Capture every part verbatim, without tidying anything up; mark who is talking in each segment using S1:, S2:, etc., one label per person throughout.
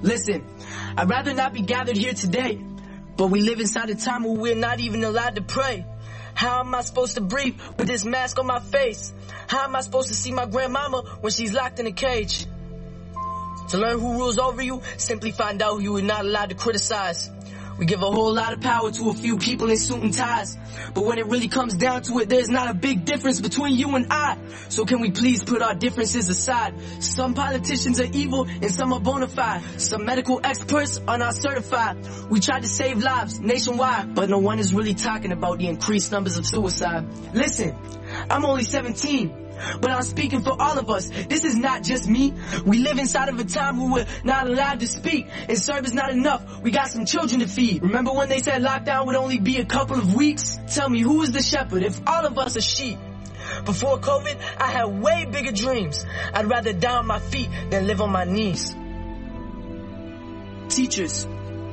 S1: Listen, I'd rather not be gathered here today, but we live inside a time where we're not even allowed to pray. How am I supposed to breathe with this mask on my face? How am I supposed to see my grandmama when she's locked in a cage? To learn who rules over you, simply find out who you are not allowed to criticize. We give a whole lot of power to a few people in suit and ties. But when it really comes down to it, there's not a big difference between you and I. So can we please put our differences aside? Some politicians are evil and some are bona fide. Some medical experts are not certified. We tried to save lives nationwide, but no one is really talking about the increased numbers of suicide. Listen, I'm only seventeen. But I'm speaking for all of us. This is not just me. We live inside of a time where we're not allowed to speak. And serve is not enough. We got some children to feed. Remember when they said lockdown would only be a couple of weeks? Tell me, who is the shepherd if all of us are sheep? Before COVID, I had way bigger dreams. I'd rather die on my feet than live on my knees. Teachers,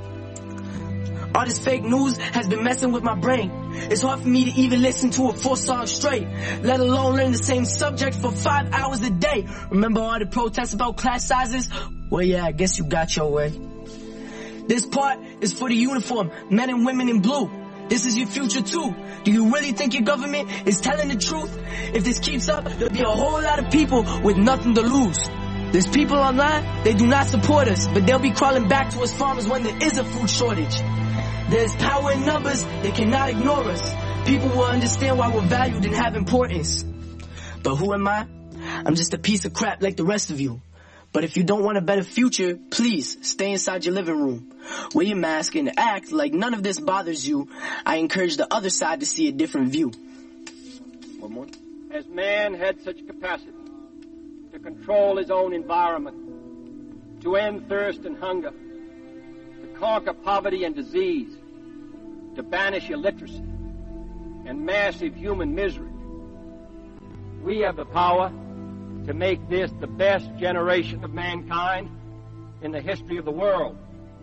S1: all this fake news has been messing with my brain. It's hard for me to even listen to a full song straight, let alone learn the same subject for five hours a day. Remember all the protests about class sizes? Well, yeah, I guess you got your way. This part is for the uniform, men and women in blue. This is your future too. Do you really think your government is telling the truth? If this keeps up, there'll be a whole lot of people with nothing to lose. There's people online, they do not support us, but they'll be crawling back to us farmers when there is a food shortage. There's power in numbers, they cannot ignore us. People will understand why we're valued and have importance. But who am I? I'm just a piece of crap like the rest of you. But if you don't want a better future, please stay inside your living room. Wear your mask and act like none of this bothers you. I encourage the other side to see a different view.
S2: One more. As man had such capacity to control his own environment, to end thirst and hunger, to conquer poverty and disease, to banish illiteracy and massive human misery, we have the power to make this the best generation of mankind in the history of the world.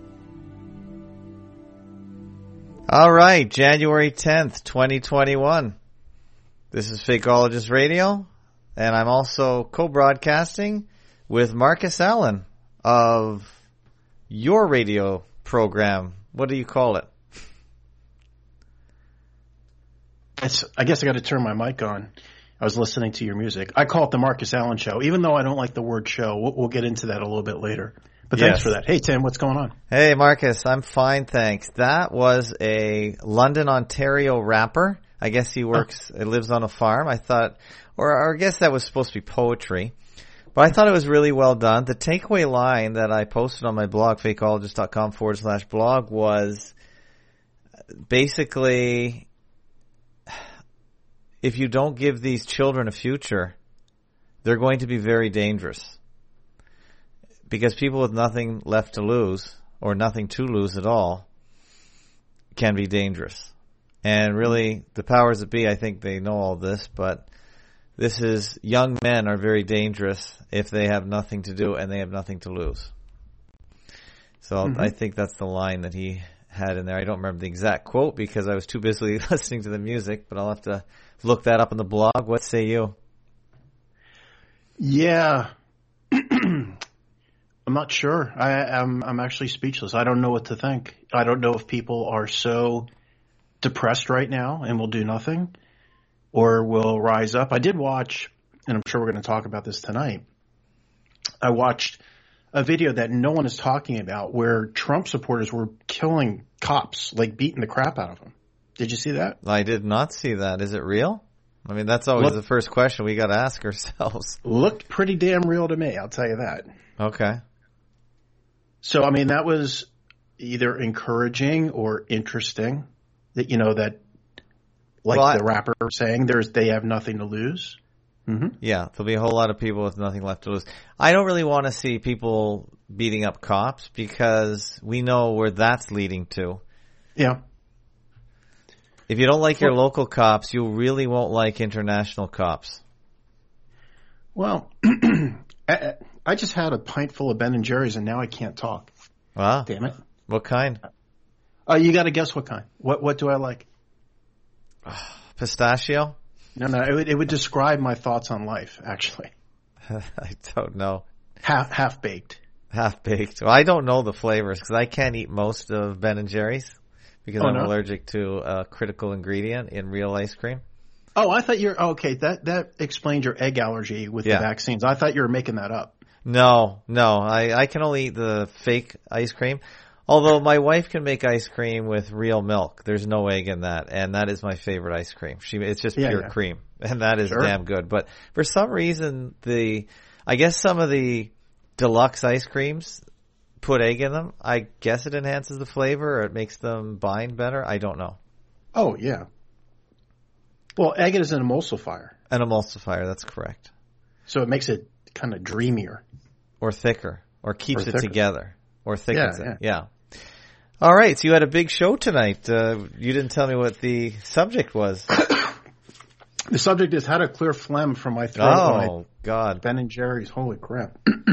S3: All right, January tenth, twenty twenty-one. This is Fakeologist Radio, and I'm also co-broadcasting with Marcus Allen of your radio program. What do you call it?
S4: It's, I guess I got to turn my mic on. I was listening to your music. I call it the Marcus Allen Show, even though I don't like the word show. We'll, we'll get into that a little bit later. But thanks
S3: yes.
S4: for that. Hey, Tim, what's going on?
S3: Hey, Marcus. I'm fine, thanks. That was a London, Ontario rapper. I guess he works, oh. lives on a farm. I thought, or, or I guess that was supposed to be poetry. But I thought it was really well done. The takeaway line that I posted on my blog, fakeologist.com forward slash blog, was basically, if you don't give these children a future, they're going to be very dangerous. Because people with nothing left to lose, or nothing to lose at all, can be dangerous. And really, the powers that be, I think they know all this, but this is, young men are very dangerous if they have nothing to do and they have nothing to lose. So mm-hmm. I think that's the line that he had in there. I don't remember the exact quote because I was too busy listening to the music, but I'll have to look that up on the blog. What say you?
S4: Yeah. I'm not sure. I, I'm I'm actually speechless. I don't know what to think. I don't know if people are so depressed right now and will do nothing or will rise up. I did watch, and I'm sure we're going to talk about this tonight, I watched a video that no one is talking about where Trump supporters were killing cops, like beating the crap out of them. Did you see that?
S3: I did not see that. Is it real? I mean, that's always Look, the first question we got to ask ourselves.
S4: Looked pretty damn real to me, I'll tell you that.
S3: Okay.
S4: So, I mean, that was either encouraging or interesting that, you know, that like well, the I, rapper saying there's, they have nothing to lose. Mm-hmm.
S3: Yeah. There'll be a whole lot of people with nothing left to lose. I don't really want to see people beating up cops because we know where that's leading to.
S4: Yeah.
S3: If you don't like your local cops, you really won't like international cops.
S4: Well, I, I just had a pint full of Ben and Jerry's, and now I can't talk.
S3: Wow.
S4: Damn it.
S3: What kind?
S4: Uh, you got to guess what kind. What What do I like?
S3: Pistachio?
S4: No, no. It would, it would describe my thoughts on life, actually.
S3: I don't know.
S4: Half Half baked.
S3: Half baked. Well, I don't know the flavors because I can't eat most of Ben and Jerry's because
S4: Oh,
S3: I'm
S4: no?
S3: allergic to a critical ingredient in real ice cream.
S4: Oh, I thought you're oh, okay. That that explains your egg allergy with
S3: Yeah.
S4: the vaccines. I thought you were making that up.
S3: No, no, I, I can only eat the fake ice cream. Although my wife can make ice cream with real milk. There's no egg in that, and that is my favorite ice cream. She it's just
S4: Yeah,
S3: pure
S4: yeah.
S3: cream, and that is
S4: Sure.
S3: damn good. But for some reason, the I guess some of the deluxe ice creams put egg in them. I guess it enhances the flavor or it makes them bind better. I don't know.
S4: Oh yeah. Well, egg is an emulsifier,
S3: An emulsifier, that's correct.
S4: so it makes it kind of dreamier.
S3: Or thicker, or keeps
S4: Or
S3: it
S4: thicker.
S3: together, or thickens
S4: Yeah,
S3: it. Yeah. All right, so you had a big show tonight. Uh, you didn't tell me what the subject was.
S4: The subject is how to clear phlegm from my throat. when I-
S3: Oh, God.
S4: Ben and Jerry's. Holy crap!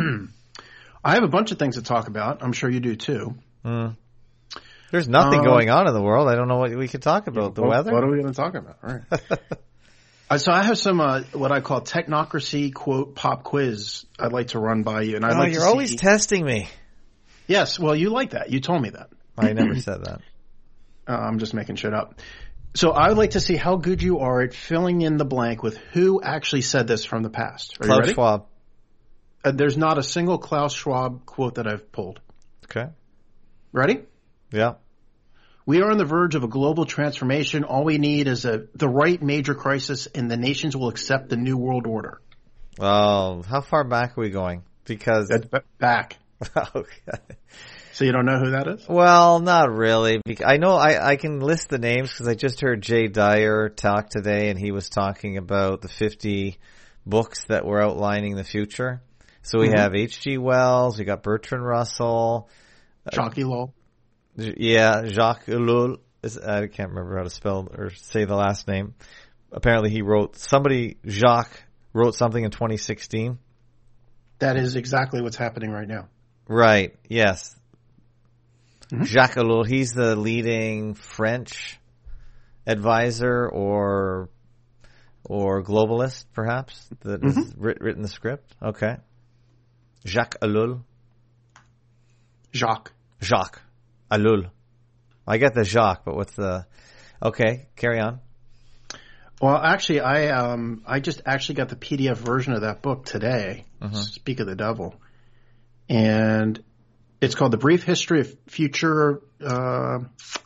S4: I have a bunch of things to talk about. I'm sure you do too.
S3: Mm. There's nothing
S4: Um,
S3: going on in the world. I don't know what we could talk about. The
S4: what,
S3: weather?
S4: What are we going to talk about? All right. Uh, so I have some uh, what I call technocracy quote pop quiz I'd like to run by you, and I'd
S3: Oh,
S4: like
S3: you're
S4: to see.
S3: always testing me.
S4: Yes, well, you like that. You told me that.
S3: I never said that.
S4: Uh, I'm just making shit up. So I would like to see how good you are at filling in the blank with who actually said this from the past. Are you
S3: Klaus
S4: ready?
S3: Schwab.
S4: Uh, there's not a single Klaus Schwab quote that I've pulled.
S3: Okay.
S4: Ready?
S3: Yeah.
S4: We are on the verge of a global transformation. All we need is a the right major crisis, and the nations will accept the new world order.
S3: Oh, how far back are we going? Because
S4: That's b- back.
S3: okay.
S4: So you don't know who that is?
S3: Well, not really. Bec- I know I, I can list the names because I just heard Jay Dyer talk today, and he was talking about the fifty books that were outlining the future. So we
S4: Mhm.
S3: have H G Wells, we got Bertrand Russell,
S4: Chalky Lol.
S3: J- yeah, Jacques Ellul. Is- I can't remember how to spell or say the last name. Apparently, he wrote somebody. Jacques wrote something in twenty sixteen.
S4: That is exactly what's happening right now.
S3: Right. Yes.
S4: Mhm.
S3: Jacques Ellul. He's the leading French advisor or or globalist, perhaps, that has
S4: Mhm.
S3: writ- written the script. Okay. Jacques Ellul.
S4: Jacques.
S3: Jacques Ellul. I get the Jacques, but what's the? Okay, carry on.
S4: Well, actually, I um I just actually got the P D F version of that book today.
S3: Mhm.
S4: Speak of the devil, and it's called The Brief History of Future. Uh,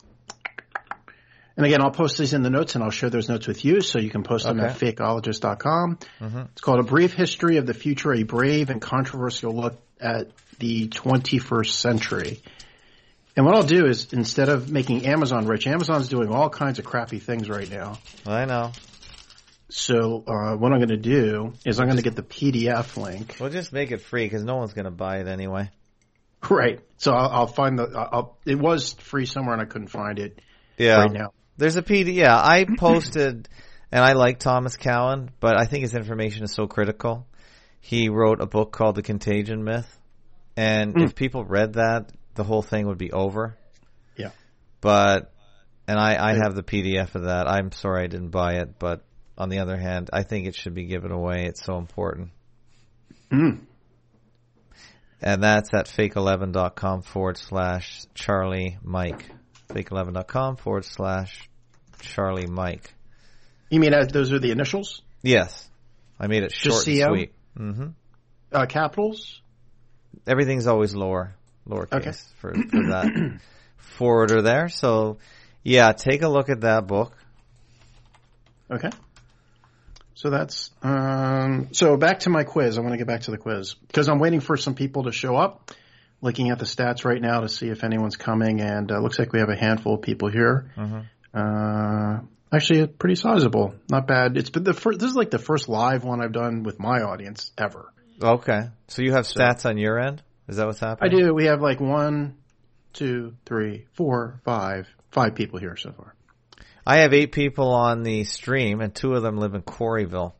S4: and again, I'll post these in the notes, and I'll share those notes with you, so you can post them
S3: Okay.
S4: at fakeologist dot com.
S3: Mhm.
S4: It's called A Brief History of the Future: A Brave and Controversial Look at the twenty-first Century. And what I'll do is, instead of making Amazon rich, Amazon's doing all kinds of crappy things right now.
S3: I know.
S4: So uh, what I'm going to do is I'm going to get the P D F link.
S3: We'll just make it free because no one's going to buy it anyway.
S4: Right. So I'll, I'll find the. I'll, it was free somewhere and I couldn't find it
S3: Yeah.
S4: right now.
S3: There's a P D. Yeah, I posted, and I like Thomas Cowan, but I think his information is so critical. He wrote a book called The Contagion Myth, and
S4: Mm.
S3: if people read that, the whole thing would be over.
S4: Yeah.
S3: But, and I, I have the P D F of that. I'm sorry I didn't buy it, but on the other hand, I think it should be given away. It's so important.
S4: Mm.
S3: And that's at fake11.com forward slash Charlie Mike. fake11.com forward slash Charlie Mike.
S4: You mean as those are the initials?
S3: Yes. I made it short
S4: C
S3: and
S4: M?
S3: sweet. hmm
S4: Uh, capitals?
S3: Everything's always lower, lowercase
S4: Okay.
S3: for, for that forwarder there. So, yeah, take a look at that book.
S4: Okay. So that's um, so back to my quiz. I want to get back to the quiz because I'm waiting for some people to show up. Looking at the stats right now to see if anyone's coming, and uh, looks like we have a handful of people here.
S3: Mm-hmm.
S4: Uh, actually, pretty sizable. Not bad. It's been the first. This is like the first live one I've done with my audience ever.
S3: Okay. So you have stats on your end? Is that what's
S4: I
S3: happening?
S4: do. We have like one, two, three, four, five, five people here so far.
S3: I have eight people on the stream, and two of them live in Quarryville.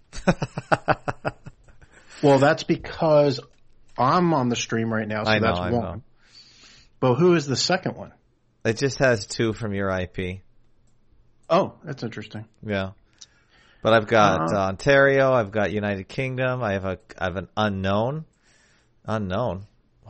S4: Well, that's because I'm on the stream right now, so
S3: I know,
S4: that's
S3: I
S4: one.
S3: know.
S4: But who is the second one?
S3: It just has two from your I P.
S4: Oh, that's interesting.
S3: Yeah. But I've got
S4: Uh-huh.
S3: uh, Ontario, I've got United Kingdom, I have a I have an unknown. Unknown.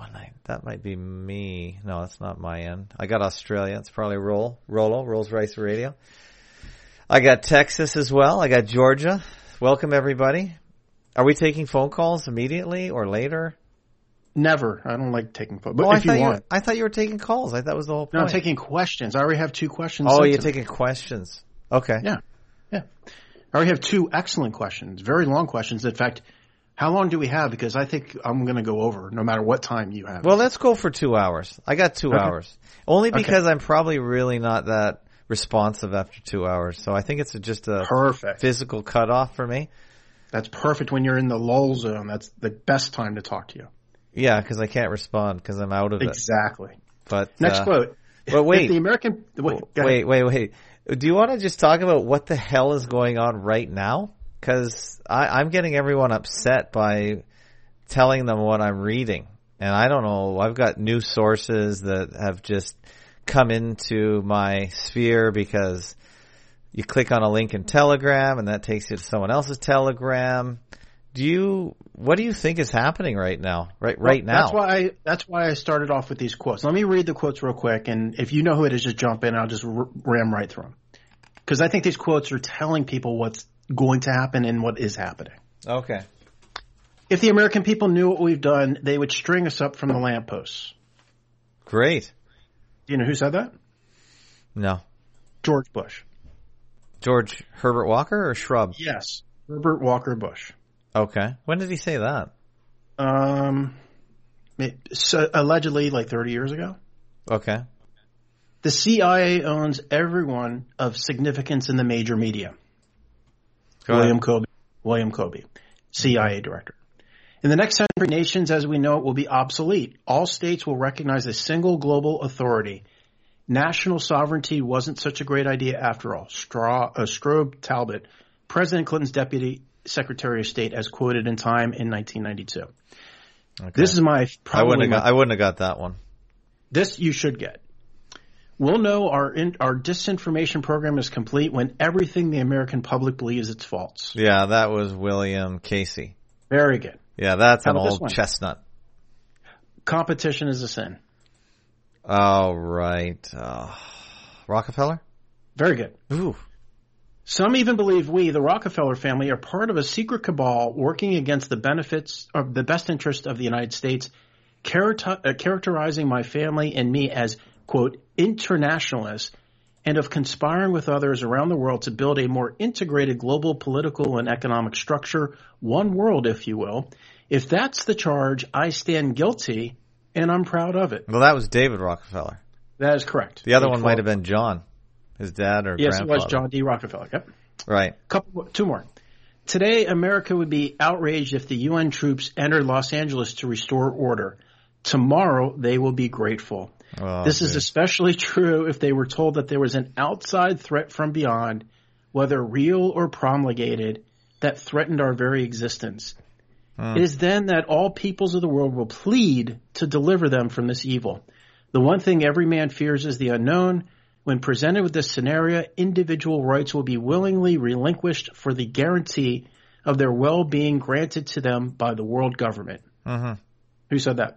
S3: one nine. That might be me. No, that's not my end. I got Australia. It's probably Roll, Rollo, Rolls Royce Radio. I got Texas as well. I got Georgia. Welcome, everybody. Are we taking phone calls immediately or later?
S4: Never. I don't like taking phone. But
S3: oh,
S4: if
S3: I
S4: you want,
S3: you, I thought you were taking calls. I thought that was the whole point.
S4: No, I'm taking questions. I already have two questions.
S3: Oh, you're taking questions. Okay.
S4: Yeah, yeah. I already have two excellent questions, very long questions. In fact, how long do we have? Because I think I'm going to go over no matter what time you have.
S3: Well, let's go for two hours. I got two
S4: okay.
S3: hours. Only because
S4: okay.
S3: I'm probably really not that responsive after two hours. So I think it's just a
S4: perfect
S3: physical cutoff for me.
S4: That's perfect when you're in the lull zone. That's the best time to talk to you.
S3: Yeah, because I can't respond because I'm out of
S4: exactly.
S3: it. Exactly. But
S4: next
S3: uh,
S4: quote.
S3: But wait,
S4: if the American. Wait,
S3: wait, wait, wait. Do you want to just talk about what the hell is going on right now? Because I'm getting everyone upset by telling them what I'm reading, and I don't know. I've got news sources that have just come into my sphere because you click on a link in Telegram, and that takes you to someone else's Telegram. Do you? What do you think is happening right now? Right,
S4: well,
S3: right now.
S4: That's why I. That's why I started off with these quotes. Let me read the quotes real quick, and if you know who it is, just jump in. I'll just r- ram right through them because I think these quotes are telling people what's going to happen and what is happening.
S3: Okay.
S4: If the American people knew what we've done, they would string us up from the lampposts.
S3: Great.
S4: Do you know who said that?
S3: No.
S4: George Bush.
S3: George Herbert Walker or Shrub?
S4: Yes. Herbert Walker Bush.
S3: Okay. When did he say that?
S4: Um, so allegedly like thirty years ago.
S3: Okay.
S4: The C I A owns everyone of significance in the major media. Go William ahead. Kobe. William Kobe, C I A director. In the next century, nations as we know it will be obsolete. All states will recognize a single global authority. National sovereignty wasn't such a great idea after all. Straw, uh, Strobe Talbot, President Clinton's deputy secretary of state, as quoted in Time in nineteen ninety-two. Okay. This is my probably
S3: I wouldn't, have
S4: my,
S3: got, I wouldn't have got that one.
S4: This you should get. We'll know our in, our disinformation program is complete when everything the American public believes it's false.
S3: Yeah, that was William Casey.
S4: Very good.
S3: Yeah, that's
S4: How
S3: an
S4: about
S3: old chestnut.
S4: Competition is a sin.
S3: Oh, right. Uh, Rockefeller?
S4: Very good.
S3: Ooh.
S4: Some even believe we, the Rockefeller family, are part of a secret cabal working against the benefits of the best interest of the United States, character, uh, characterizing my family and me as, quote, internationalists, and of conspiring with others around the world to build a more integrated global political and economic structure, one world, if you will. If that's the charge, I stand guilty, and I'm proud of it.
S3: Well, that was David Rockefeller.
S4: That is correct.
S3: The other one might have been John, his dad or
S4: yes,
S3: grandfather.
S4: Yes, it was John D. Rockefeller. Yep.
S3: Right.
S4: Couple, two more. Today, America would be outraged if the U N troops entered Los Angeles to restore order. Tomorrow, they will be grateful.
S3: Oh,
S4: this
S3: dude.
S4: is especially true if they were told that there was an outside threat from beyond, whether real or promulgated, that threatened our very existence. Hmm. It is then that all peoples of the world will plead to deliver them from this evil. The one thing every man fears is the unknown. When presented with this scenario, individual rights will be willingly relinquished for the guarantee of their well-being granted to them by the world government.
S3: Mm-hmm.
S4: Who said that?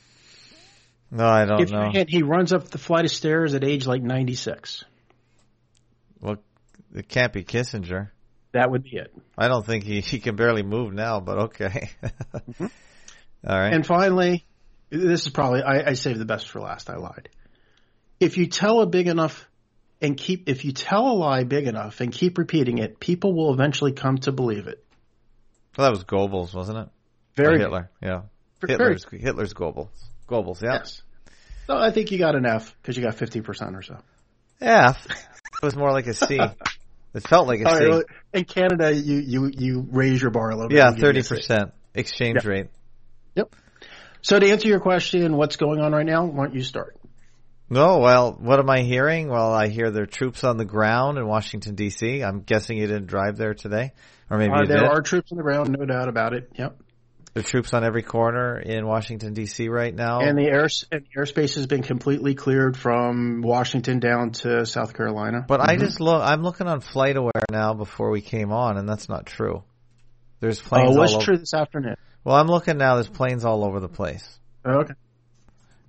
S3: No, I don't
S4: if
S3: know.
S4: He, he runs up the flight of stairs at age like ninety-six.
S3: Well, it can't be Kissinger.
S4: That would be it.
S3: I don't think he, he can barely move now, but okay.
S4: Mm-hmm.
S3: All right.
S4: And finally, this is probably, I, I saved the best for last. I lied. If you tell a big enough and keep, if you tell a lie big enough and keep repeating it, people will eventually come to believe it.
S3: Well, that was Goebbels, wasn't it?
S4: Very
S3: or Hitler, yeah. Hitler's, Hitler's Goebbels. Goebbels, yeah.
S4: Yes. So I think you got an F because you got fifty percent or so.
S3: F? It was more like a C. It felt like a
S4: All
S3: C.
S4: right, well, in Canada, you, you, you raise your bar a little bit.
S3: Yeah, thirty percent exchange
S4: yep.
S3: rate.
S4: Yep. So to answer your question, what's going on right now, why don't you start?
S3: No, well, what am I hearing? Well, I hear there are troops on the ground in Washington, D C I'm guessing you didn't drive there today. Or maybe
S4: uh,
S3: you
S4: there
S3: did.
S4: are troops on the ground, no doubt about it. Yep.
S3: There are troops on every corner in Washington, D C right now.
S4: And the air and the airspace has been completely cleared from Washington down to South Carolina.
S3: But
S4: mm-hmm.
S3: I just look, I'm looking on FlightAware now before we came on, and that's not true. There's planes
S4: Oh,
S3: all
S4: what's
S3: over.
S4: true this afternoon?
S3: Well, I'm looking now, there's planes all over the place.
S4: Oh, okay.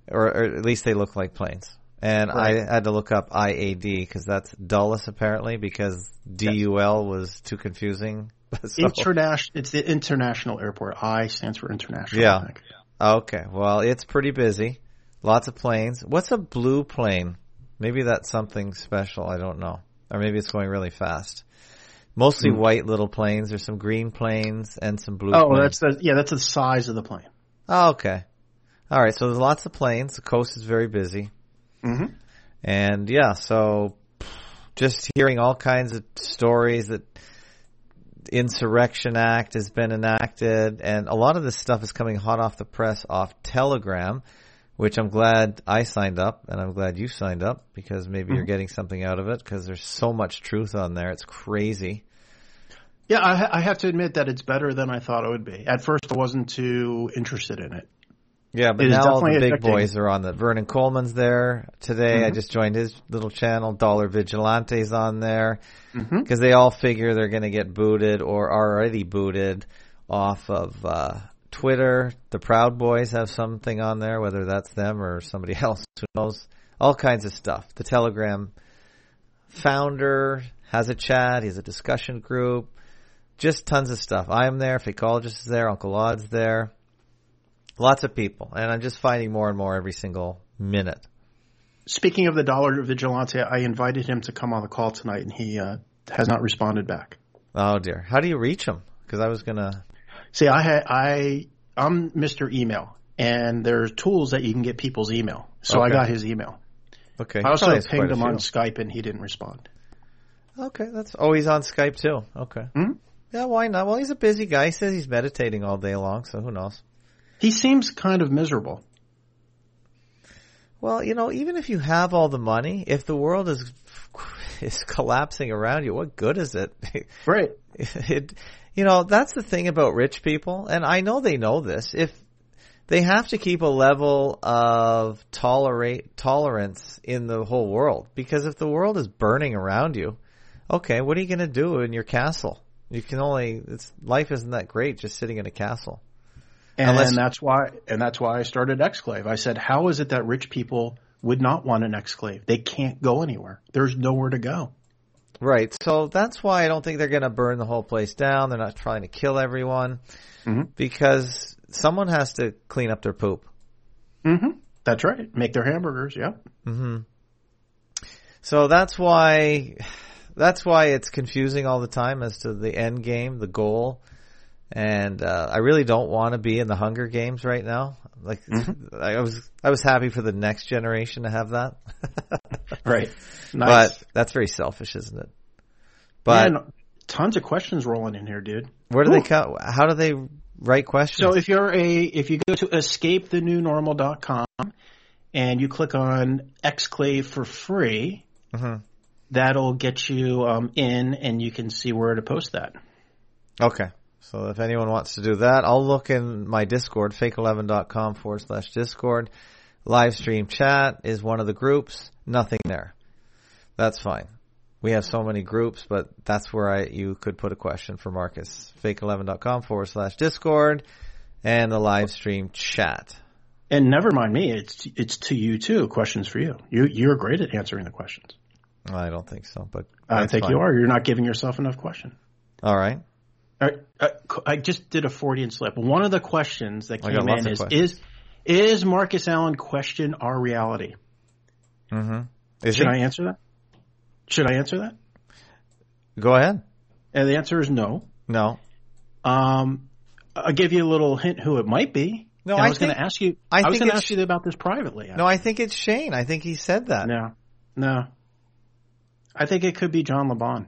S3: or, or at least they look like planes. And right. I had to look up I A D because that's Dulles apparently because D U L was too confusing. So.
S4: International. It's the international airport. I stands for international.
S3: Yeah.
S4: I think.
S3: Okay. Well, it's pretty busy. Lots of planes. What's a blue plane? Maybe that's something special. I don't know. Or maybe it's going really fast. Mostly mm. white little planes. There's some green planes and some blue
S4: oh,
S3: planes.
S4: that's the, yeah, that's the size of the plane.
S3: Oh, okay. All right. So there's lots of planes. The coast is very busy.
S4: Mm-hmm.
S3: And yeah, so just hearing all kinds of stories that Insurrection Act has been enacted, and a lot of this stuff is coming hot off the press off Telegram, which I'm glad I signed up, and I'm glad you signed up, because maybe mm-hmm. you're getting something out of it, because there's so much truth on there. It's crazy.
S4: Yeah, I, ha- I have to admit that it's better than I thought it would be. At first, I wasn't too interested in it.
S3: Yeah, but
S4: it
S3: now all the big
S4: affecting.
S3: boys are on it. Vernon Coleman's there today. Mm-hmm. I just joined his little channel. Dollar Vigilante's on there. Because mm-hmm. they all figure they're going to get booted or are already booted off of uh, Twitter. The Proud Boys have something on there, whether that's them or somebody else. Who knows? All kinds of stuff. The Telegram founder has a chat. He has a discussion group. Just tons of stuff. I'm there. Fakeologist is there. Uncle Odd's there. Lots of people, and I'm just finding more and more every single minute.
S4: Speaking of the Dollar Vigilante, I invited him to come on the call tonight, and he uh, has not responded back.
S3: Oh dear! How do you reach him? Because I was gonna
S4: see. I had I I'm Mister Email, and there's tools that you can get people's email. So okay. I got his email.
S3: Okay.
S4: I also pinged him on Skype, and he didn't respond.
S3: Okay, that's oh he's on Skype too. Okay.
S4: Mm-hmm.
S3: Yeah, why not? Well, he's a busy guy. He says he's meditating all day long, so who knows?
S4: He seems kind of miserable.
S3: Well, you know, even if you have all the money, if the world is is collapsing around you, what good is it?
S4: Right.
S3: It, you know, that's the thing about rich people, and I know they know this. If they have to keep a level of tolerate tolerance in the whole world, because if the world is burning around you, okay, what are you going to do in your castle? You can only it's life isn't that great just sitting in a castle.
S4: And
S3: Unless,
S4: that's why, and that's why I started Exclave. I said, how is it that rich people would not want an Exclave? They can't go anywhere. There's nowhere to go.
S3: Right. So that's why I don't think they're going to burn the whole place down. They're not trying to kill everyone mm-hmm. because someone has to clean up their poop.
S4: Mm-hmm. That's right. Make their hamburgers. Yeah.
S3: Mm-hmm. So that's why, that's why it's confusing all the time as to the end game, the goal. And uh, I really don't want to be in the Hunger Games right now. Like mm-hmm. I was, I was happy for the next generation to have that.
S4: Right,
S3: nice. But that's very selfish, isn't it? But
S4: Man, tons of questions rolling in here, dude.
S3: Where do Ooh. they come? How do they write questions?
S4: So if you're a, if you go to escape the new normal dot com and you click on Exclave for free, mm-hmm. that'll get you um, in, and you can see where to post that.
S3: Okay. So if anyone wants to do that, I'll look in my Discord, fake eleven dot com forward slash Discord. Live stream chat is one of the groups. Nothing there. That's fine. We have so many groups, but that's where I you could put a question for Marcus. fake eleven dot com forward slash Discord and the live stream chat.
S4: And never mind me, it's it's to you too. Questions for you. You you're great at answering the questions.
S3: I don't think so, but
S4: I think
S3: fine.
S4: you are. You're not giving yourself enough question.
S3: All right.
S4: All right. I, I just did a Freudian slip. One of the questions that came in is, is is Marcus Allen question our reality?
S3: Mm-hmm.
S4: Is Should he? I answer that? Should I answer that?
S3: Go ahead.
S4: And the answer is no.
S3: No.
S4: Um, I'll give you a little hint who it might be.
S3: No,
S4: I,
S3: I
S4: was going to ask you.
S3: I,
S4: I was going to ask you about this privately.
S3: No, I think it's Shane. I think he said that.
S4: No, no. I think it could be John LeBon.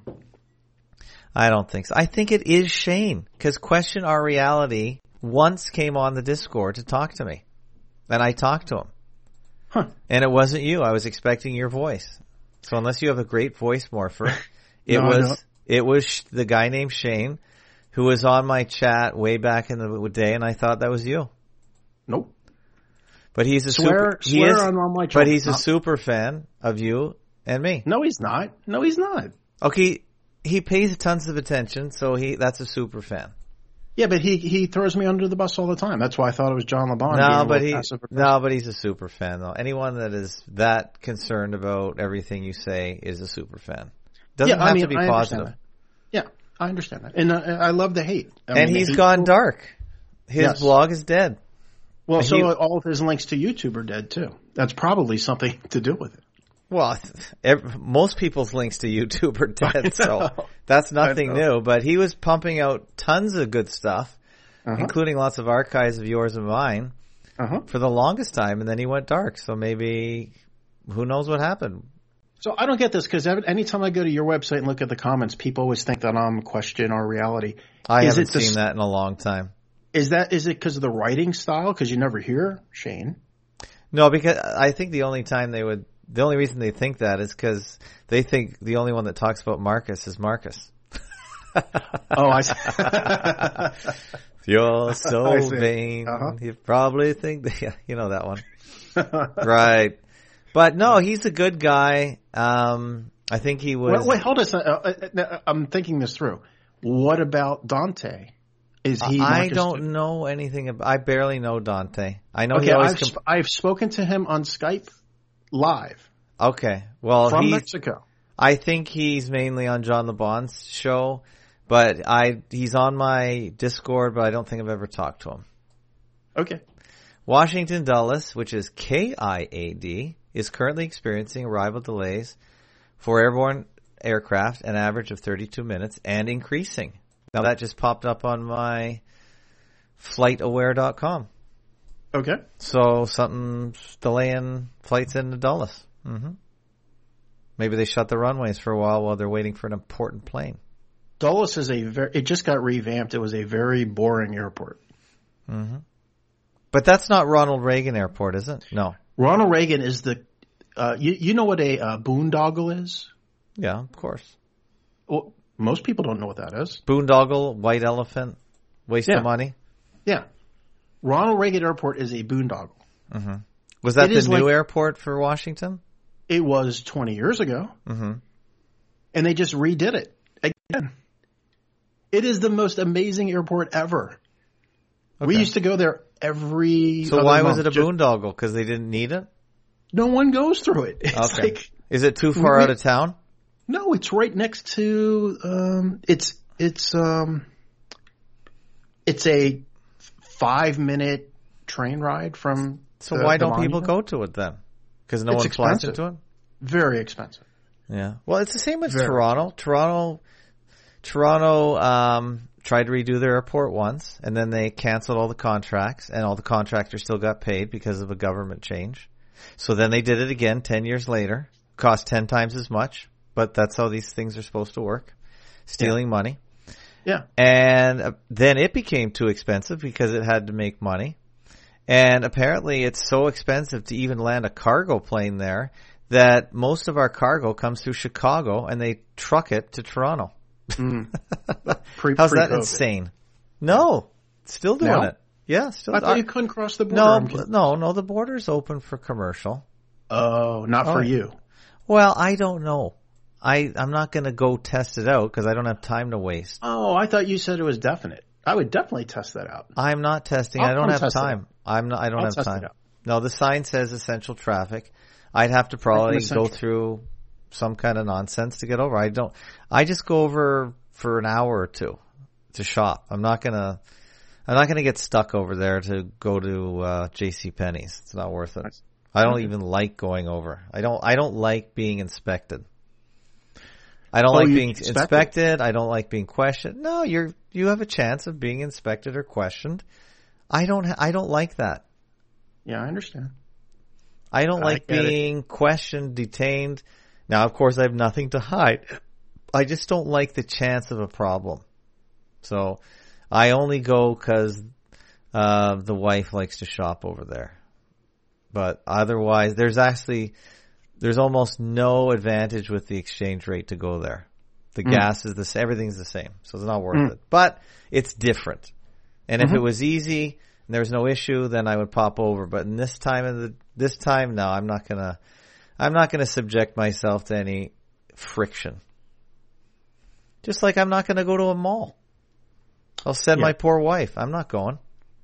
S3: I don't think so. I think it is Shane, because Question Our Reality once came on the Discord to talk to me, and I talked to him.
S4: Huh.
S3: And it wasn't you. I was expecting your voice. So unless you have a great voice morpher, it
S4: no,
S3: was it was the guy named Shane who was on my chat way back in the day, and I thought that was you.
S4: Nope.
S3: But he's a
S4: swear,
S3: super. He
S4: swear
S3: is,
S4: on all my
S3: but he's
S4: not.
S3: a super fan of you and me.
S4: No, he's not. No, he's not.
S3: Okay. He pays tons of attention, so he that's a super fan.
S4: Yeah, but he he throws me under the bus all the time. That's why I thought it was John LeBon.
S3: No, but he no, but he's a super fan though. Anyone that is that concerned about everything you say is a super fan. Doesn't
S4: yeah,
S3: have
S4: I mean,
S3: to be
S4: I
S3: positive.
S4: Yeah, I understand that, and uh, I love the hate. I
S3: and
S4: mean,
S3: he's
S4: hate
S3: gone
S4: people.
S3: dark. His
S4: Yes.
S3: blog is dead.
S4: Well,
S3: He-
S4: so all of his links to YouTube are dead too. That's probably something to do with it.
S3: Well, ev most people's links to YouTube are dead, so that's nothing
S4: I know.
S3: new. But he was pumping out tons of good stuff,
S4: Uh-huh.
S3: including lots of archives of yours and mine
S4: Uh-huh.
S3: for the longest time, and then he went dark. So maybe, who knows what happened?
S4: So I don't get this because anytime I go to your website and look at the comments, people always think that I'm question our reality.
S3: I
S4: Is
S3: haven't
S4: it the
S3: seen
S4: s-
S3: that in a long time.
S4: Is that is it because of the writing style? Because you never hear Shane.
S3: No, because I think the only time they would, the only reason they think that is because they think the only one that talks about Marcus is Marcus.
S4: Oh, I see.
S3: You're so
S4: I see.
S3: vain.
S4: Uh-huh.
S3: You probably think that, yeah, you know that one. Right. But no, he's a good guy. Um, I think he was.
S4: Wait, wait, hold on. Uh, uh, uh, I'm thinking this through. What about Dante? Is he?
S3: I
S4: Marcus
S3: don't
S4: too?
S3: know anything about, I barely know Dante. I know he
S4: Okay,
S3: always,
S4: I've,
S3: comp-
S4: sp- I've spoken to him on Skype live
S3: okay. Well,
S4: from
S3: he,
S4: Mexico.
S3: I think he's mainly on John LeBon's show, but I, he's on my Discord, but I don't think I've ever talked to him.
S4: Okay.
S3: Washington Dulles, which is K I A D, is currently experiencing arrival delays for airborne aircraft, an average of thirty-two minutes, and increasing. Now that just popped up on my flight aware dot com.
S4: Okay.
S3: So something's delaying flights into Dulles. Mm-hmm. Maybe they shut the runways for a while while they're waiting for an important plane.
S4: Dulles is a very. It just got revamped. It was a very boring airport.
S3: Mm-hmm. But that's not Ronald Reagan Airport, is it? No.
S4: Ronald Reagan is the. Uh, you you know what a uh, boondoggle is?
S3: Yeah, of course.
S4: Well, most people don't know what that is.
S3: Boondoggle, white elephant, waste
S4: Yeah.
S3: of money.
S4: Yeah. Ronald Reagan Airport is a boondoggle.
S3: Mm-hmm. Was that
S4: It
S3: the
S4: is
S3: new
S4: like-
S3: airport for Washington?
S4: It was twenty years ago,
S3: Mm-hmm.
S4: and they just redid it again. It is the most amazing airport ever. We
S3: Okay.
S4: used to go there every.
S3: So
S4: other
S3: why was
S4: month.
S3: it a
S4: Just-
S3: boondoggle? Because they didn't need it?
S4: No one goes through it. It's
S3: Okay.
S4: like
S3: Is it too far
S4: We-
S3: out of town?
S4: no, it's right next to. Um, it's it's um, it's a five minute train ride from.
S3: So
S4: the-
S3: why
S4: the
S3: don't people
S4: monument.
S3: go to it then? Because no
S4: It's
S3: one flies
S4: expensive.
S3: into it?
S4: Very expensive.
S3: Yeah. Well, it's the same with
S4: Very.
S3: Toronto. Toronto, Toronto, um, tried to redo their airport once, and then they canceled all the contracts, and all the contractors still got paid because of a government change. So then they did it again ten years later. Cost ten times as much, but that's how these things are supposed to work. Stealing money.
S4: Yeah.
S3: And uh, then it became too expensive because it had to make money. And apparently it's so expensive to even land a cargo plane there that most of our cargo comes through Chicago and they truck it to Toronto.
S4: Mm. Pre-
S3: How's that
S4: pre-COVID.
S3: insane? No, still doing
S4: No?
S3: it. Yeah, still.
S4: I thought you couldn't cross the border.
S3: no,
S4: I'm kidding.
S3: no, no. The border's open for commercial.
S4: Oh, not
S3: Oh.
S4: for you.
S3: Well, I don't know. I I'm not going to go test it out because I don't have time to waste.
S4: Oh, I thought you said it was definite. I would definitely test that out.
S3: I'm not testing.
S4: I'll
S3: I don't
S4: come
S3: have
S4: test it
S3: time. I'm not. I don't
S4: I'll
S3: have
S4: test it
S3: time.
S4: out.
S3: No, the sign says essential traffic. I'd have to probably
S4: essential.
S3: go through some kind of nonsense to get over. I don't. I just go over for an hour or two to shop. I'm not gonna. I'm not gonna get stuck over there to go to uh, JCPenney's. It's not worth it. I don't even like going over. I don't. I don't like being inspected. I don't
S4: Oh,
S3: like
S4: you
S3: being
S4: inspected?
S3: inspected. I don't like being questioned. No, you're you have a chance of being inspected or questioned. I don't. Ha- I don't like that.
S4: Yeah, I understand.
S3: I don't
S4: I
S3: like
S4: get it.
S3: being questioned, detained. Now, of course, I have nothing to hide. I just don't like the chance of a problem. So I only go because uh, the wife likes to shop over there. But otherwise, there's actually, there's almost no advantage with the exchange rate to go there. The
S4: Mm.
S3: gas is the same, everything's the same. So it's not worth
S4: Mm.
S3: it. But it's different. And if
S4: Mhm.
S3: it was easy and there was no issue, then I would pop over. But in this time of the, this time, no, I'm not gonna, I'm not gonna subject myself to any friction. Just like I'm not gonna go to a mall. I'll send
S4: Yeah.
S3: my poor wife. I'm not going.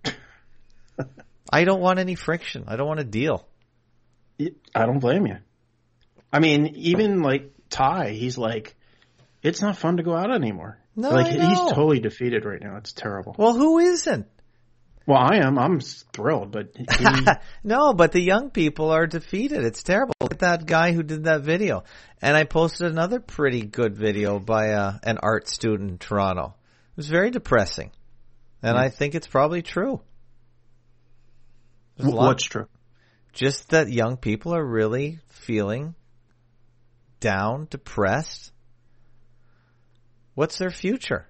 S3: I don't want any friction. I don't want a deal.
S4: I don't blame you. I mean, even like Ty, he's like, it's not fun to go out anymore.
S3: No,
S4: like
S3: I know.
S4: he's totally defeated right now. It's terrible.
S3: Well, who isn't?
S4: Well, I am. I'm thrilled, but he,
S3: No, but the young people are defeated. It's terrible. Look at that guy who did that video. And I posted another pretty good video by uh, an art student in Toronto. It was very depressing. And
S4: Mm.
S3: I think it's probably true. There's a
S4: wh-
S3: lot-
S4: what's true?
S3: Just that young people are really feeling down, depressed. What's their future?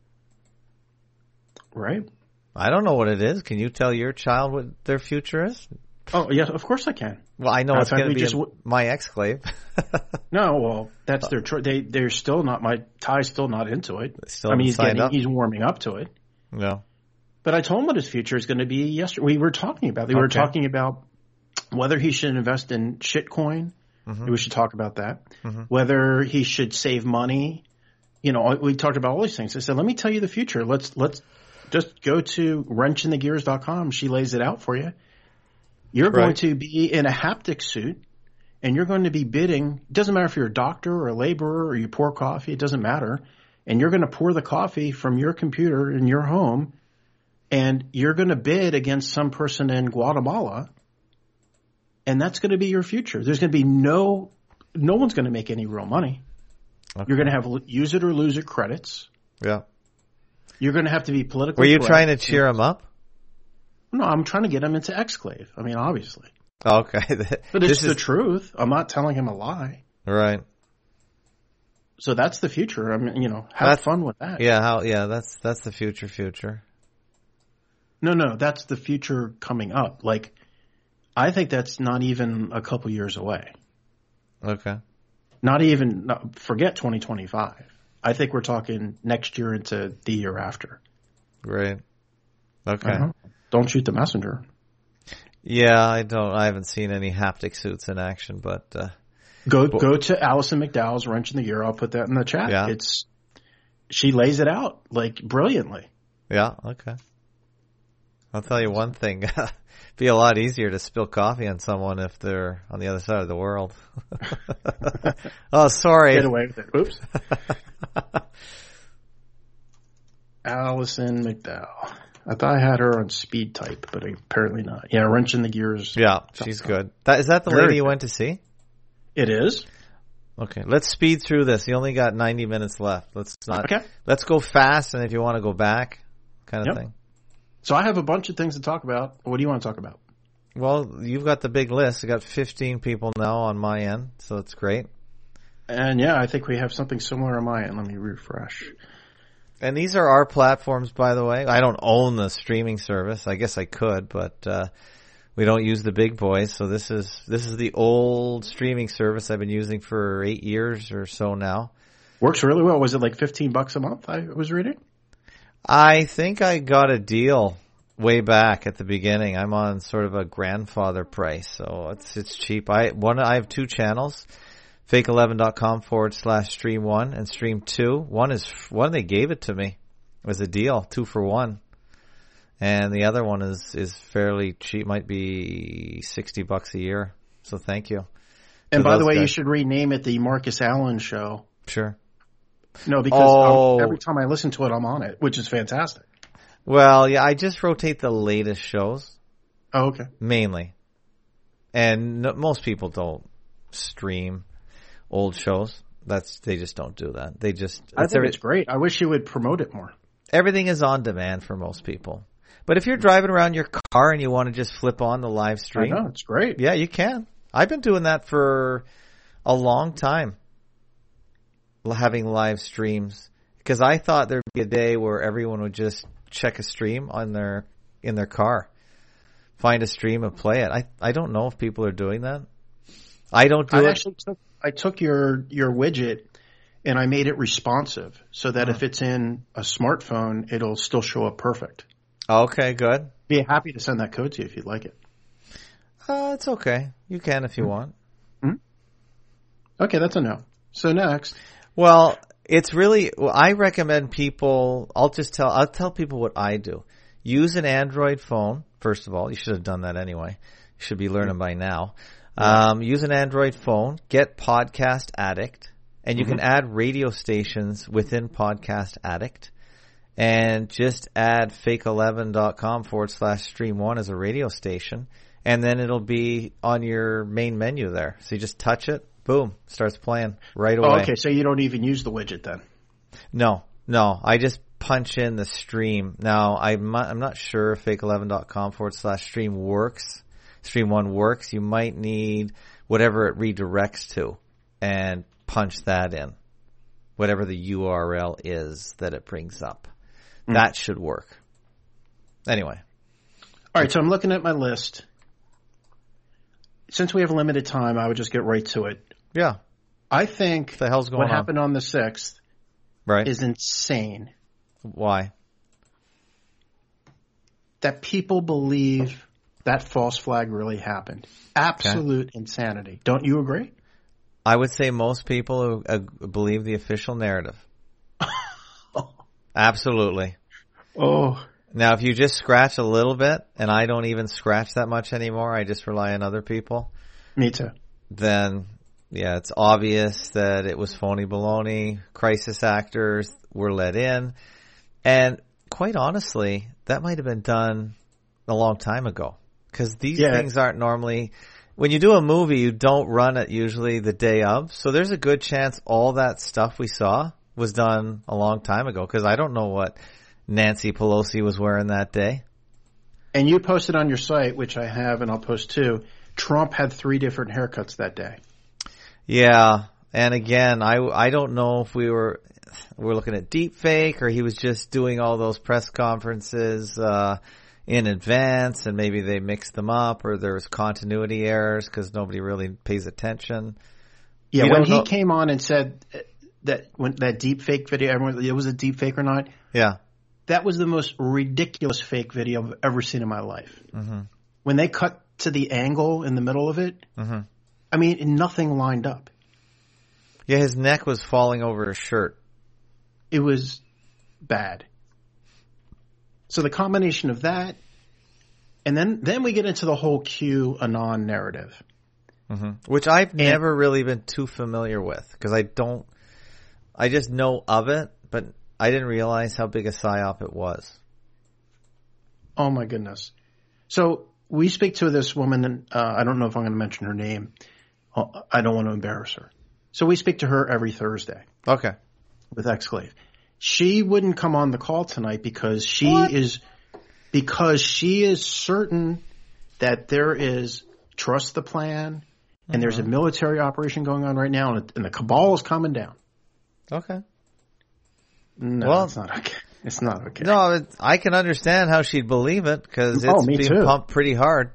S4: Right?
S3: I don't know what it is. Can you tell your child what their future is?
S4: Oh, yeah, of course I can.
S3: Well, I know
S4: Matter
S3: it's
S4: of fact,
S3: going to
S4: we
S3: be
S4: just
S3: in
S4: w-
S3: my exclave.
S4: No, well, that's their choice. They, they're still not, my Ty's still not into it.
S3: Still
S4: I mean,
S3: haven't
S4: he's
S3: signed
S4: getting,
S3: up.
S4: he's warming up to it.
S3: No.
S4: But I told him what his future is going to be yesterday. We were talking about, we were
S3: Okay.
S4: talking about whether he should invest in shitcoin.
S3: Mm-hmm.
S4: We should talk about that.
S3: Mm-hmm.
S4: Whether he should save money. You know, we talked about all these things. I said, let me tell you the future. Let's, let's just go to wrench in the gears dot com. She lays it out for you. You're going
S3: Right.
S4: to be in a haptic suit and you're going to be bidding. It doesn't matter if you're a doctor or a laborer or you pour coffee. It doesn't matter. And you're going to pour the coffee from your computer in your home and you're going to bid against some person in Guatemala. And that's going to be your future. There's going to be no, no one's going to make any real money.
S3: Okay.
S4: You're going to have use it or lose it credits.
S3: Yeah.
S4: You're going to have to be politically
S3: Were you
S4: correct.
S3: trying to cheer him up?
S4: No, I'm trying to get him into Exclave. I mean, obviously.
S3: Okay.
S4: But it's
S3: This
S4: the
S3: is-
S4: truth. I'm not telling him a lie.
S3: Right.
S4: So that's the future. I mean, you know, have
S3: That's-
S4: fun with that.
S3: Yeah, how yeah, that's that's the future future.
S4: No, no, that's the future coming up. Like, I think that's not even a couple years away.
S3: Okay.
S4: Not even, no, forget twenty twenty-five. I think we're talking next year into the year after.
S3: Great. Okay.
S4: Uh-huh. Don't shoot the messenger.
S3: Yeah, I don't I haven't seen any haptic suits in action, but uh
S4: Go go to Allison McDowell's Wrench in the Gear. I'll put that in the chat.
S3: Yeah.
S4: It's she lays it out like brilliantly.
S3: yeah, okay. I'll tell you one thing. It'd be a lot easier to spill coffee on someone if they're on the other side of the world. Oh, sorry.
S4: Get away with it. Oops. Allison McDowell. I thought I had her on speed type, but apparently not. Yeah, Wrench in the Gears.
S3: Yeah, she's good. That is that the
S4: Very
S3: lady you
S4: good.
S3: went to see?
S4: It is.
S3: Okay, let's speed through this. You only got ninety minutes left. Let's not.
S4: Okay.
S3: Let's go fast, and if you want to go back, kind of
S4: Yep.
S3: thing.
S4: So I have a bunch of things to talk about. What do you want to talk about?
S3: Well, you've got the big list. I got fifteen people now on my end, so that's great.
S4: And yeah, I think we have something similar on my end. Let me refresh.
S3: And these are our platforms, by the way. I don't own the streaming service. I guess I could, but uh, we don't use the big boys. So this is this is the old streaming service I've been using for eight years or so now.
S4: Works really well. Was it like fifteen bucks a month? I was reading.
S3: I think I got a deal way back at the beginning. I'm on sort of a grandfather price, so it's it's cheap. I one I have two channels, fake eleven dot com forward slash stream one and stream two. One is one they gave it to me. It was a deal, two for one. And the other one is is fairly cheap, might be sixty bucks a year. So thank you.
S4: And
S3: to
S4: by the
S3: those
S4: way, you
S3: guys.
S4: should rename it the Marcus Allen Show.
S3: Sure.
S4: No, because
S3: Oh.
S4: um, every time I listen to it, I'm on it, which is fantastic.
S3: Well, yeah, I just rotate the latest shows.
S4: Oh, okay.
S3: Mainly. And no, most people don't stream old shows. That's they just don't do that. They just
S4: I
S3: it's
S4: think
S3: every-
S4: it's great. I wish you would promote it more.
S3: everything is on demand for most people. But if you're driving around your car and you want to just flip on the live
S4: I
S3: stream,
S4: know, it's great.
S3: yeah, you can. I've been doing that for a long time. Having live streams because I thought there'd be a day where everyone would just check a stream on their in their car, find a stream and play it. I I don't know if people are doing that. I don't do
S4: I
S3: it.
S4: actually took I took your your widget and I made it responsive so that if it's in a smartphone, it'll still show up perfect.
S3: Okay, good.
S4: Be happy to send that code to you if you'd like it.
S3: Uh, it's okay. You can if you want.
S4: Okay, that's a no. So next,
S3: Well, It's really, well, I recommend people, I'll just tell, I'll tell people what I do. Use an Android phone, first of all. You should have done that anyway. You should be learning by now. Um, use an Android phone, get Podcast Addict, and you mm-hmm. can add radio stations within Podcast Addict, and just add fake eleven dot com forward slash stream one as a radio station, and then it'll be on your main menu there. So you just touch it, boom, starts playing right away.
S4: Oh, okay, so you don't even use the widget then?
S3: No, no, I just punch in the stream. Now, I'm, I'm not sure if fake eleven dot com forward slash stream works. Stream one works. You might need whatever it redirects to and punch that in. Whatever the U R L is that it brings up. Mm. That should work. Anyway.
S4: All right, so I'm looking at my list. Since we have limited time, I would just get right to it.
S3: Yeah.
S4: I think
S3: what the hell's going
S4: what
S3: on?
S4: happened on the sixth
S3: right.
S4: is insane.
S3: Why?
S4: That people believe that false flag really happened. Absolute okay. insanity. Don't you agree?
S3: I would say most people uh, believe the official narrative. Absolutely.
S4: Oh.
S3: Now, if you just scratch a little bit, and I don't even scratch that much anymore, I just rely on other people.
S4: Me too.
S3: Then, yeah, it's obvious that it was phony baloney. Crisis actors were let in. And quite honestly, that might have been done a long time ago. Because these yeah. things aren't normally, when you do a movie, you don't run it usually the day of. So there's a good chance all that stuff we saw was done a long time ago. Because I don't know what Nancy Pelosi was wearing that day.
S4: And you posted on your site, which I have and I'll post too, Trump had three different haircuts that day.
S3: Yeah. And again, I, I don't know if we were, we were looking at deep fake or he was just doing all those press conferences, uh, in advance, and maybe they mixed them up, or there was continuity errors because nobody really pays attention.
S4: Yeah,
S3: we
S4: when he
S3: know.
S4: came on and said that when that deep fake video, everyone, it was a deep fake or not.
S3: Yeah,
S4: that was the most ridiculous fake video I've ever seen in my life.
S3: Mm-hmm.
S4: When they cut to the angle in the middle of it,
S3: mm-hmm.
S4: I mean, nothing lined up.
S3: Yeah, his neck was falling over his shirt.
S4: It was bad. So the combination of that, and then, then we get into the whole QAnon narrative.
S3: Mm-hmm. Which I've and, never really been too familiar with, because I don't, I just know of it, but I didn't realize how big a psyop it was.
S4: Oh my goodness. So we speak to this woman, uh, I don't know if I'm going to mention her name. I don't want to embarrass her. So we speak to her every Thursday.
S3: Okay.
S4: With Exclave. She wouldn't come on the call tonight because she
S3: what?
S4: is because she is certain that there is trust the plan and mm-hmm. there's a military operation going on right now and, and the cabal is coming down.
S3: Okay.
S4: No, well, it's not okay. It's not okay.
S3: No, it, I can understand how she'd believe it because it's
S4: oh, me
S3: being
S4: too.
S3: pumped pretty hard.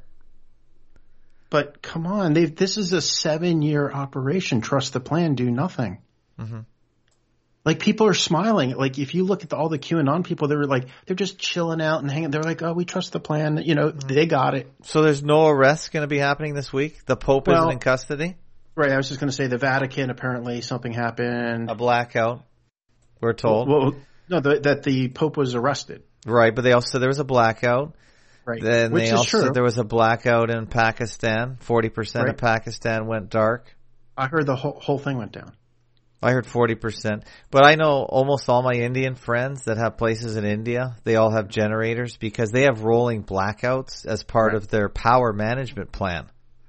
S4: But come on, they've, this is a seven-year operation. Trust the plan, do nothing.
S3: Mm-hmm.
S4: Like, people are smiling. Like, if you look at the, all the QAnon people, they're like, they're just chilling out and hanging. They're like, oh, we trust the plan. You know, they got it.
S3: So there's no arrest going to be happening this week? The Pope
S4: well,
S3: isn't in custody?
S4: Right. I was just going to say the Vatican, apparently something happened.
S3: A blackout, we're told.
S4: Well, well no, the, that the Pope was arrested.
S3: Right, but they also said there was a blackout.
S4: Right.
S3: Then
S4: Which
S3: they
S4: is
S3: also
S4: true.
S3: said there was a blackout in Pakistan. forty percent
S4: right.
S3: of Pakistan went dark.
S4: I heard the whole, whole thing went down.
S3: I heard forty percent. But I know almost all my Indian friends that have places in India, they all have generators because they have rolling blackouts as part right. of their power management plan.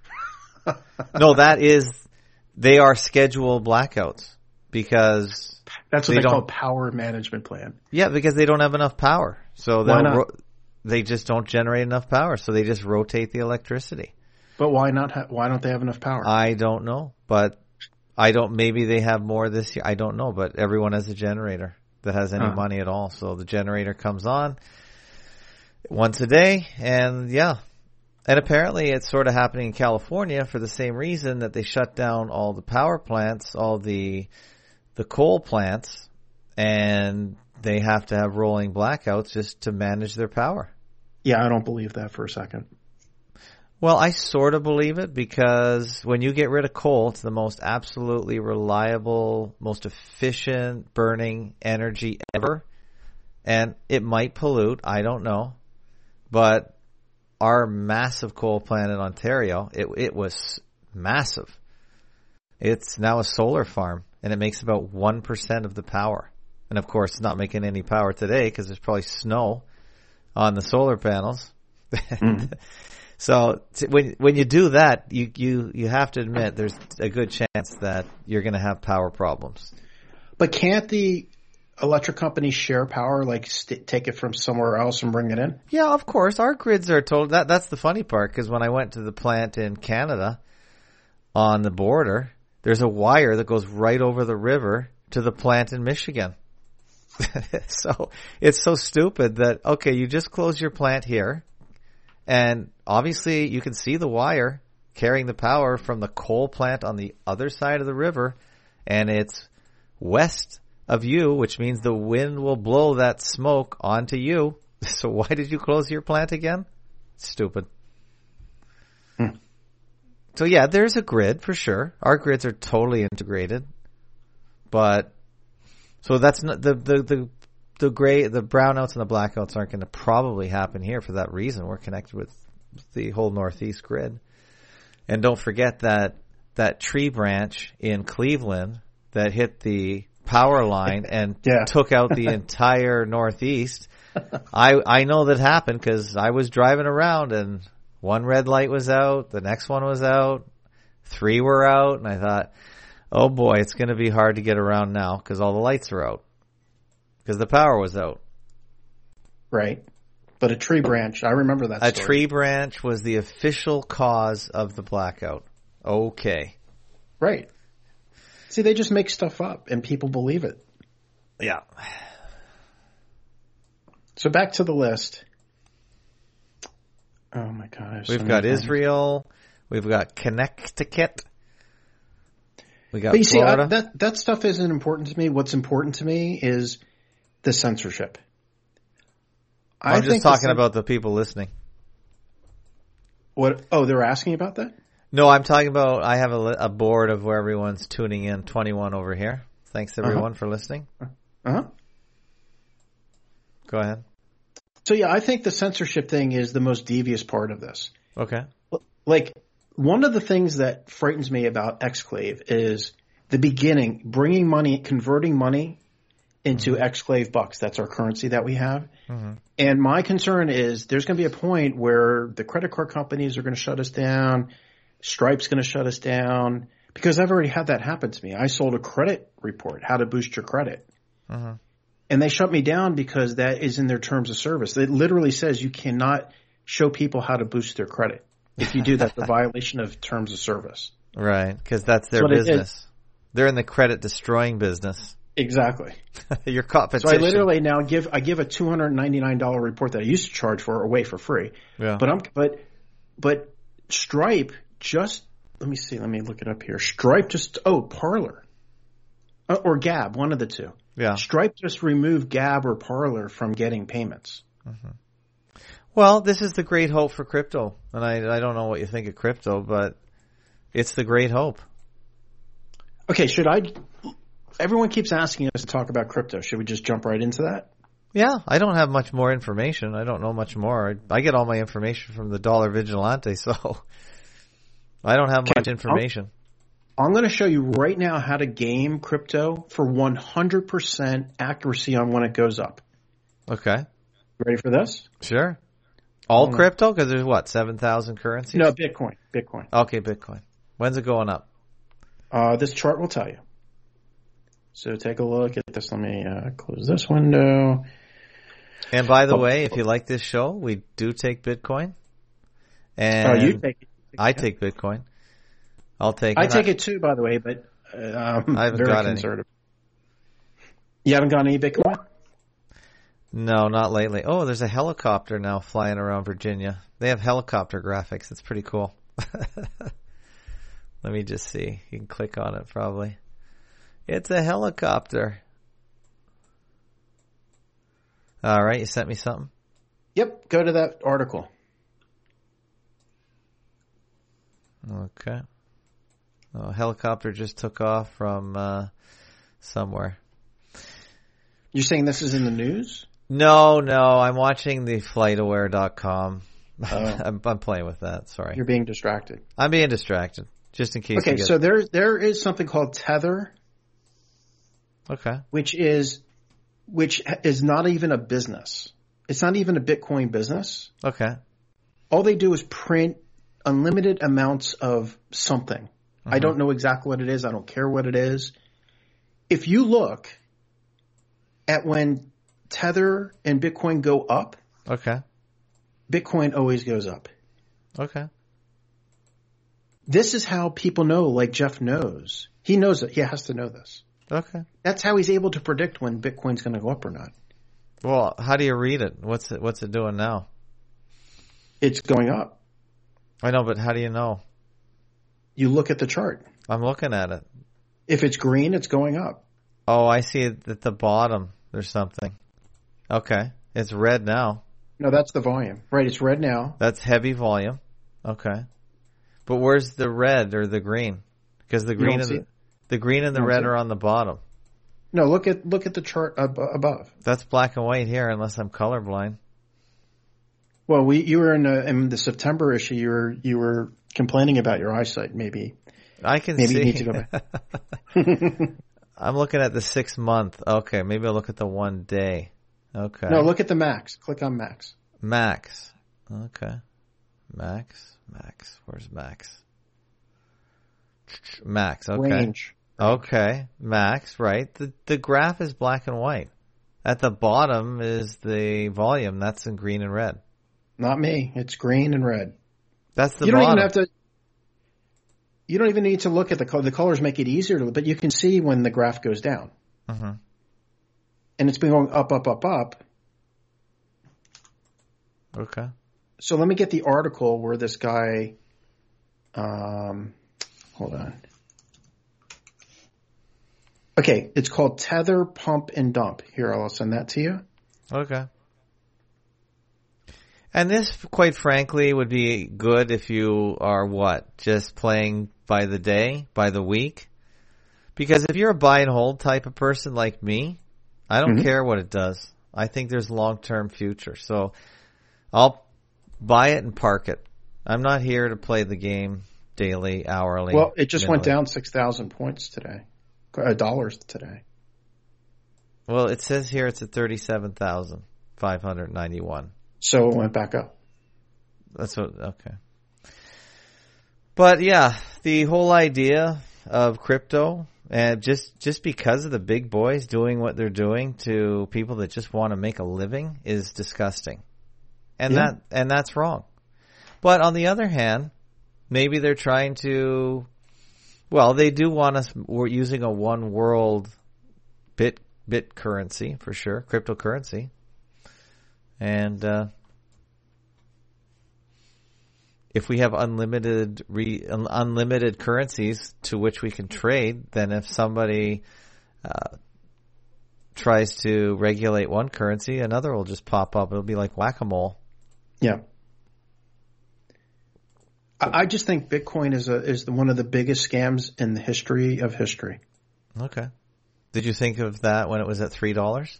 S3: No, that is, they are scheduled blackouts because...
S4: That's what
S3: they,
S4: they call power management plan.
S3: Yeah, because they don't have enough power. So
S4: why not?
S3: Ro- they just don't generate enough power. So they just rotate the electricity.
S4: But why not? Ha- why don't they have enough power?
S3: I don't know. But I don't, maybe they have more this year. I don't know. But everyone has a generator that has any
S4: huh.
S3: money at all. So the generator comes on once a day. And yeah. And apparently it's sort of happening in California for the same reason that they shut down all the power plants, all the the coal plants, and they have to have rolling blackouts just to manage their power.
S4: Yeah, I don't believe that for a second.
S3: Well, I sort of believe it because when you get rid of coal, it's the most absolutely reliable, most efficient burning energy ever. And it might pollute, I don't know. But our massive coal plant in Ontario, it, it was massive. It's now a solar farm, and it makes about one percent of the power. And of course, it's not making any power today because there's probably snow on the solar panels. Mm. So t- when when you do that, you, you, you have to admit there's a good chance that you're going to have power problems.
S4: But can't the electric companies share power, like st- take it from somewhere else and bring it in?
S3: Yeah, of course. Our grids are total. That that's the funny part, because when I went to the plant in Canada on the border, there's a wire that goes right over the river to the plant in Michigan. So it's so stupid that, okay, you just close your plant here, and obviously you can see the wire carrying the power from the coal plant on the other side of the river, and it's west of you, which means the wind will blow that smoke onto you. So why did you close your plant again? Stupid. Hmm. So yeah, there's a grid for sure. Our grids are totally integrated, but so that's not the the the the gray the brownouts and the blackouts aren't going to probably happen here for that reason. We're connected with the whole Northeast grid, and don't forget that that tree branch in Cleveland that hit the power line and yeah. took out the entire Northeast. I I know that happened because I was driving around and one red light was out, the next one was out, three were out, and I thought, oh boy, it's going to be hard to get around now because all the lights are out because the power was out.
S4: Right. But a tree branch, I remember that
S3: A
S4: story.
S3: tree branch was the official cause of the blackout. Okay.
S4: Right. See, they just make stuff up and people believe it.
S3: Yeah.
S4: So back to the list. Oh my gosh.
S3: We've got Israel. We've got Connecticut. We got
S4: but you
S3: Florida.
S4: See, I, that, that stuff isn't important to me. What's important to me is the censorship.
S3: I'm I just think talking the, about the people listening.
S4: What? Oh, they're asking about that?
S3: No, I'm talking about, I have a, a board of where everyone's tuning in, twenty-one over here. Thanks everyone uh-huh. for listening.
S4: Uh-huh.
S3: Go ahead.
S4: So yeah, I think the censorship thing is the most devious part of this.
S3: Okay.
S4: Like, one of the things that frightens me about Xclave is the beginning, bringing money, converting money into mm-hmm. Xclave bucks. That's our currency that we have. Mm-hmm. And my concern is there's going to be a point where the credit card companies are going to shut us down. Stripe's going to shut us down because I've already had that happen to me. I sold a credit report, how to boost your credit. Mm-hmm. And they shut me down because that is in their terms of service. It literally says you cannot show people how to boost their credit. If you do, that's a violation of terms of service.
S3: Right, because that's their that's business. They're in the credit destroying business.
S4: Exactly.
S3: Your competition.
S4: So I literally now give I give a two hundred ninety-nine dollars report that I used to charge for away for free.
S3: Yeah.
S4: But I'm but but Stripe just let me see, let me look it up here. Stripe just oh Parler uh, or Gab, one of the two.
S3: Yeah.
S4: Stripe just removed Gab or Parler from getting payments.
S3: Mm-hmm. Well, this is the great hope for crypto, and I I don't know what you think of crypto, but it's the great hope.
S4: Okay, should I? Everyone keeps asking us to talk about crypto. Should we just jump right into that?
S3: Yeah, I don't have much more information. I don't know much more. I, I get all my information from the Dollar Vigilante, so I don't have okay, much information.
S4: I'm, I'm going to show you right now how to game crypto for one hundred percent accuracy on when it goes up.
S3: Okay.
S4: You ready for this?
S3: Sure. All um, crypto? Because there's what, seven thousand currencies?
S4: No, Bitcoin. Bitcoin.
S3: Okay, Bitcoin. When's it going up?
S4: Uh, this chart will tell you. So take a look at this. Let me uh, close this window.
S3: And by the oh, way, if you like this show, we do take Bitcoin. And
S4: oh, you take it.
S3: I take Bitcoin. I'll take
S4: I
S3: it.
S4: take I, it too, by the way, but uh, I'm
S3: I haven't
S4: very
S3: got
S4: conservative.
S3: Any.
S4: You haven't got any Bitcoin?
S3: No, not lately. Oh, there's a helicopter now flying around Virginia. They have helicopter graphics. It's pretty cool. Let me just see. You can click on it probably. It's a helicopter. All right, you sent me something?
S4: Yep, go to that article.
S3: Okay. Oh, a helicopter just took off from uh, somewhere.
S4: You're saying this is in the news?
S3: No, no. I'm watching the flight aware dot com.
S4: Oh.
S3: I'm, I'm playing with that. Sorry.
S4: You're being distracted.
S3: I'm being distracted, just in case.
S4: Okay,
S3: you get...
S4: so there there is something called Tether.
S3: Okay.
S4: Which is which is not even a business. It's not even a Bitcoin business.
S3: Okay.
S4: All they do is print unlimited amounts of something. Mm-hmm. I don't know exactly what it is. I don't care what it is. If you look at when Tether and Bitcoin go up,
S3: okay,
S4: Bitcoin always goes up.
S3: Okay.
S4: This is how people know, like Jeff knows. He knows it. He has to know this.
S3: Okay.
S4: That's how he's able to predict when Bitcoin's going to go up or not.
S3: Well, how do you read it? What's it, what's it doing now?
S4: It's going up.
S3: I know, but how do you know?
S4: You look at the chart.
S3: I'm looking at it.
S4: If it's green, it's going up.
S3: Oh, I see it at the bottom. There's something. Okay. It's red now.
S4: No, that's the volume. Right, it's red now.
S3: That's heavy volume. Okay. But where's the red or the green? Because the green and the, the green and the red are on the bottom.
S4: No, look at look at the chart ab- above.
S3: That's black and white here, unless I'm colorblind.
S4: Well, we you were in, a, in the September issue. You were you were complaining about your eyesight. Maybe
S3: I can
S4: maybe
S3: see.
S4: you need to go back.
S3: I'm looking at the six month. Okay, maybe I'll look at the one day. Okay.
S4: No, look at the max. Click on max.
S3: Max. Okay. Max. Max. Where's Max? Max. Okay.
S4: Range.
S3: Okay. Max. Right. The the graph is black and white. At the bottom is the volume. That's in green and red.
S4: Not me. It's green and red.
S3: That's the
S4: you don't
S3: bottom.
S4: even have to. You don't even need to look at the color. The colors make it easier to, but you can see when the graph goes down.
S3: Mm-hmm.
S4: And it's been going up, up, up, up.
S3: Okay.
S4: So let me get the article where this guy, um, hold on. Okay, it's called Tether Pump and Dump. Here, I'll send that to you.
S3: Okay. And this, quite frankly, would be good if you are what? Just playing by the day, by the week? Because if you're a buy and hold type of person like me, I don't mm-hmm. care what it does. I think there's long-term future. So I'll buy it and park it. I'm not here to play the game daily, hourly.
S4: Well, it just
S3: minutely.
S4: went down six thousand points today. Uh, dollars today.
S3: Well, it says here it's at thirty-seven thousand five hundred ninety-one.
S4: So it went back up.
S3: That's what, okay. But yeah, the whole idea of crypto, and just, just because of the big boys doing what they're doing to people that just want to make a living is disgusting. And
S4: yeah.
S3: that, and that's wrong. But on the other hand, maybe they're trying to, well, they do want us, we're using a one world bit, bit currency for sure, cryptocurrency. And uh, if we have unlimited re, un, unlimited currencies to which we can trade, then if somebody uh, tries to regulate one currency, another will just pop up. It'll be like whack-a-mole.
S4: Yeah. I, I just think Bitcoin is a is the, one of the biggest scams in the history of history.
S3: Okay. Did you think of that when it was at three dollars?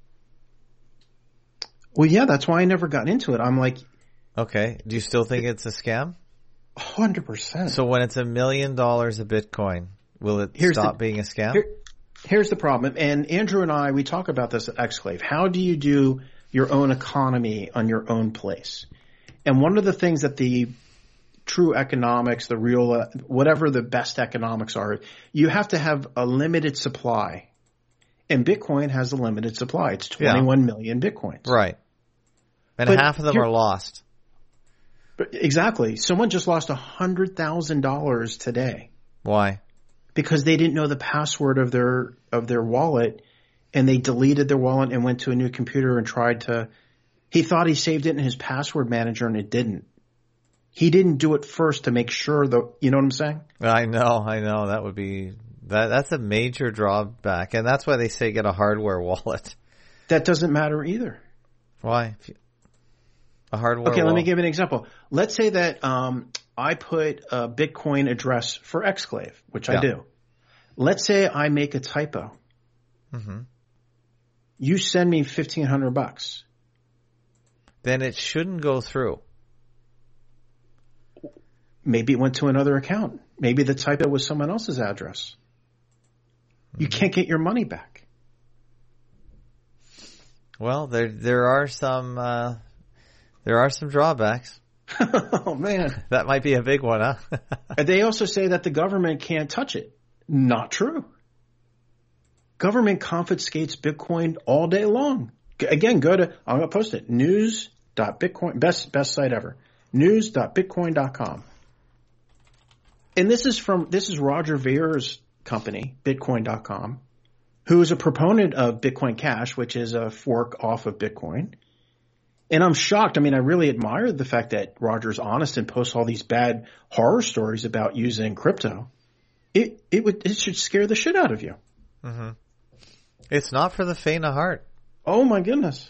S4: Well, yeah, that's why I never got into it. I'm like,
S3: okay. Do you still think it's a scam?
S4: one hundred percent.
S3: So when it's a million dollars a Bitcoin, will it
S4: here's
S3: stop
S4: the,
S3: being a scam?
S4: Here, here's the problem. And Andrew and I, we talk about this at Exclave. How do you do your own economy on your own place? And one of the things that the true economics, the real, uh, whatever the best economics are, you have to have a limited supply. And Bitcoin has a limited supply. It's twenty-one yeah. million Bitcoins.
S3: Right. And but half of them are lost.
S4: But exactly. Someone just lost one hundred thousand dollars today.
S3: Why?
S4: Because they didn't know the password of their of their wallet, and they deleted their wallet and went to a new computer and tried to – he thought he saved it in his password manager, and it didn't. He didn't do it first to make sure – you know what I'm saying?
S3: I know. I know. That would be – That that's a major drawback, and that's why they say get a hardware wallet.
S4: That doesn't matter either.
S3: Why? A hardware
S4: Okay,
S3: wallet.
S4: let me give you an example. Let's say that um, I put a Bitcoin address for Exclave, which
S3: Yeah.
S4: I do. Let's say I make a typo.
S3: Mm-hmm.
S4: You send me fifteen hundred bucks.
S3: Then it shouldn't go through.
S4: Maybe it went to another account. Maybe the typo was someone else's address. You can't get your money back.
S3: Well, there there are some uh, there are some drawbacks.
S4: Oh, man.
S3: That might be a big one, huh?
S4: And they also say that the government can't touch it. Not true. Government confiscates Bitcoin all day long. G- Again, go to, I'm going to post it, news.bitcoin, best, best site ever, news dot bitcoin dot com. And this is from, this is Roger Vere's company, bitcoin dot com, who is a proponent of Bitcoin Cash, which is a fork off of Bitcoin. And I'm shocked. I mean, I really admire the fact that Roger's honest and posts all these bad horror stories about using crypto. It, it would, it should scare the shit out of you.
S3: Mm-hmm. It's not for the faint of heart.
S4: Oh my goodness.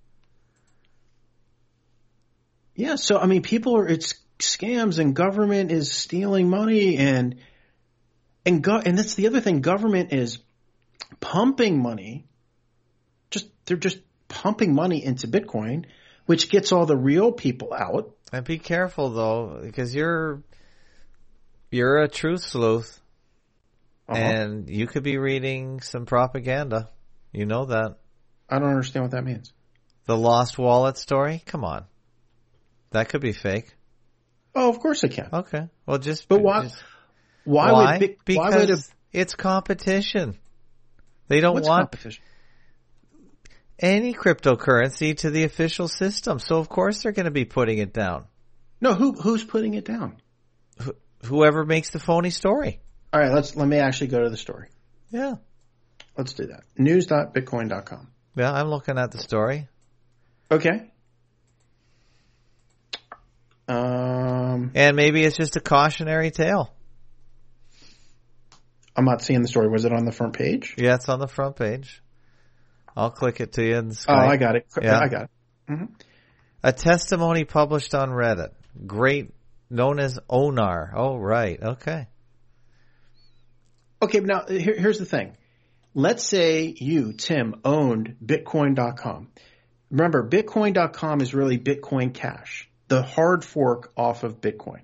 S4: Yeah. So, I mean, people are, it's scams and government is stealing money and, and go, and that's the other thing. Government is pumping money. Just, they're just pumping money into Bitcoin, which gets all the real people out.
S3: And be careful though, because you're you're a truth sleuth,
S4: Uh-huh.
S3: and you could be reading some propaganda. You know that.
S4: I don't understand what that means.
S3: The lost wallet story? Come on. That could be fake.
S4: Oh, of course it can.
S3: Okay. Well, just
S4: But why?
S3: just-
S4: Why,
S3: why?
S4: would Bit-
S3: Because
S4: why would a,
S3: it's competition. They don't
S4: what's
S3: want
S4: competition?
S3: any cryptocurrency to the official system, so of course they're going to be putting it down.
S4: No, who who's putting it down?
S3: Wh- whoever makes the phony story.
S4: All right, let's let me actually go to the story.
S3: Yeah.
S4: Let's do that. news dot bitcoin dot com.
S3: Yeah, I'm looking at the story.
S4: Okay. Um,
S3: And maybe it's just a cautionary tale.
S4: I'm not seeing the story. Was it on the front page?
S3: Yeah, it's on the front page. I'll click it to you in the
S4: Oh,
S3: Skype.
S4: I got it.
S3: Yeah.
S4: I got it. Mm-hmm.
S3: A testimony published on Reddit. Great, known as Onar. Oh, right. Okay.
S4: Okay, now here, here's the thing. Let's say you, Tim, owned bitcoin dot com. Remember, bitcoin dot com is really Bitcoin Cash, the hard fork off of Bitcoin.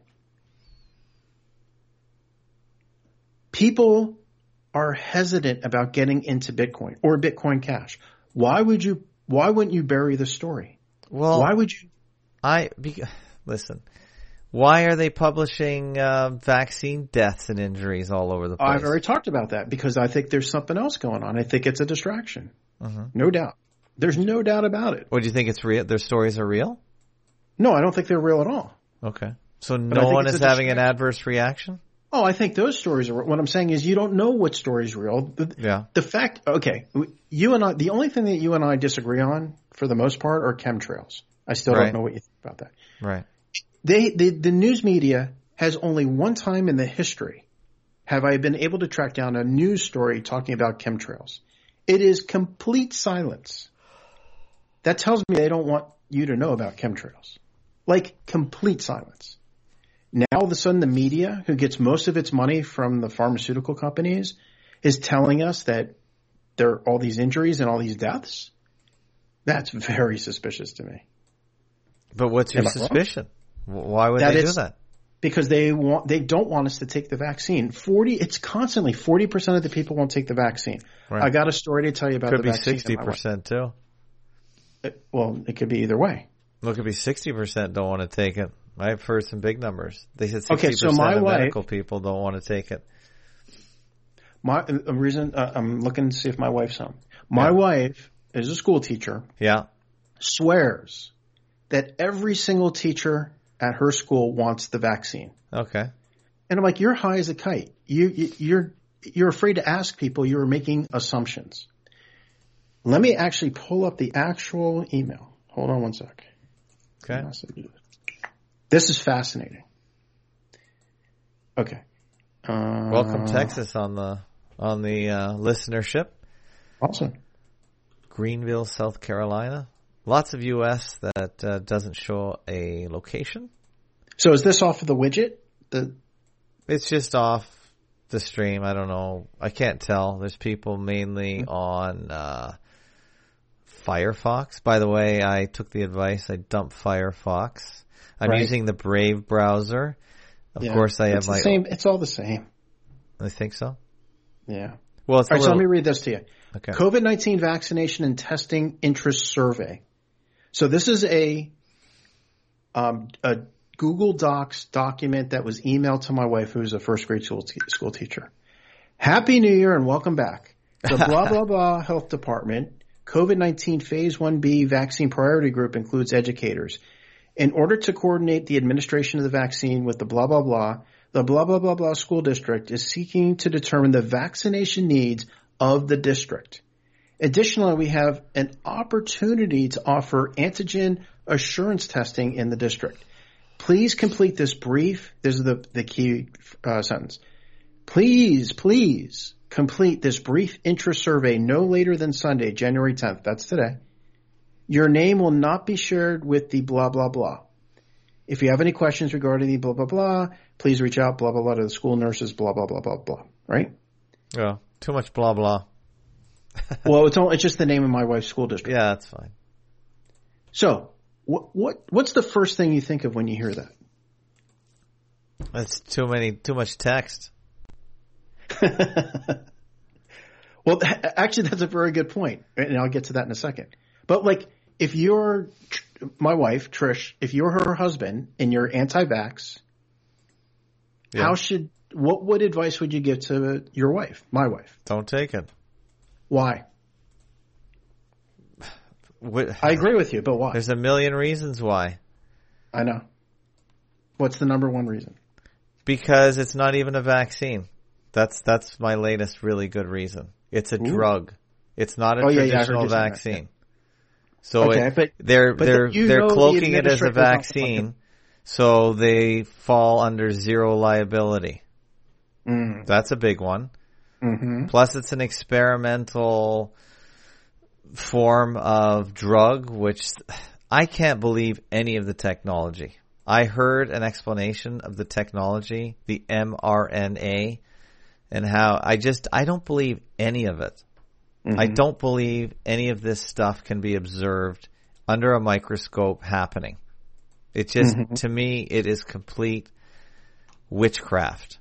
S4: People are hesitant about getting into Bitcoin or Bitcoin Cash. Why would you, why wouldn't you bury the story?
S3: Well,
S4: Why would you?
S3: I be, listen. Why are they publishing uh, vaccine deaths and injuries all over the place?
S4: I've already talked about that because I think there's something else going on. I think it's a distraction.
S3: Mm-hmm.
S4: No doubt. There's no doubt about it.
S3: What do you think? It's real? Their stories are real?
S4: No, I don't think they're real at all.
S3: Okay. So
S4: I
S3: no
S4: think
S3: one
S4: it's
S3: is
S4: a
S3: having an
S4: distraction.
S3: adverse reaction?
S4: Oh, I think those stories are, what I'm saying is you don't know what story is real. The,
S3: Yeah.
S4: the fact, okay, you and I, the only thing that you and I disagree on for the most part are chemtrails. I still
S3: Right.
S4: don't know what you think about that.
S3: Right.
S4: They, the, the news media has only one time in the history have I been able to track down a news story talking about chemtrails. It is complete silence. That tells me they don't want you to know about chemtrails. Like complete silence. Now all of a sudden the media, who gets most of its money from the pharmaceutical companies, is telling us that there are all these injuries and all these deaths. That's very suspicious to me.
S3: But what's your
S4: Am I wrong?
S3: suspicion? W- Why would
S4: That
S3: they do
S4: is-
S3: that?
S4: Because they want, they don't want us to take the vaccine. Forty, it's constantly forty percent of the people won't take the vaccine.
S3: Right.
S4: I got a story to tell you about
S3: Could
S4: the
S3: be
S4: vaccine.
S3: sixty percent too.
S4: It- Well, it could be either way.
S3: Look, it could be sixty percent don't want to take it. I've heard some big numbers. They said
S4: Okay,
S3: sixty
S4: so
S3: percent
S4: my
S3: of
S4: wife-
S3: medical people don't want to take it.
S4: My a reason uh, I'm looking to see if my wife's home. My
S3: Yeah.
S4: wife is a school teacher.
S3: Yeah.
S4: Swears that every single teacher at her school wants the vaccine.
S3: Okay.
S4: And I'm like, you're high as a kite. You, you you're you're afraid to ask people. You're making assumptions. Let me actually pull up the actual email. Hold on one sec.
S3: Okay.
S4: This is fascinating. Okay. Uh,
S3: Welcome Texas on the on the uh, listenership.
S4: Awesome.
S3: Greenville, South Carolina. Lots of U S that uh, doesn't show a location.
S4: So is this off of the widget? The
S3: It's just off the stream. I don't know. I can't tell. There's people mainly on uh, Firefox. By the way, I took the advice. I dumped Firefox. I'm
S4: Right.
S3: using the Brave browser. Of
S4: Yeah.
S3: course, I have
S4: it's the
S3: my.
S4: same. It's all the same.
S3: I think so.
S4: Yeah.
S3: Well, it's a
S4: All right, so
S3: little,
S4: let me read this to you.
S3: okay.
S4: COVID nineteen vaccination and testing interest survey. So this is a um, a Google Docs document that was emailed to my wife, who's a first grade school te- school teacher. Happy New Year and welcome back. The blah blah blah health department COVID nineteen phase one B vaccine priority group includes educators. In order to coordinate the administration of the vaccine with the blah blah blah, the blah blah blah blah school district is seeking to determine the vaccination needs of the district. Additionally, we have an opportunity to offer antigen assurance testing in the district. Please complete this brief. This is the, the key uh, sentence. Please, please complete this brief interest survey no later than Sunday, January tenth. That's today. Your name will not be shared with the blah, blah, blah. If you have any questions regarding the blah, blah, blah, please reach out, blah, blah, blah, to the school nurses, blah, blah, blah, blah, blah. Right?
S3: Yeah, too much blah blah.
S4: Well, it's, all, it's just the name of my wife's school district.
S3: Yeah, that's fine.
S4: So what, what, what's the first thing you think of when you hear that?
S3: That's too many, too much text.
S4: Well, actually, that's a very good point, and I'll get to that in a second. But like, if you're my wife, Trish, if you're her husband and you're anti-vax,
S3: Yeah.
S4: how should, what, what advice would you give to your wife, my wife?
S3: Don't take it.
S4: Why?
S3: What,
S4: I agree with you, but why?
S3: There's a million reasons why.
S4: I know. What's the number one reason?
S3: Because it's not even a vaccine. That's that's my latest really good reason. It's a
S4: Ooh.
S3: drug. It's not a
S4: Oh, yeah, yeah, I heard
S3: traditional
S4: you say that,
S3: vaccine. So
S4: Okay,
S3: it,
S4: but-
S3: they're
S4: but
S3: they're
S4: you
S3: they're
S4: know the
S3: cloaking it as a
S4: administrator's not
S3: vaccine, so they fall under zero liability.
S4: Mm.
S3: That's a big one.
S4: Mm-hmm.
S3: Plus, it's an experimental form of drug, which I can't believe any of the technology. I heard an explanation of the technology, the mRNA, and how I just, I don't believe any of it.
S4: Mm-hmm.
S3: I don't believe any of this stuff can be observed under a microscope happening. It just,
S4: Mm-hmm.
S3: to me, it is complete witchcraft.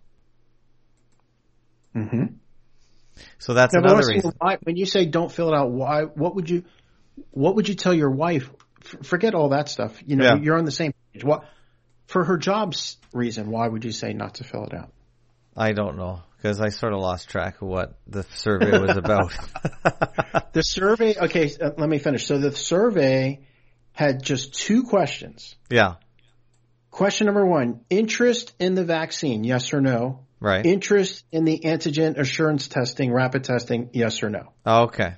S4: Mm-hmm.
S3: So that's
S4: Now, but
S3: another
S4: let's see,
S3: reason.
S4: why, when you say don't fill it out, why? What would you? What would you tell your wife? F- forget all that stuff. You know,
S3: Yeah.
S4: you're on the same page. What for her job's reason? Why would you say not to fill it out?
S3: I don't know, because I sort of lost track of what the survey was about.
S4: The survey. Okay, uh, let me finish. So the survey had just two questions.
S3: Yeah,
S4: Question number one: interest in the vaccine, yes or no?
S3: right.
S4: Interest in the antigen assurance testing, rapid testing, yes or no?
S3: Okay.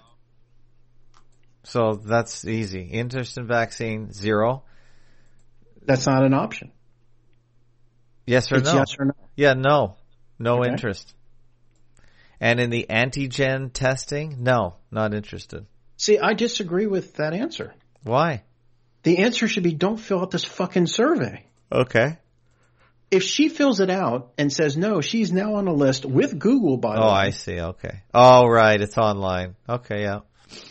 S3: So that's easy. Interest in vaccine, zero.
S4: That's not an option.
S3: Yes or
S4: It's
S3: no?
S4: yes or no.
S3: Yeah, no. No
S4: Okay.
S3: interest. And in the antigen testing, no, not interested.
S4: See, I disagree with that answer.
S3: Why?
S4: The answer should be don't fill out this fucking survey.
S3: Okay.
S4: If she fills it out and says no, she's now on a list with Google, by the
S3: Oh,
S4: way.
S3: I see. Okay. Oh, right. It's online. Okay, yeah.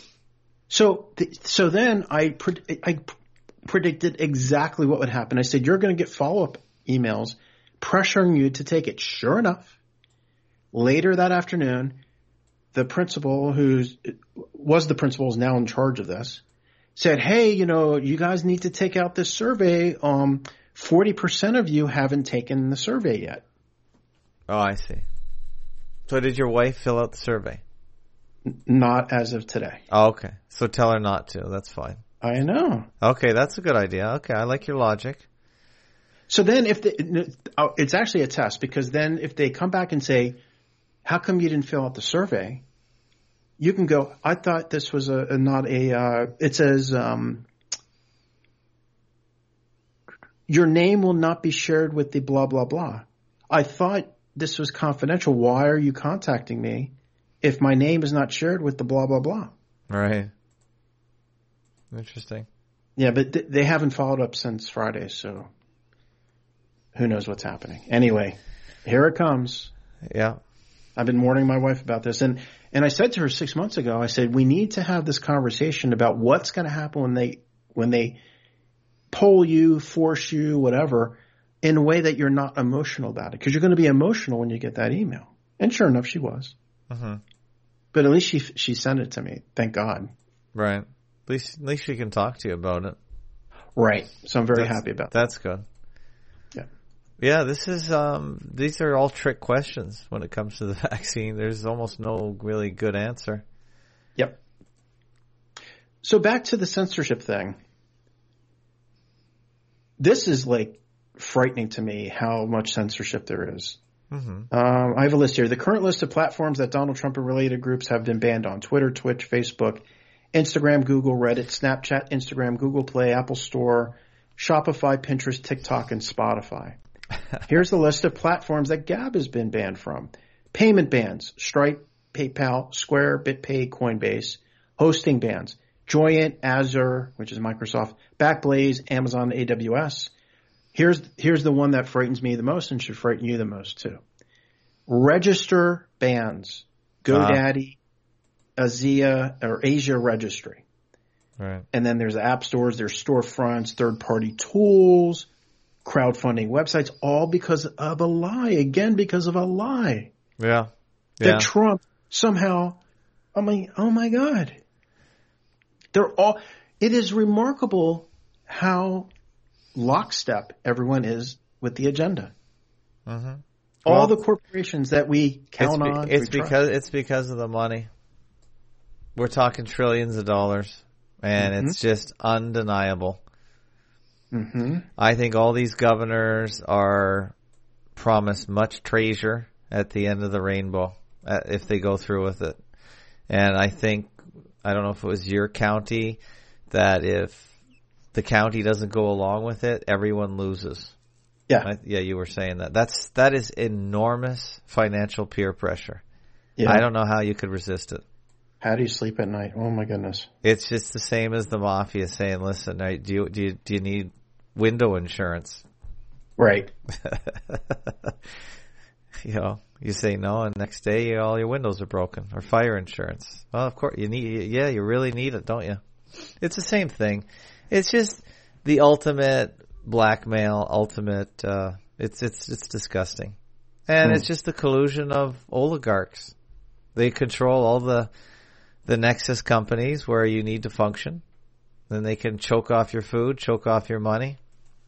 S4: So, th- so then I, pred- I predicted exactly what would happen. I said, you're going to get follow-up emails pressuring you to take it. Sure enough, later that afternoon, the principal, who was the principal, is now in charge of this, said, hey, you know, you guys need to take out this survey. Um, forty percent of you haven't taken the survey yet.
S3: Oh, I see. So did your wife fill out the survey?
S4: N- Not as of today.
S3: Oh, okay. So tell her not to. That's fine.
S4: I know.
S3: Okay, that's a good idea. Okay, I like your logic.
S4: So then if they, oh, it's actually a test, because then if they come back and say, how come you didn't fill out the survey? You can go, I thought this was a, a not a, uh, it says, um, your name will not be shared with the blah, blah, blah. I thought this was confidential. Why are you contacting me if my name is not shared with the blah, blah, blah?
S3: Right. Interesting.
S4: Yeah, but th- they haven't followed up since Friday, so who knows what's happening. Anyway, here it comes.
S3: Yeah.
S4: I've been warning my wife about this. And, and I said to her six months ago, I said, we need to have this conversation about what's going to happen when they, when they poll you, force you, whatever, in a way that you're not emotional about it. Because you're going to be emotional when you get that email. And sure enough, she was.
S3: Mm-hmm.
S4: But at least she she sent it to me. Thank God.
S3: Right. At least, at least she can talk to you about it.
S4: Right. So I'm very
S3: that's,
S4: happy about that.
S3: That's good.
S4: Yeah.
S3: Yeah, this is, um, these are all trick questions when it comes to the vaccine. There's almost no really good answer.
S4: Yep. So back to the censorship thing. This is like frightening to me how much censorship there is.
S3: Mm-hmm.
S4: Um, I have a list here. The current list of platforms that Donald Trump and related groups have been banned on: Twitter, Twitch, Facebook, Instagram, Google, Reddit, Snapchat, Instagram, Google Play, Apple Store, Shopify, Pinterest, TikTok, and Spotify. Here's the list of platforms that Gab has been banned from: payment bans, Stripe, PayPal, Square, BitPay, Coinbase; hosting bans, Joyent, Azure, which is Microsoft, Backblaze, Amazon, A W S. Here's here's the one that frightens me the most and should frighten you the most too. Register bans, GoDaddy, uh, Azia or Asia Registry.
S3: Right.
S4: And then there's app stores, there's storefronts, third-party tools, crowdfunding websites, all because of a lie. Again, because of a lie.
S3: Yeah.
S4: That
S3: Yeah.
S4: Trump somehow, I mean, oh my God. They're all, it is remarkable how lockstep everyone is with the agenda.
S3: Mm-hmm.
S4: All
S3: Well,
S4: the corporations that we count
S3: it's be,
S4: on.
S3: It's
S4: we
S3: because it's because of the money. We're talking trillions of dollars, and
S4: Mm-hmm.
S3: it's just undeniable.
S4: Mm-hmm.
S3: I think all these governors are promised much treasure at the end of the rainbow uh, if they go through with it. And I think, I don't know if it was your county, that if the county doesn't go along with it, everyone loses.
S4: Yeah.
S3: I, yeah, you were saying that. That's that is enormous financial peer pressure.
S4: Yeah.
S3: I don't know how you could resist it.
S4: How do you sleep at night? Oh my goodness.
S3: It's just the same as the mafia saying, "Listen, right, do you do you, do you need window insurance?"
S4: Right.
S3: You know, you say no, and next day all your windows are broken, or fire insurance. Well, of course you need. Yeah, you really need it, don't you? It's the same thing. It's just the ultimate blackmail. Ultimate. Uh, it's it's it's disgusting, and
S4: Hmm.
S3: it's just the collusion of oligarchs. They control all the the nexus companies where you need to function. Then they can choke off your food, choke off your money.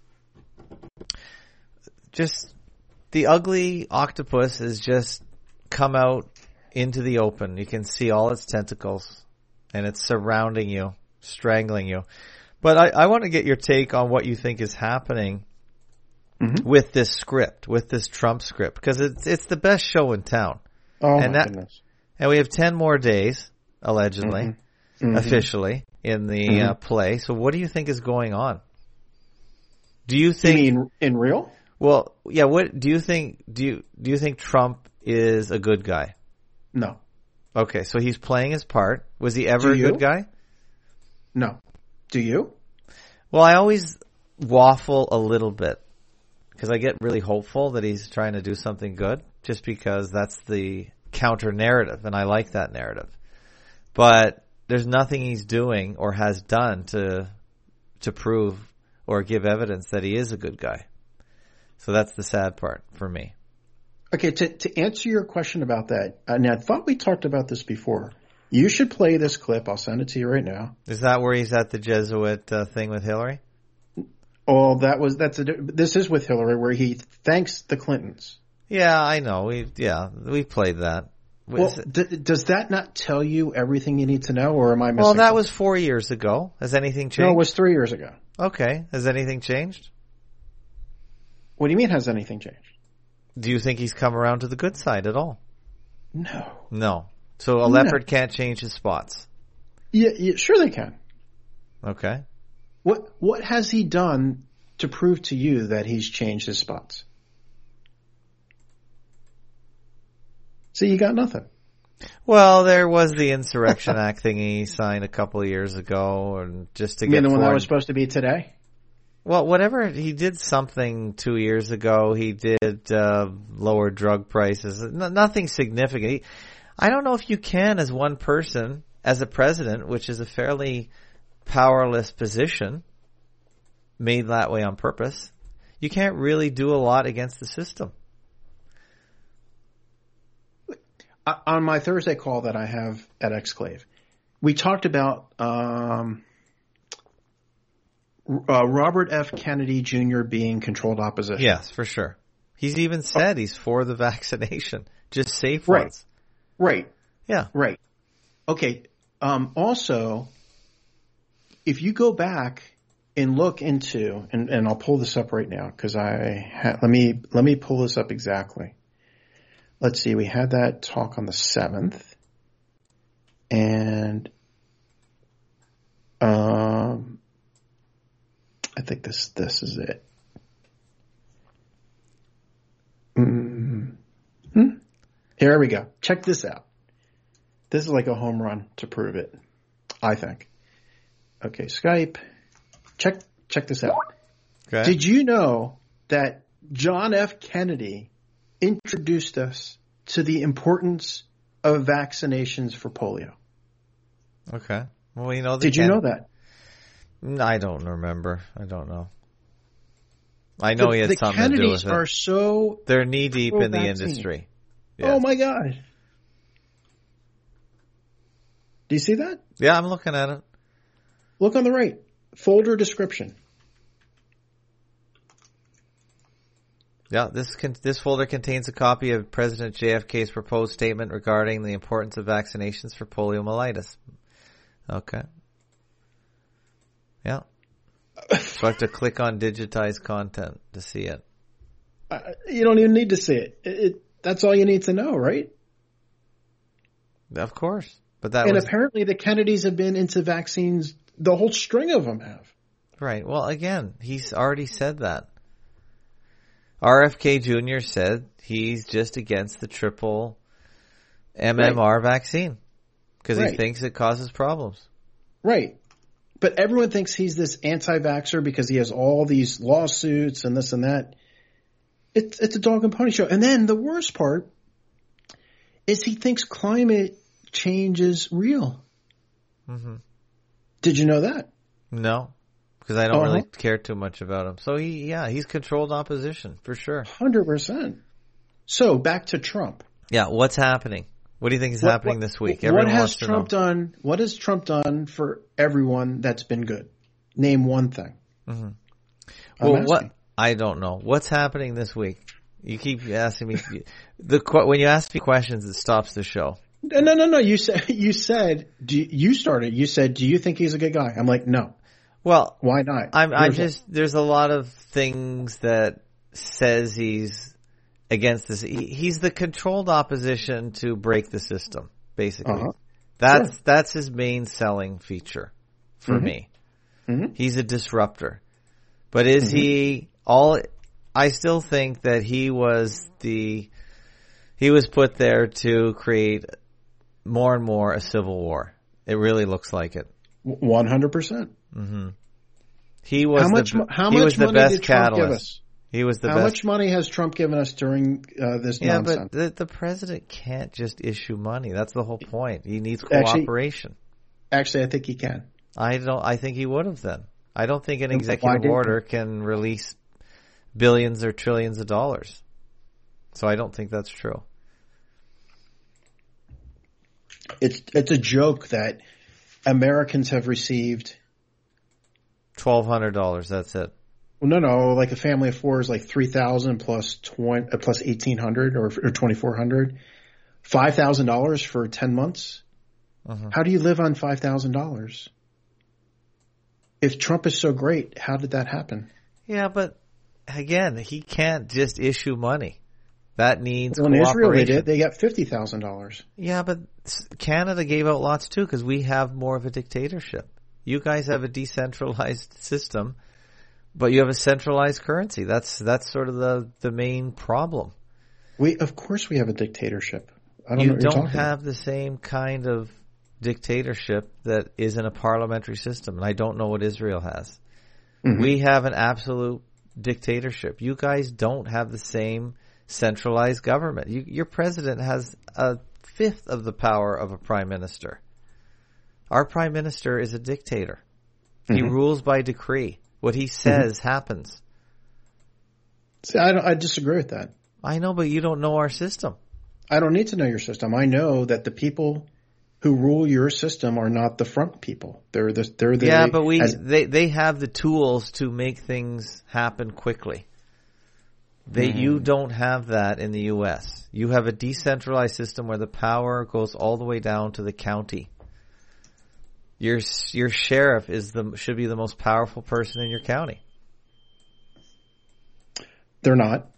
S3: Just the ugly octopus has just come out into the open. You can see all its tentacles, and it's surrounding you, strangling you. But I, I want to get your take on what you think is happening
S4: Mm-hmm.
S3: with this script, with this Trump script, because it's it's the best show in town.
S4: Oh
S3: and
S4: my
S3: that,
S4: goodness.
S3: And we have ten more days, allegedly,
S4: Mm-hmm. Mm-hmm.
S3: officially, in the
S4: Mm-hmm.
S3: uh, play. So what do you think is going on? Do you think...
S4: You mean in real?
S3: Well, yeah, what do you think, do you, do you think Trump is a good guy?
S4: No.
S3: Okay, so he's playing his part. Was he ever
S4: Do
S3: a
S4: you?
S3: good guy?
S4: No. Do you?
S3: Well, I always waffle a little bit because I get really hopeful that he's trying to do something good just because that's the counter narrative, and I like that narrative. But there's nothing he's doing or has done to to prove or give evidence that he is a good guy. So that's the sad part for me.
S4: Okay, to, to answer your question about that, and I thought we talked about this before. You should play this clip. I'll send it to you right now.
S3: Is that where he's at the Jesuit uh, thing with Hillary?
S4: Oh, that was that's a, this is with Hillary, where he thanks the Clintons.
S3: Yeah, I know. We yeah, we played that.
S4: Well, d- does that not tell you everything you need to know, or am I missing?
S3: Well, that
S4: something?
S3: was four years ago. Has anything changed?
S4: No, it was three years ago.
S3: Okay. Has anything changed?
S4: What do you mean? Has anything changed?
S3: Do you think he's come around to the good side at all?
S4: No.
S3: No. So a
S4: No.
S3: leopard can't change his spots.
S4: Yeah, yeah, sure they can.
S3: Okay.
S4: What What has he done to prove to you that he's changed his spots? See, you got nothing.
S3: Well, there was the Insurrection Act thing he signed a couple of years ago, and just to
S4: You
S3: get
S4: mean the one that
S3: foreign-
S4: was supposed to be today?
S3: Well, whatever, he did something two years ago. He did uh, lower drug prices. N- nothing significant. He, I don't know if you can, as one person, as a president, which is a fairly powerless position, made that way on purpose. You can't really do a lot against the system.
S4: On my Thursday call that I have at Exclave, we talked about um, uh, Robert F. Kennedy Junior being controlled opposition.
S3: Yes, for sure. He's even said he's for the vaccination, just safe
S4: right.
S3: ones.
S4: Right.
S3: Yeah.
S4: Right. Okay. Um, also, if you go back and look into, and, and I'll pull this up right now because I ha- let me let me pull this up exactly. Let's see. We had that talk on the seventh, and um, I think this this is it. Mm-hmm. Here we go. Check this out. This is like a home run to prove it, I think. Okay, Skype. Check check this out.
S3: Okay.
S4: Did you know that John F. Kennedy introduced us to the importance of vaccinations for polio?
S3: Okay. Well, you know, they
S4: Did you
S3: can-
S4: know that?
S3: I don't remember. I don't know. I know
S4: the,
S3: he had
S4: the
S3: something
S4: Kennedys
S3: to do with it.
S4: are so.
S3: They're knee deep in the
S4: pro-vaccine.
S3: industry. Yes.
S4: Oh my God! Do you see that?
S3: Yeah, I'm looking at it.
S4: Look on the right. Folder description.
S3: Yeah, this con- this folder contains a copy of President J F K's proposed statement regarding the importance of vaccinations for poliomyelitis. Okay. Yeah. So I have to click on digitized content to see it.
S4: Uh, you don't even need to see it. It, it. That's all you need to know, right?
S3: Of course. But that
S4: and
S3: was...
S4: apparently the Kennedys have been into vaccines. The whole string of them have.
S3: Right. Well, again, he's already said that. R F K Junior said he's just against the triple M M R right. vaccine because right. he thinks it causes problems.
S4: Right. But everyone thinks he's this anti-vaxxer because he has all these lawsuits and this and that. It's it's a dog and pony show. And then the worst part is he thinks climate change is real. Mm-hmm. Did you know that?
S3: No, because I don't
S4: uh-huh.
S3: really care too much about him. So he, yeah, he's controlled opposition for sure.
S4: one hundred percent. So back to Trump.
S3: Yeah, what's happening? What do you think is
S4: what,
S3: happening
S4: what,
S3: this week?
S4: Everyone what has Trump done? What has Trump done for everyone that's been good? Name one thing.
S3: Mm-hmm. Well, what? I don't know. What's happening this week? You keep asking me. the when you ask me questions, it stops the show.
S4: No, no, no, no. You said you said do you, you started. You said, "Do you think he's a good guy?" I'm like, no.
S3: Well,
S4: why not?
S3: I'm, I'm just there's a lot of things that says he's against this. He, he's the controlled opposition to break the system, basically. Uh-huh. That's sure. that's his main selling feature for mm-hmm. me. Mm-hmm. He's a disruptor. But is mm-hmm. he all? I still think that he was the he was put there to create more and more a civil war. It really looks like it.
S4: One hundred percent.
S3: He was
S4: how much,
S3: the
S4: how
S3: he
S4: much
S3: was the
S4: money
S3: best
S4: did Trump
S3: catalyst.
S4: Give us?
S3: He was the
S4: how
S3: best.
S4: How much money has Trump given us during uh, this
S3: yeah,
S4: nonsense?
S3: but the, the president can't just issue money. That's the whole point. He needs cooperation.
S4: Actually, actually I think he can.
S3: I don't. I think he would have then. I don't think an executive order can release billions or trillions of dollars. So I don't think that's true.
S4: It's it's a joke that Americans have received
S3: twelve hundred dollars. That's it.
S4: Well, no, no. Like a family of four is like three thousand plus twenty uh, plus eighteen hundred or, or twenty four hundred. Five thousand dollars for ten months. Uh-huh. How do you live on five thousand dollars? If Trump is so great, how did that happen?
S3: Yeah, but again, he can't just issue money. That needs
S4: well,
S3: cooperation.
S4: In Israel, they did. They got fifty thousand dollars.
S3: Yeah, but Canada gave out lots too because we have more of a dictatorship. You guys have a decentralized system, but you have a centralized currency. That's that's sort of the, the main problem.
S4: We of course we have a dictatorship. I don't
S3: you
S4: know what
S3: don't
S4: you're talking
S3: have
S4: about.
S3: the same kind of dictatorship that is in a parliamentary system, and I don't know what Israel has. Mm-hmm. We have an absolute dictatorship. You guys don't have the same centralized government. You, your president has a fifth of the power of a prime minister. Our prime minister is a dictator. Mm-hmm. He rules by decree. What he says mm-hmm. happens.
S4: See, I, don't, I disagree with that.
S3: I know, but you don't know our system.
S4: I don't need to know your system. I know that the people who rule your system are not the front people. They're the they're the
S3: yeah, but we as, they they have the tools to make things happen quickly. They mm. you don't have that in the U S. You have a decentralized system where the power goes all the way down to the county. Your your sheriff is the should be the most powerful person in your county.
S4: They're not.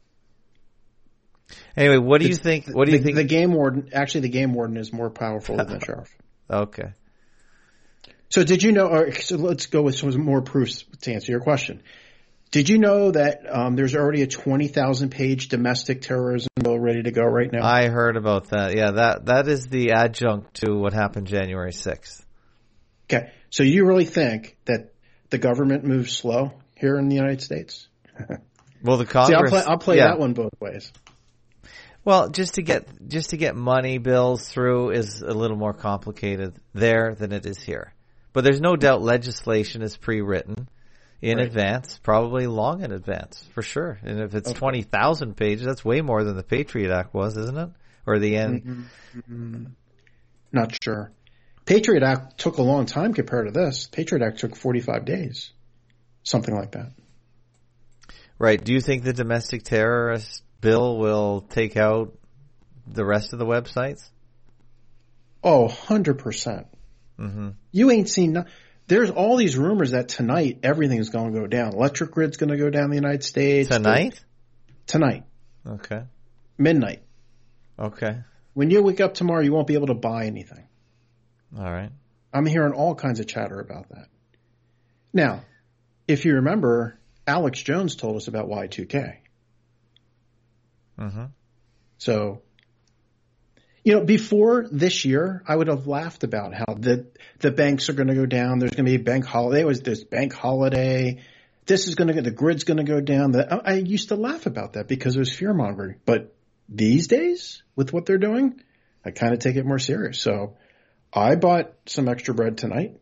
S3: Anyway, what do you think? What do you
S4: the,
S3: think?
S4: The game warden, actually, the game warden is more powerful than the sheriff.
S3: Okay.
S4: So, did you know? Or, so, let's go with some more proofs to answer your question. Did you know that um, there's already a twenty thousand page domestic terrorism bill ready to go right now?
S3: I heard about that. Yeah, that that is the adjunct to what happened January sixth.
S4: Okay, so you really think that the government moves slow here in the United States?
S3: Well, the Congress.
S4: See, I'll play, I'll play yeah. that one both ways.
S3: Well, just to get just to get money bills through is a little more complicated there than it is here. But there's no doubt legislation is pre-written in right. advance, probably long in advance, for sure. And if it's okay. twenty thousand pages, that's way more than the Patriot Act was, isn't it? Or the end?
S4: Mm-hmm. Mm-hmm. Not sure. Patriot Act took a long time compared to this. Patriot Act took forty-five days, something like that.
S3: Right. Do you think the domestic terrorist bill will take out the rest of the websites?
S4: Oh, one hundred percent.
S3: Mm-hmm.
S4: You ain't seen no- – there's all these rumors that tonight everything's going to go down. Electric grid's going to go down in the United States.
S3: Tonight?
S4: Tonight.
S3: Okay.
S4: Midnight.
S3: Okay.
S4: When you wake up tomorrow, you won't be able to buy anything.
S3: All right.
S4: I'm hearing all kinds of chatter about that. Now, if you remember, Alex Jones told us about Y two K.
S3: Mm-hmm.
S4: So, you know, before this year, I would have laughed about how the the banks are going to go down. There's going to be a bank holiday. It was this bank holiday. This is going to get the grid's going to go down. The, I used to laugh about that because it was fear mongering. But these days, with what they're doing, I kind of take it more serious. So, I bought some extra bread tonight.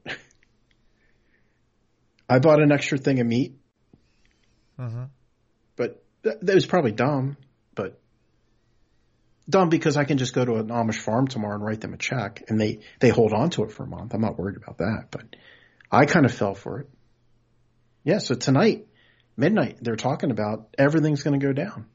S4: I bought an extra thing of meat.
S3: Mm-hmm.
S4: But th- that was probably dumb. But dumb because I can just go to an Amish farm tomorrow and write them a check, and they, they hold on to it for a month. I'm not worried about that. But I kind of fell for it. Yeah, so tonight, midnight, they're talking about everything's going to go down.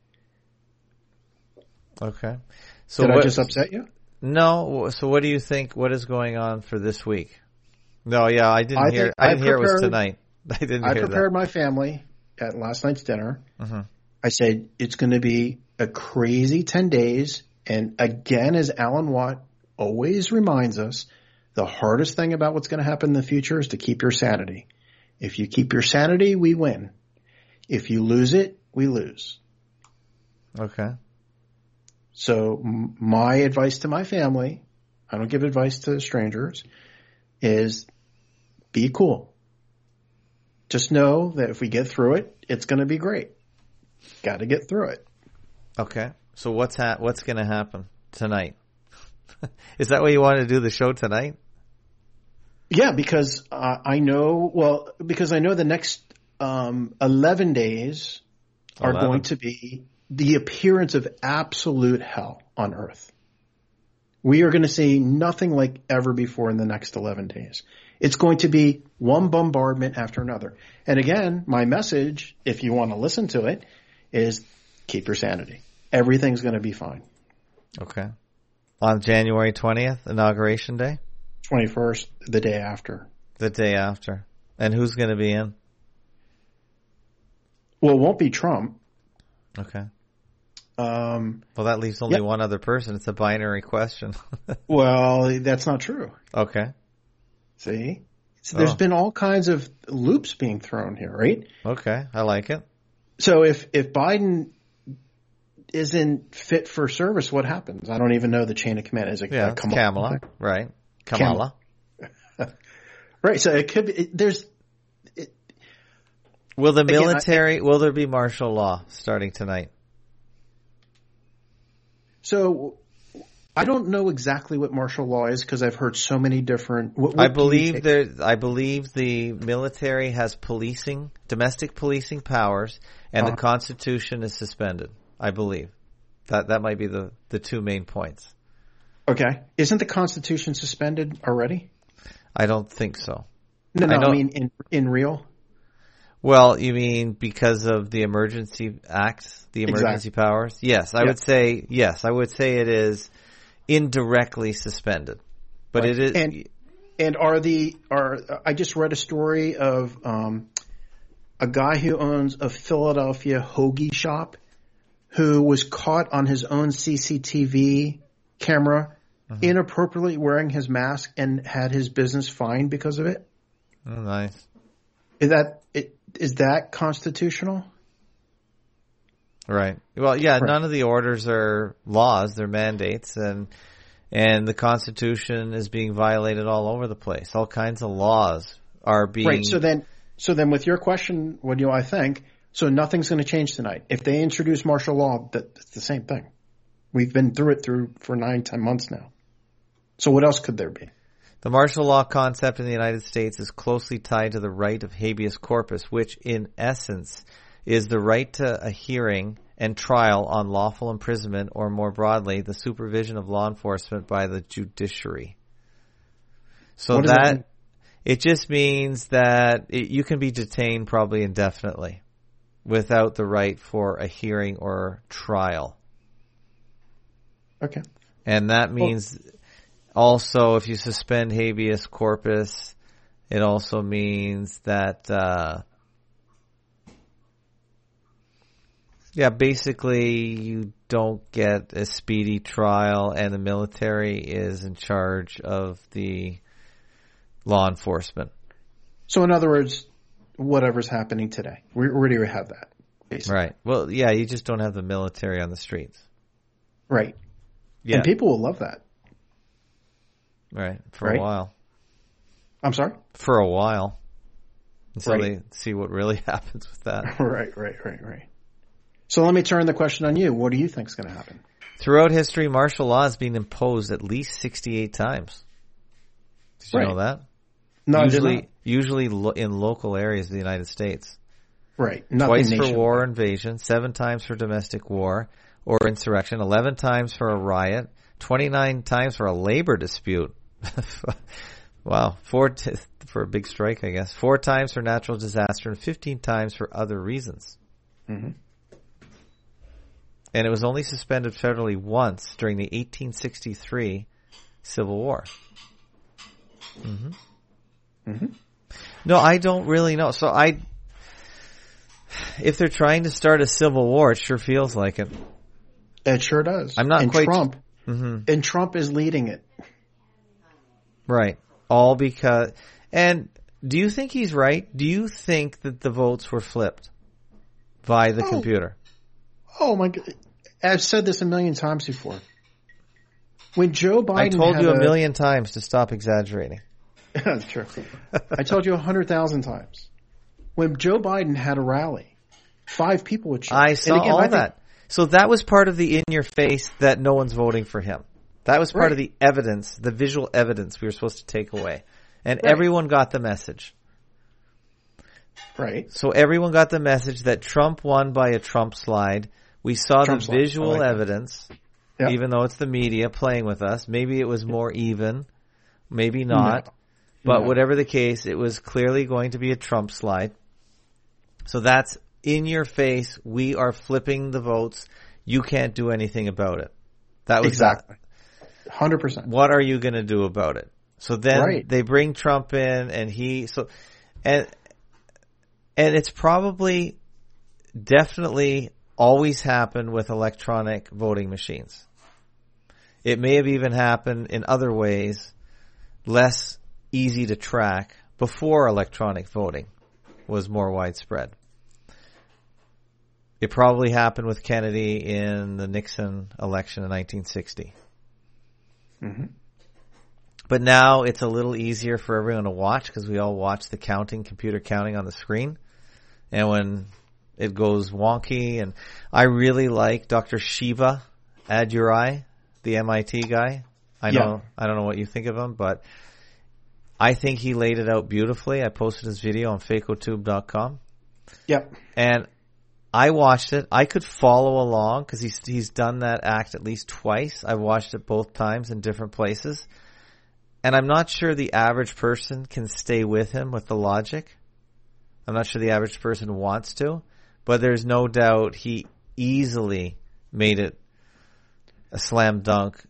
S3: Okay. So
S4: Did
S3: what,
S4: I just upset you?
S3: No. So what do you think? What is going on for this week? No, yeah, I didn't
S4: I
S3: hear. I didn't I prepared, hear it was tonight. I didn't.
S4: I
S3: hear
S4: prepared
S3: that.
S4: my family at last night's dinner.
S3: Mm-hmm.
S4: I said it's going to be a crazy ten days, and again, as Alan Watt always reminds us, the hardest thing about what's going to happen in the future is to keep your sanity. If you keep your sanity, we win. If you lose it, we lose.
S3: Okay.
S4: So m- my advice to my family, I don't give advice to strangers, is be cool. Just know that if we get through it, it's going to be great. Got to get through it.
S3: Okay. So what's ha- what's going to happen tonight? Is that why you want to do the show tonight?
S4: Yeah, because uh, I know, well, because I know the next um, eleven days are
S3: eleven
S4: going to be the appearance of absolute hell on earth. We are going to see nothing like ever before in the next eleven days. It's going to be one bombardment after another. And again, my message, if you want to listen to it, is keep your sanity. Everything's going to be fine.
S3: Okay. On January twentieth, Inauguration Day?
S4: twenty-first, the day after.
S3: The day after. And who's going to be in?
S4: Well, it won't be Trump.
S3: Okay.
S4: Um,
S3: well, that leaves only
S4: yep.
S3: one other person. It's a binary question.
S4: Well, that's not true.
S3: Okay.
S4: See? So there's
S3: oh.
S4: been all kinds of loops being thrown here, right?
S3: Okay. I like it.
S4: So if, if Biden isn't fit for service, what happens? I don't even know the chain of command. Is it
S3: yeah,
S4: uh,
S3: Kamala? Kamala, right. Kamala.
S4: Kamala. Right. So it could be, it, there's, it,
S3: Will the
S4: again,
S3: military,
S4: I,
S3: will there be martial law starting tonight?
S4: So I don't know exactly what martial law is because I've heard so many different. What, what
S3: I believe there. I believe the military has policing, domestic policing powers, and uh-huh. the Constitution is suspended. I believe that that might be the, the two main points.
S4: Okay, isn't the Constitution suspended already?
S3: I don't think so.
S4: No, no,
S3: I, know,
S4: I mean in in real.
S3: Well, you mean because of the Emergency Act, the emergency exactly. powers? Yes, I yeah. would say yes. I would say it is indirectly suspended, but right. it is.
S4: And, and are the are I just read a story of um, a guy who owns a Philadelphia hoagie shop who was caught on his own C C T V camera mm-hmm. inappropriately wearing his mask and had his business fined because of it.
S3: Oh, nice.
S4: Is that it? Is that constitutional?
S3: Right. Well, yeah,
S4: right.
S3: none of the orders are laws, they're mandates, and and the Constitution is being violated all over the place. All kinds of laws are being
S4: Right. So then so then with your question, what do I think? So nothing's going to change tonight. If they introduce martial law, that, it's the same thing. We've been through it through for nine, ten months now. So what else could there be?
S3: The martial law concept in the United States is closely tied to the right of habeas corpus, which in essence is the right to a hearing and trial on lawful imprisonment, or more broadly, the supervision of law enforcement by the judiciary. So that, that it just means that it, you can be detained probably indefinitely without the right for a hearing or trial.
S4: Okay.
S3: And that means... Well, also, if you suspend habeas corpus, it also means that, uh, yeah, basically you don't get a speedy trial and the military is in charge of the law enforcement.
S4: So in other words, whatever's happening today, we already have that, basically.
S3: Right. Well, yeah, you just don't have the military on the streets.
S4: Right.
S3: Yeah.
S4: And people will love that.
S3: Right, for
S4: right?
S3: a while.
S4: I'm sorry?
S3: For a while. Until
S4: right.
S3: they see what really happens with that.
S4: Right, right, right, right. So let me turn the question on you. What do you think is going to happen?
S3: Throughout history, martial law has been imposed at least sixty-eight times. Did you
S4: right.
S3: know that?
S4: No,
S3: usually,
S4: I did not.
S3: Usually lo- in local areas of the United States.
S4: Right. Nothing
S3: Twice
S4: nationwide.
S3: for war invasion, seven times for domestic war or insurrection, eleven times for a riot, twenty-nine times for a labor dispute. Wow, four t- for a big strike, I guess. Four times for natural disaster and fifteen times for other reasons.
S4: Mm-hmm.
S3: And it was only suspended federally once during the eighteen sixty-three Civil War. Mm-hmm.
S4: Mm-hmm.
S3: No, I don't really know. So I, if they're trying to start a civil war, it sure feels like it.
S4: It sure does.
S3: I'm not
S4: and
S3: quite.
S4: Trump,
S3: mm-hmm.
S4: and Trump is leading it.
S3: Right. All because, and do you think he's right? Do you think that the votes were flipped by the
S4: oh.
S3: computer?
S4: Oh my God. I've said this a million times before. When Joe Biden
S3: I told
S4: had
S3: you a
S4: a
S3: million times to stop exaggerating.
S4: That's true. I told you a hundred thousand times. When Joe Biden had a rally, five people would show up.
S3: I saw
S4: and again,
S3: all
S4: I think,
S3: that. So that was part of the in your face that no one's voting for him. That was part
S4: right.
S3: of the evidence, the visual evidence we were supposed to take away. And
S4: right.
S3: everyone got the message.
S4: Right.
S3: So everyone got the message that Trump won by a Trump slide. We saw
S4: Trump
S3: the
S4: slide.
S3: visual
S4: like
S3: evidence,
S4: yep.
S3: even though it's the media playing with us. Maybe it was more even, maybe not.
S4: No.
S3: But
S4: no.
S3: whatever the case, it was clearly going to be a Trump slide. So that's in your face. We are flipping the votes. You can't do anything about it. That was
S4: exactly.
S3: that.
S4: one hundred percent.
S3: What are you going to do about it? So then
S4: right.
S3: they bring Trump in and he, so, and, and it's probably definitely always happened with electronic voting machines. It may have even happened in other ways, less easy to track before electronic voting was more widespread. It probably happened with Kennedy in the Nixon election in nineteen sixty.
S4: Mm-hmm.
S3: But now it's a little easier for everyone to watch because we all watch the counting, computer counting on the screen. and when it goes wonky. And I really like Doctor Shiva Adurai, the M I T guy. I know, yeah. I don't know what you think of him, but I think he laid it out beautifully. I posted his video on fakotube dot com.
S4: Yep.
S3: And I watched it. I could follow along because he's, he's done that act at least twice. I've watched it both times in different places. And I'm not sure the average person can stay with him with the logic. I'm not sure the average person wants to. But there's no doubt he easily made it a slam dunk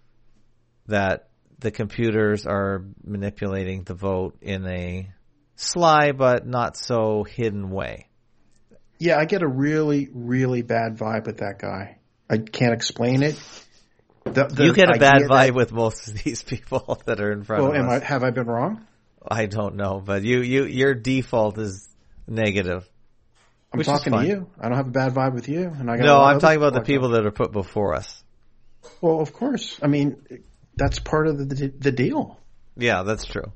S3: that the computers are manipulating the vote in a sly but not so hidden way.
S4: Yeah, I get a really, really bad vibe with that guy. I can't explain it. The, the
S3: you get a bad vibe
S4: that,
S3: with most of these people that are in front
S4: well,
S3: of
S4: am
S3: us.
S4: I, have I been wrong?
S3: I don't know, but you, you your default is negative.
S4: I'm talking to you. I don't have a bad vibe with you. And I got
S3: no, I'm talking about the people that are put before us.
S4: Well, of course. I mean, that's part of the the deal.
S3: Yeah, that's true.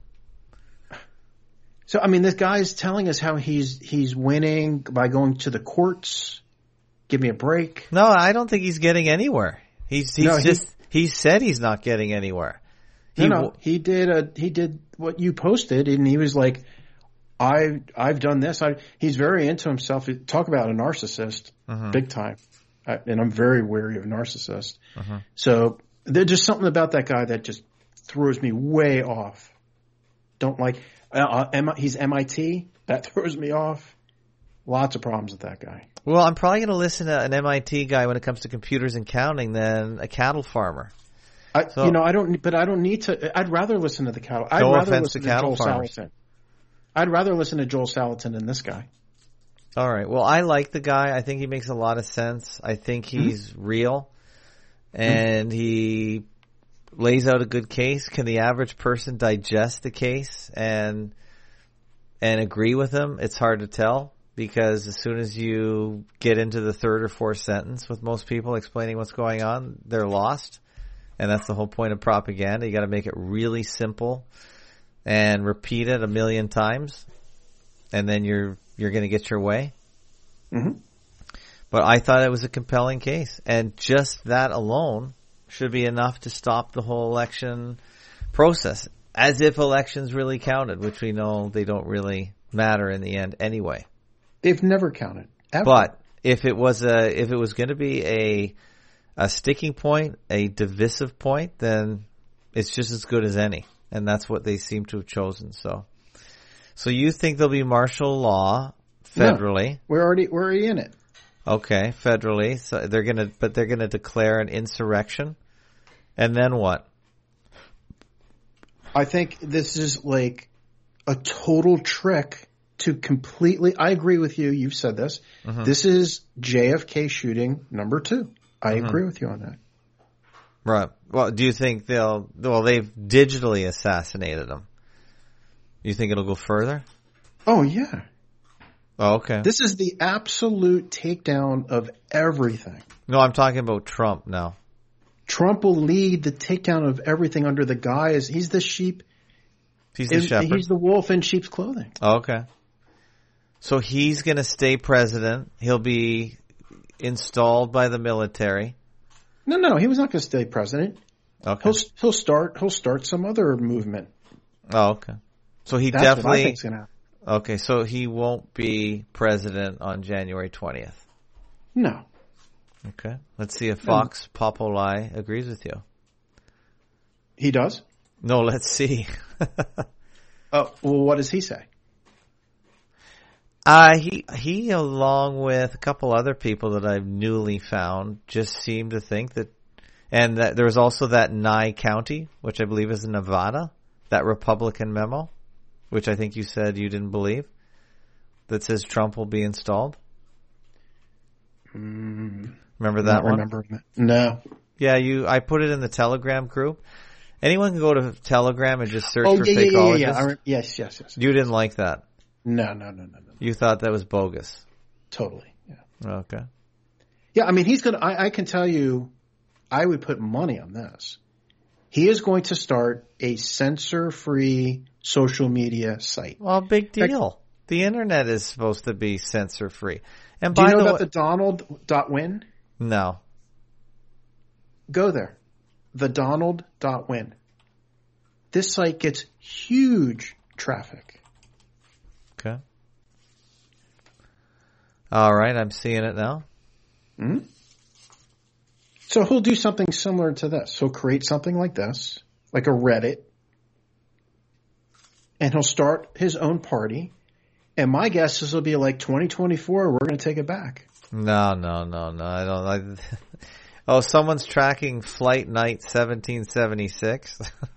S4: So, I mean, this guy's telling us how he's he's winning by going to the courts. Give me a break.
S3: No, I don't think he's getting anywhere. He's he's
S4: no,
S3: just
S4: he,
S3: he said he's not getting anywhere.
S4: He, no, no, he did a he did what you posted, and he was like, I I've done this. I he's very into himself. Talk about a narcissist, uh-huh. big time. I, and I'm very wary of narcissists. Uh-huh. So there's just something about that guy that just throws me way off. Don't like. Uh, uh, he's M I T. That throws me off. Lots of problems with that guy.
S3: Well, I'm probably going to listen to an M I T guy when it comes to computers and counting than a cattle farmer.
S4: I, so, you know, I don't, but I don't need to. I'd rather listen to the cattle. I'd
S3: no
S4: rather
S3: offense
S4: listen
S3: to
S4: to,
S3: cattle
S4: Joel
S3: farmers.
S4: Salatin. I'd rather listen to Joel Salatin than this guy.
S3: All right. Well, I like the guy. I think he makes a lot of sense. I think he's mm-hmm. real, and mm-hmm. he lays out a good case. Can the average person digest the case and and agree with him? It's hard to tell, because as soon as you get into the third or fourth sentence with most people explaining what's going on, they're lost. And that's the whole point of propaganda. You got to make it really simple and repeat it a million times, and then you're you're going to get your way.
S4: Mm-hmm.
S3: But I thought it was a compelling case, and just that alone should be enough to stop the whole election process, as if elections really counted, which we know they don't really matter in the end anyway.
S4: They've never counted, ever.
S3: But if it was a if it was going to be a a sticking point, a divisive point, then it's just as good as any, and that's what they seem to have chosen. So, so you think there'll be martial law federally?
S4: No, we're already we're already in it.
S3: Okay, federally. So they're gonna, but they're gonna declare an insurrection, and then what?
S4: I think this is like a total trick to completely. I agree with you. You've said this. Mm-hmm. This is J F K shooting number two. I mm-hmm. agree with you on that.
S3: Right. Well, do you think they'll? Well, they've digitally assassinated him. You think it'll go further?
S4: Oh yeah.
S3: Oh, okay.
S4: This is the absolute takedown of everything.
S3: No, I'm talking about Trump now.
S4: Trump will lead the takedown of everything under the guise. He's the sheep.
S3: He's the
S4: in,
S3: shepherd.
S4: He's the wolf in sheep's clothing.
S3: Oh, okay. So he's going to stay president. He'll be installed by the military.
S4: No, no, he was not going to stay president.
S3: Okay.
S4: He'll he'll start he'll start some other movement.
S3: Oh, okay. So he
S4: That's
S3: definitely.
S4: What I think's going to happen.
S3: Okay, so he won't be president on January twentieth.
S4: No.
S3: Okay. Let's see if Fox Populi agrees with you.
S4: He does?
S3: No, let's see.
S4: Oh, well, what does he say?
S3: Uh, he, he, along with a couple other people that I've newly found, just seem to think that, and that there was also that Nye County, which I believe is in Nevada, that Republican memo, which I think you said you didn't believe, that says Trump will be installed.
S4: Mm,
S3: remember that one?
S4: Remember that. No.
S3: Yeah, you. I put it in the Telegram group. Anyone can go to Telegram and just search
S4: oh,
S3: for
S4: yeah,
S3: Fakeologists.
S4: Yeah, yeah, yeah. Re- yes, yes, yes.
S3: You didn't like that?
S4: No, no, no, no, no.
S3: You thought that was bogus?
S4: Totally, yeah.
S3: Okay.
S4: Yeah, I mean, he's going to, I can tell you, I would put money on this. He is going to start a censor-free social media site.
S3: Well, big deal.
S4: In fact,
S3: The internet is supposed to be censor free. And
S4: Do
S3: by
S4: you know
S3: the
S4: about
S3: way,
S4: the Donald dot win?
S3: no.
S4: Go there. The Donald dot win. This site gets huge traffic.
S3: Okay. All right, I'm seeing it now.
S4: Mm-hmm. So he'll do something similar to this. He'll create something like this, like a Reddit, and he'll start his own party. And my guess is it'll be like twenty twenty-four, we're going to take it back.
S3: No, no, no, no. I don't. I, oh, someone's tracking Flight Night seventeen seventy-six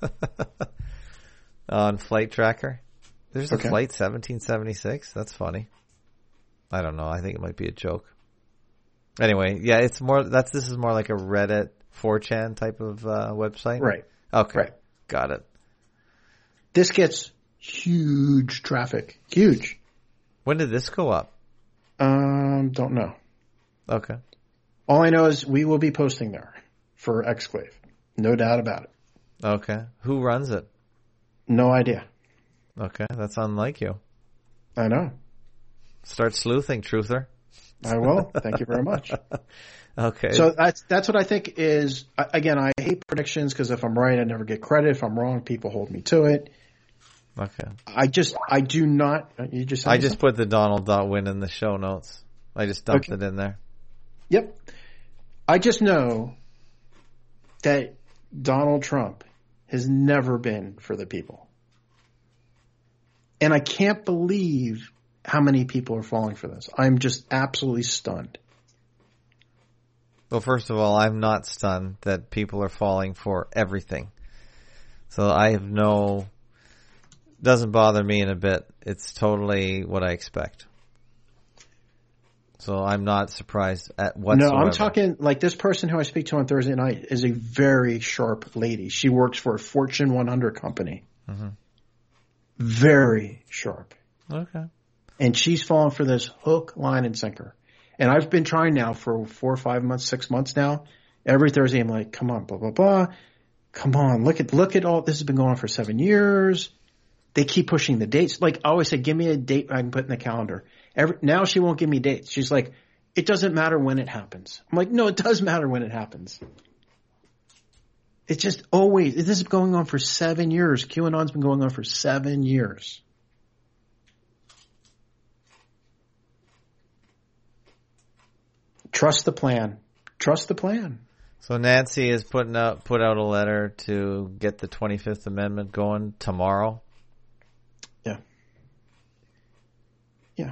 S3: on Flight Tracker. There's a
S4: Okay.
S3: Flight seventeen seventy-six. That's funny. I don't know. I think it might be a joke. Anyway, yeah, it's more. That's this is more like a Reddit four chan type of uh, website.
S4: Right.
S3: Okay.
S4: Right.
S3: Got it.
S4: This gets huge traffic. Huge.
S3: When did this go up?
S4: Um, don't know.
S3: Okay.
S4: All I know is we will be posting there for Exclave. No doubt about it.
S3: Okay. Who runs it?
S4: No idea.
S3: Okay. That's unlike you.
S4: I know.
S3: Start sleuthing, truther.
S4: I will. Thank you very much.
S3: Okay.
S4: So that's that's what I think is, again, I hate predictions because if I'm right, I never get credit. If I'm wrong, people hold me to it.
S3: Okay.
S4: I just, I do not, you just,
S3: I just put the Donald dot win in the show notes. I just dumped
S4: Okay.
S3: it in there.
S4: Yep. I just know that Donald Trump has never been for the people. And I can't believe how many people are falling for this. I'm just absolutely stunned.
S3: Well, first of all, I'm not stunned that people are falling for everything. So I have no, doesn't bother me in a bit. It's totally what I expect. So I'm not surprised at whatsoever.
S4: No, I'm talking like this person who I speak to on Thursday night is a very sharp lady. She works for a Fortune one hundred company.
S3: Mm-hmm.
S4: Very sharp.
S3: Okay.
S4: And she's fallen for this hook, line, and sinker. And I've been trying now for four or five months, six months now. Every Thursday I'm like, come on, blah, blah, blah. Come on, look at, look at all, this has been going on for seven years. They keep pushing the dates. Like I always say, give me a date I can put in the calendar. Every, now she won't give me dates. She's like, it doesn't matter when it happens. I'm like, no, it does matter when it happens. It's just always, this is going on for seven years. QAnon's been going on for seven years. Trust the plan. Trust the plan.
S3: So Nancy is putting out, put out a letter to get the twenty-fifth Amendment going tomorrow.
S4: Yeah. Yeah.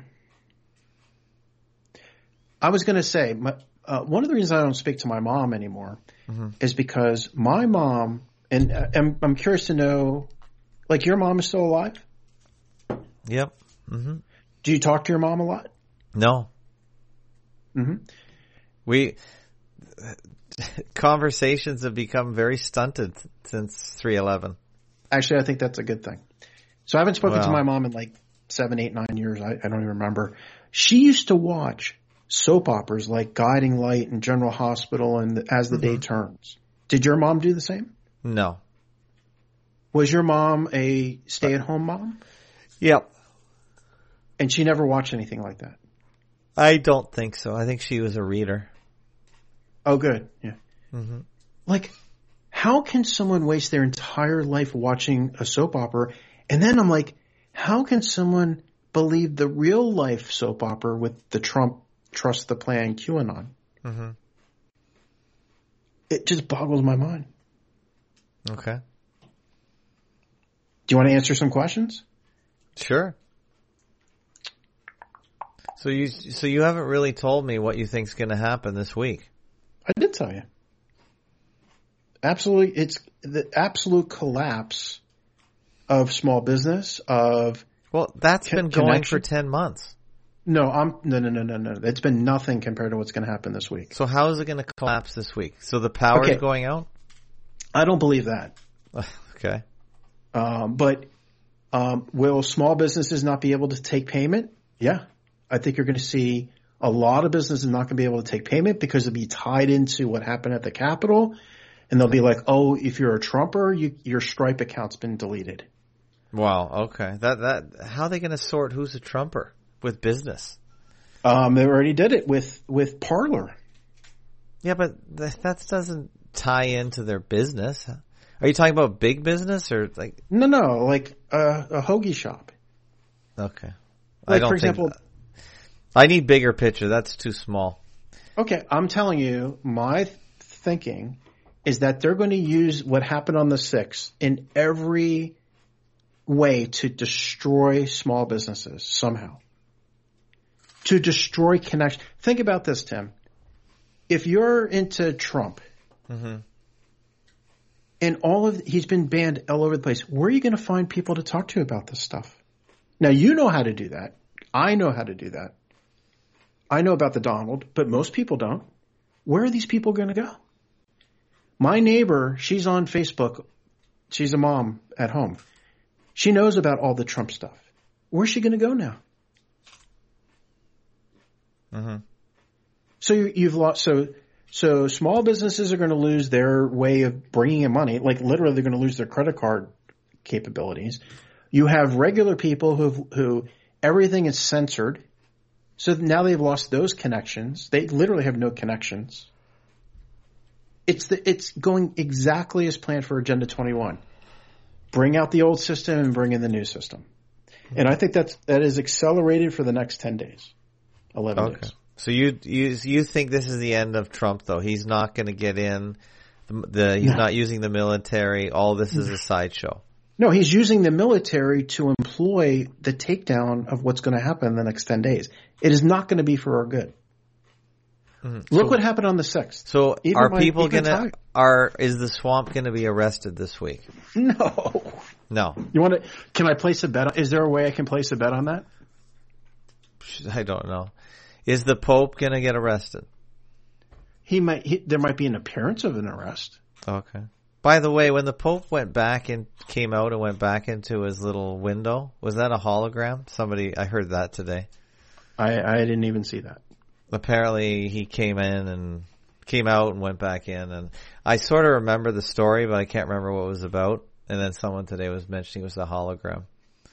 S4: I was going to say, my, uh, one of the reasons I don't speak to my mom anymore mm-hmm. is because my mom, and uh, I'm, I'm curious to know, like your mom is still alive?
S3: Yep. Mm-hmm.
S4: Do you talk to your mom a lot?
S3: No.
S4: Mm-hmm.
S3: We, conversations have become very stunted since three eleven.
S4: Actually, I think that's a good thing. So I haven't spoken
S3: well,
S4: to my mom in like seven, eight, nine years. I, I don't even remember. She used to watch soap operas like Guiding Light and General Hospital and As the mm-hmm. Day Turns. Did your mom do the same?
S3: No.
S4: Was your mom a stay-at-home mom?
S3: Yep.
S4: And she never watched anything like that?
S3: I don't think so. I think she was a reader.
S4: Oh, good. Yeah.
S3: Mm-hmm.
S4: Like, how can someone waste their entire life watching a soap opera? And then I'm like, how can someone believe the real life soap opera with the Trump Trust the Plan QAnon?
S3: Mm-hmm.
S4: It just boggles my mind.
S3: Okay.
S4: Do you want to answer some questions?
S3: Sure. So you so you haven't really told me what you think's going to happen this week.
S4: I did tell you. Absolutely, it's the absolute collapse of small business. Of
S3: well, that's con- been going connection. for ten months.
S4: No, I'm no, no, no, no, no. It's been nothing compared to what's going to happen this week.
S3: So how is it going to collapse this week? So the power okay. is going out?
S4: I don't believe that.
S3: Okay.
S4: Um, but um, will small businesses not be able to take payment? Yeah. I think you're going to see a lot of businesses not going to be able to take payment because it'll be tied into what happened at the Capitol. And they'll be like, oh, if you're a Trumper, you, your Stripe account's been deleted.
S3: Wow. Okay. That that how are they going to sort who's a Trumper with business?
S4: Um, they already did it with with Parler.
S3: Yeah, but that, that doesn't tie into their business. Are you talking about big business or like?
S4: No, no, like a, a hoagie shop.
S3: Okay.
S4: Like
S3: I don't
S4: for
S3: think
S4: example,
S3: that. I need bigger picture. That's too small.
S4: Okay, I'm telling you, my thinking is that they're going to use what happened on the sixth in every way to destroy small businesses somehow. To destroy connection. Think about this, Tim. If you're into Trump,
S3: mm-hmm.
S4: and all of he's been banned all over the place, where are you going to find people to talk to about this stuff? Now, you know how to do that. I know how to do that. I know about the Donald, but most people don't. Where are these people going to go? My neighbor, she's on Facebook. She's a mom at home. She knows about all the Trump stuff. Where's she going to go now?
S3: Mm-hmm.
S4: So you, you've lost. So so small businesses are going to lose their way of bringing in money. Like literally, they're going to lose their credit card capabilities. You have regular people who who everything is censored. So now they've lost those connections. They literally have no connections. It's the, it's going exactly as planned for Agenda twenty-one. Bring out the old system and bring in the new system. And I think that's that is accelerated for the next ten days, eleven
S3: okay.
S4: days.
S3: So you you you think this is the end of Trump, though? He's not going to get in. The, the he's
S4: no.
S3: not using the military. All this is a sideshow.
S4: No, he's using the military to employ the takedown of what's going to happen in the next ten days. It is not going to be for our good. Mm-hmm. Look so, what happened on the sixth.
S3: So
S4: even
S3: are
S4: my,
S3: people going to, are, is the swamp going to be arrested this week?
S4: No.
S3: No.
S4: You want to, can I place a bet on, is there a way I can place a bet on that?
S3: I don't know. Is the Pope going to get arrested?
S4: He might, he, there might be an appearance of an arrest.
S3: Okay. By the way, when the Pope went back and came out and went back into his little window, was that a hologram? Somebody, I heard that today.
S4: I, I didn't even see that.
S3: Apparently he came in and came out and went back in, and I sort of remember the story, but I can't remember what it was about. And then someone today was mentioning it was a hologram.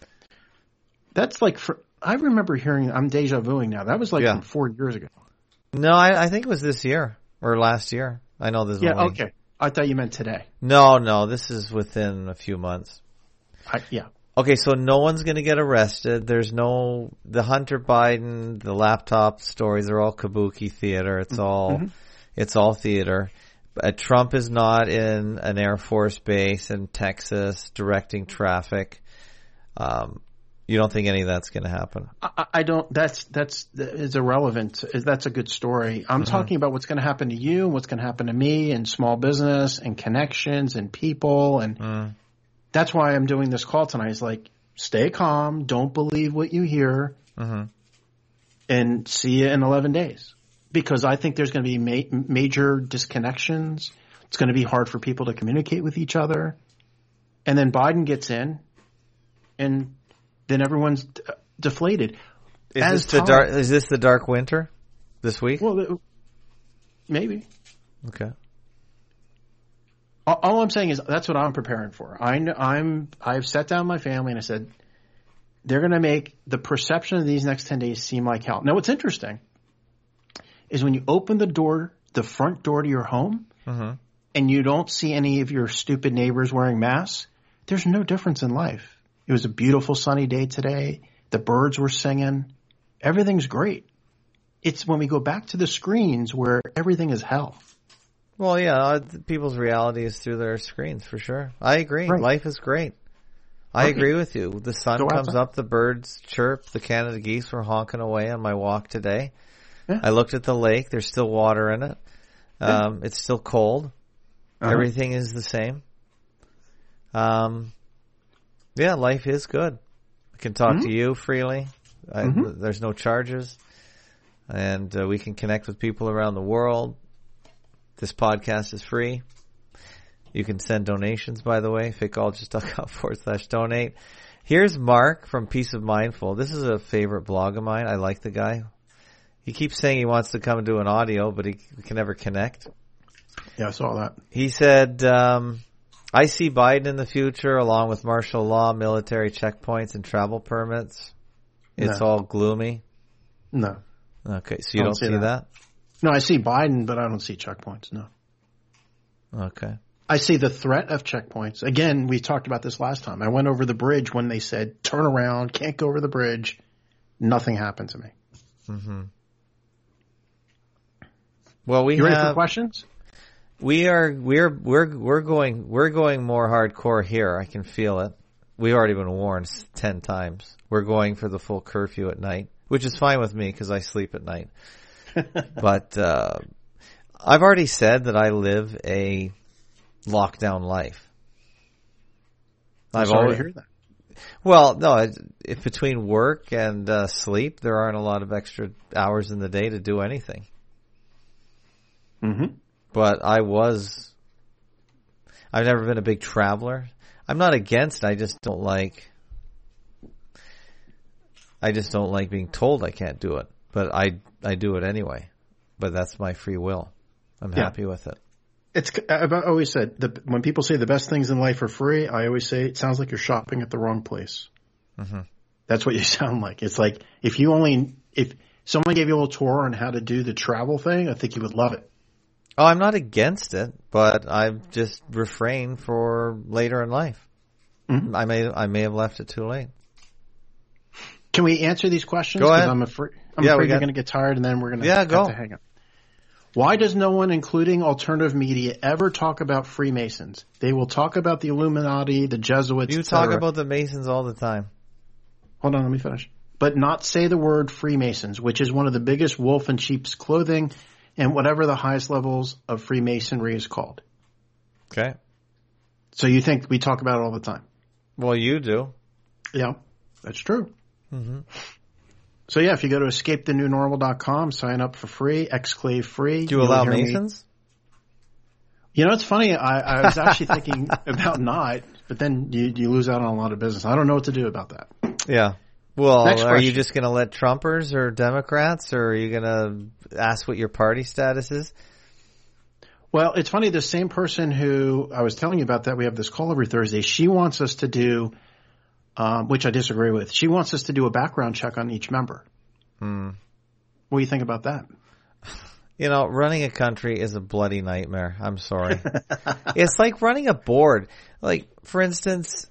S4: That's like, for, I remember hearing, I'm deja vuing now. That was like
S3: yeah.
S4: from four years ago.
S3: No, I, I think it was this year or last year. I know there's
S4: yeah.
S3: only...
S4: Okay, I thought you meant today.
S3: No, no, this is within a few months.
S4: I, yeah.
S3: Okay, so no one's going to get arrested. There's no, the Hunter Biden, the laptop stories are all kabuki theater. It's all, mm-hmm. it's all theater. Uh, Trump is not in an Air Force base in Texas directing traffic. Um, you don't think any of that's going to happen?
S4: I, I don't, that's, that's, is irrelevant. That's a good story. I'm mm-hmm. talking about what's going to happen to you and what's going to happen to me and small business and connections and people and, mm. That's why I'm doing this call tonight. Is like, stay calm. Don't believe what you hear.
S3: Mm-hmm.
S4: And see you in eleven days. Because I think there's going to be ma- major disconnections. It's going to be hard for people to communicate with each other. And then Biden gets in. And then everyone's d- deflated.
S3: Is this, the dark, is this the dark winter this week?
S4: Well, maybe.
S3: Okay.
S4: All I'm saying is that's what I'm preparing for. I know, I'm, I've sat down with my family and I said, they're going to make the perception of these next ten days seem like hell. Now, what's interesting is when you open the door, the front door to your home,
S3: mm-hmm.
S4: and you don't see any of your stupid neighbors wearing masks, there's no difference in life. It was a beautiful sunny day today. The birds were singing. Everything's great. It's when we go back to the screens where everything is hell.
S3: Well, yeah, people's reality is through their screens, for sure. I agree.
S4: Right.
S3: Life is great. I
S4: okay.
S3: agree with you. The sun
S4: Go
S3: comes
S4: outside.
S3: up, the birds chirp, the Canada geese were honking away on my walk today.
S4: Yeah.
S3: I looked at the lake. There's still water in it. Um, yeah. It's still cold. Uh-huh. Everything is the same. Um, yeah, life is good. I can talk mm-hmm. to you freely. I, mm-hmm. There's no charges. And uh, we can connect with people around the world. This podcast is free. You can send donations, by the way, ficcologist.com forward slash donate. Here's Mark from Peace of Mindful. This is a favorite blog of mine. I like the guy. He keeps saying he wants to come and do an audio, but he can never connect.
S4: Yeah, I saw that.
S3: He said, um, I see Biden in the future, along with martial law, military checkpoints, and travel permits. It's
S4: No.
S3: all gloomy.
S4: No.
S3: Okay, so you
S4: I
S3: don't,
S4: don't see
S3: see
S4: that.
S3: that?
S4: No, I see Biden, but I don't see checkpoints. No.
S3: Okay.
S4: I see the threat of checkpoints. Again, we talked about this last time. I went over the bridge when they said, turn around, can't go over the bridge. Nothing happened to me.
S3: Mm-hmm. Well, we
S4: You ready
S3: have,
S4: for questions?
S3: we are we're we're we're going we're going more hardcore here. I can feel it. We've already been warned ten times. We're going for the full curfew at night, which is fine with me because I sleep at night. But uh, I've already said that I live a lockdown life.
S4: I'm
S3: I've
S4: sorry
S3: always
S4: to hear that.
S3: Well, no, it- if between work and uh, sleep, there aren't a lot of extra hours in the day to do anything.
S4: Mm-hmm.
S3: But I was, I've never been a big traveler. I'm not against, I just don't like, I just don't like being told I can't do it. But I, I do it anyway. But that's my free will. I'm
S4: Yeah.
S3: happy with it.
S4: It's, I've always said, the, when people say the best things in life are free, I always say it sounds like you're shopping at the wrong place.
S3: Mm-hmm.
S4: That's what you sound like. It's like if you only, if someone gave you a little tour on how to do the travel thing, I think you would love it.
S3: Oh, I'm not against it, but I've just refrained for later in life.
S4: Mhm.
S3: I may, I may have left it too late.
S4: Can we answer these questions?
S3: Go ahead.
S4: I'm afraid, I'm
S3: Yeah, we
S4: afraid
S3: got-
S4: you're going to get tired and then we're going to
S3: Yeah,
S4: have
S3: go.
S4: to hang up. Why does no one, including alternative media, ever talk about Freemasons? They will talk about the Illuminati, the Jesuits,
S3: You
S4: et
S3: talk
S4: cetera.
S3: about the Masons all the time.
S4: Hold on, let me finish. But not say the word Freemasons, which is one of the biggest wolf in sheep's clothing and whatever the highest levels of Freemasonry is called.
S3: Okay.
S4: So you think we talk about it all the time?
S3: Well, you do.
S4: Yeah, that's true.
S3: Mm-hmm.
S4: So yeah, if you go to escape the new normal dot com, sign up for free, exclave free.
S3: Do you
S4: You'll
S3: allow
S4: hear me-
S3: Masons?
S4: You know, it's funny. I, I was actually thinking about not, but then you, you lose out on a lot of business. I don't know what to do about that.
S3: Yeah. Well,
S4: Next
S3: are you
S4: question.
S3: just going to let Trumpers or Democrats, or are you going to ask what your party status is?
S4: Well, it's funny. The same person who I was telling you about that, we have this call every Thursday. She wants us to do, um, which I disagree with. She wants us to do a background check on each member.
S3: Hmm.
S4: What do you think about that?
S3: You know, running a country is a bloody nightmare. I'm sorry. It's like running a board. Like, for instance,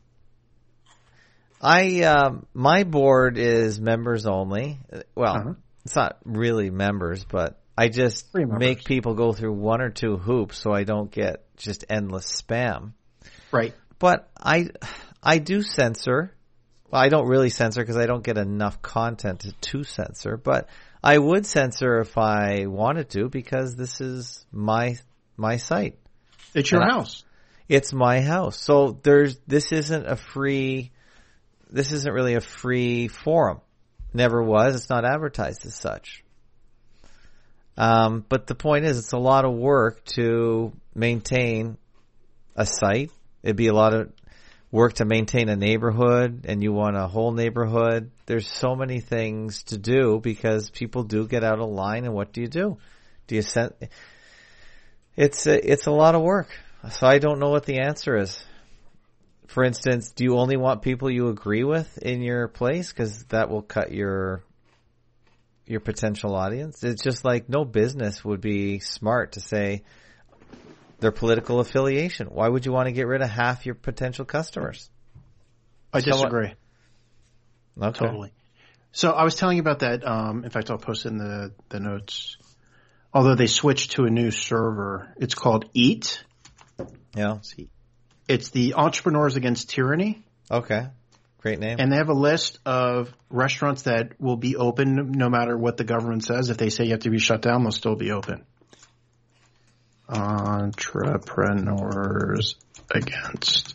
S3: I um, my board is members only. Well,
S4: Uh-huh.
S3: it's not really members, but I just
S4: Free members.
S3: make people go through one or two hoops so I don't get just endless spam.
S4: Right.
S3: But I, I do censor. Well, I don't really censor because I don't get enough content to, to censor, but I would censor if I wanted to because this is my, my site.
S4: It's your
S3: And I-
S4: house.
S3: It's my house. So there's, this isn't a free, this isn't really a free forum. Never was. It's not advertised as such. Um, but the point is, it's a lot of work to maintain a site. It'd be a lot of work to maintain a neighborhood, and you want a whole neighborhood. There's so many things to do because people do get out of line, and what do you do? Do you send? It's a, it's a lot of work. So I don't know what the answer is. For instance, do you only want people you agree with in your place? Because that will cut your your potential audience. It's just like no business would be smart to say their political affiliation. Why would you want to get rid of half your potential customers?
S4: I
S3: Somewhat-
S4: disagree.
S3: Okay.
S4: Totally. So I was telling you about that. Um, in fact, I'll post it in the, the notes. Although they switched to a new server, it's called Eat.
S3: Yeah.
S4: It's the Entrepreneurs Against Tyranny,
S3: Okay. Great name.
S4: and they have a list of restaurants that will be open no matter what the government says. If they say you have to be shut down, they'll still be open. Entrepreneurs Against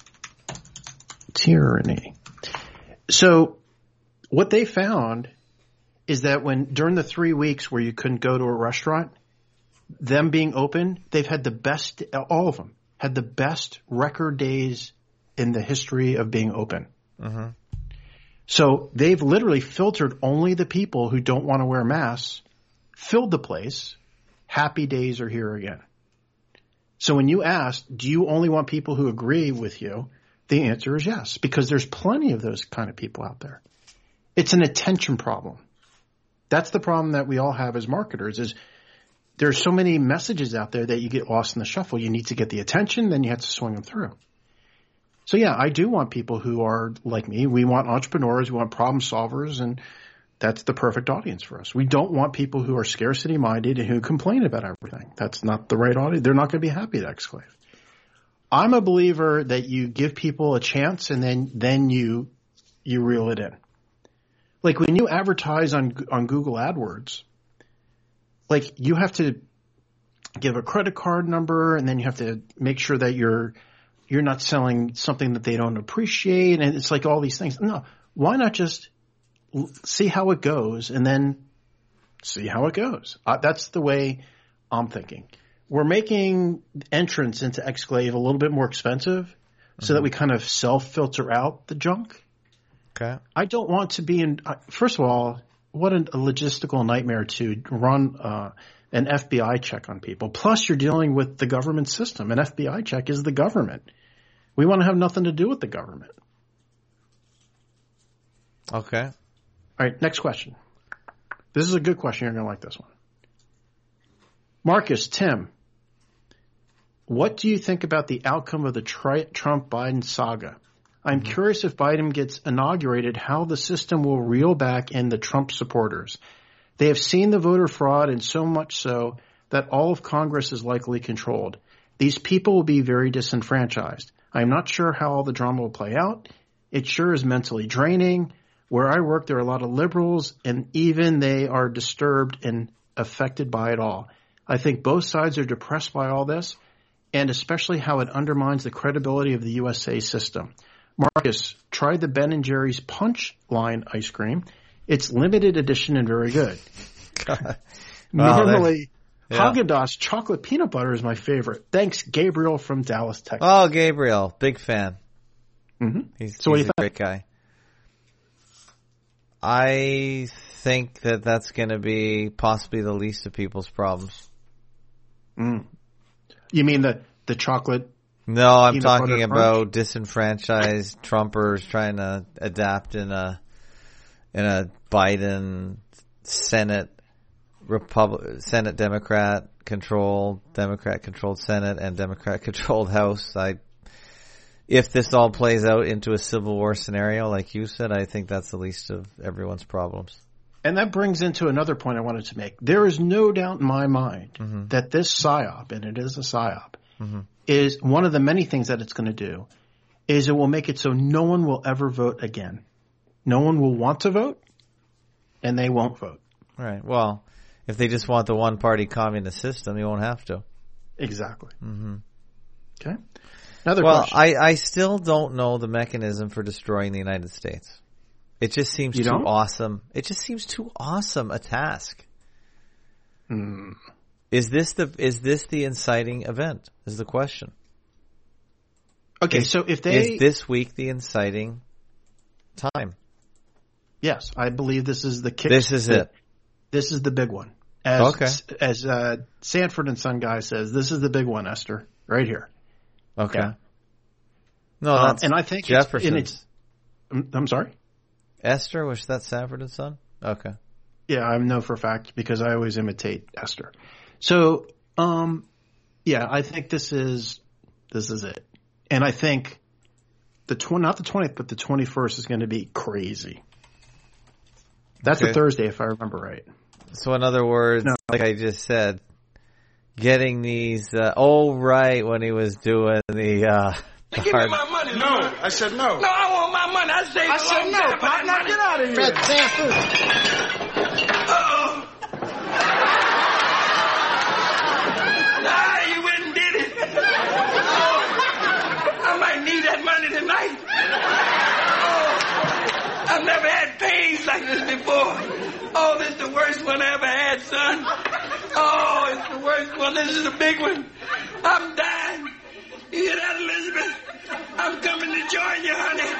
S4: Tyranny. So what they found is that when during the three weeks where you couldn't go to a restaurant, them being open, they've had the best, all of them had the best record days in the history of being open.
S3: Mm-hmm.
S4: So they've literally filtered only the people who don't want to wear masks, filled the place. Happy days are here again. So when you ask, do you only want people who agree with you? The answer is yes, because there's plenty of those kind of people out there. It's an attention problem. That's the problem that we all have as marketers is there's so many messages out there that you get lost in the shuffle. You need to get the attention, then you have to swing them through. So yeah, I do want people who are like me. We want entrepreneurs, we want problem solvers, and that's the perfect audience for us. We don't want people who are scarcity minded and who complain about everything. That's not the right audience. They're not going to be happy at Exclave. I'm a believer that you give people a chance and then, then you, you reel it in. Like when you advertise on, on Google AdWords, like you have to give a credit card number and then you have to make sure that you're, you're not selling something that they don't appreciate. And it's like all these things. No, why not just see how it goes and then see how it goes? Uh, that's the way I'm thinking. We're making entrance into Exclave a little bit more expensive mm-hmm. so that we kind of self-filter out the junk.
S3: Okay.
S4: I don't want to be in – first of all, what a logistical nightmare to run uh, an F B I check on people. Plus, you're dealing with the government system. An F B I check is the government. We want to have nothing to do with the government.
S3: Okay.
S4: All right, next question. This is a good question. You're going to like this one. Marcus, Tim, what do you think about the outcome of the tri- Trump-Biden saga? I'm mm-hmm. curious if Biden gets inaugurated, how the system will reel back in the Trump supporters. They have seen the voter fraud, and so much so that all of Congress is likely controlled. These people will be very disenfranchised. I'm not sure how all the drama will play out. It sure is mentally draining. Where I work, there are a lot of liberals, and even they are disturbed and affected by it all. I think both sides are depressed by all this, and especially how it undermines the credibility of the U S A system. Marcus, try the Ben and Jerry's Punch Line ice cream. It's limited edition and very good.
S3: Wow,
S4: Normally,
S3: yeah.
S4: Haagen-Dazs chocolate peanut butter is my favorite. Thanks, Gabriel from Dallas, Texas.
S3: Oh, Gabriel, big fan.
S4: Mm-hmm.
S3: He's,
S4: so
S3: he's
S4: what do
S3: a
S4: you
S3: great guy. I think that that's going to be possibly the least of people's problems.
S4: Mm. You mean the the chocolate?
S3: No, I'm
S4: peanut
S3: talking
S4: butter
S3: about
S4: crunch?
S3: disenfranchised Trumpers trying to adapt in a in a Biden Senate Republic Senate Democrat controlled Democrat controlled Senate and Democrat controlled House. I if this all plays out into a civil war scenario, like you said, I think that's the least of everyone's problems.
S4: And that brings into another point I wanted to make. There is no doubt in my mind mm-hmm. that this PSYOP, and it is a PSYOP, mm-hmm. is one of the many things that it's going to do is it will make it so no one will ever vote again. No one will want to vote, and they won't vote.
S3: Right. Well, if they just want the one-party communist system, you won't have to.
S4: Exactly.
S3: Mm-hmm.
S4: Okay. Another
S3: well,
S4: question.
S3: I, I still don't know the mechanism for destroying the United States. It just seems
S4: you
S3: too
S4: don't?
S3: awesome. It just seems too awesome a task.
S4: Hmm.
S3: Is this the is this the inciting event? Is the question.
S4: Okay,
S3: is,
S4: so if they
S3: is this week the inciting time?
S4: Yes, I believe this is the kick.
S3: This is
S4: the,
S3: it.
S4: This is the big one. As,
S3: okay.
S4: As uh, Sanford and Son guy says, this is the big one, Esther, right here.
S3: Okay.
S4: Yeah.
S3: No,
S4: um,
S3: that's
S4: and I think
S3: Jefferson's.
S4: It's, it's, I'm, I'm sorry.
S3: Esther, was that Sanford and Son? Okay.
S4: Yeah, I know for a fact because I always imitate Esther. So, um, yeah, I think this is this is it, and I think the tw- not the twentieth, but the twenty-first is going to be crazy. That's
S3: okay.
S4: a Thursday, if I remember right.
S3: So, in other words,
S4: no.
S3: like I just said, getting these. Uh, oh, right, when he was doing the. Uh,
S5: Hey, give me my money. No, man. I said no. No, I want my money. I saved I said no, partner. Get out of here. Fred Sanford. Uh-oh. Nah, you went and did it. Oh, I might need that money tonight. Oh, I've never had pains like this before. Oh, this is the worst one I ever had, son. Oh, it's the worst one. This is the big one. I'm dying. You hear that, Elizabeth? I'm coming to join you, honey.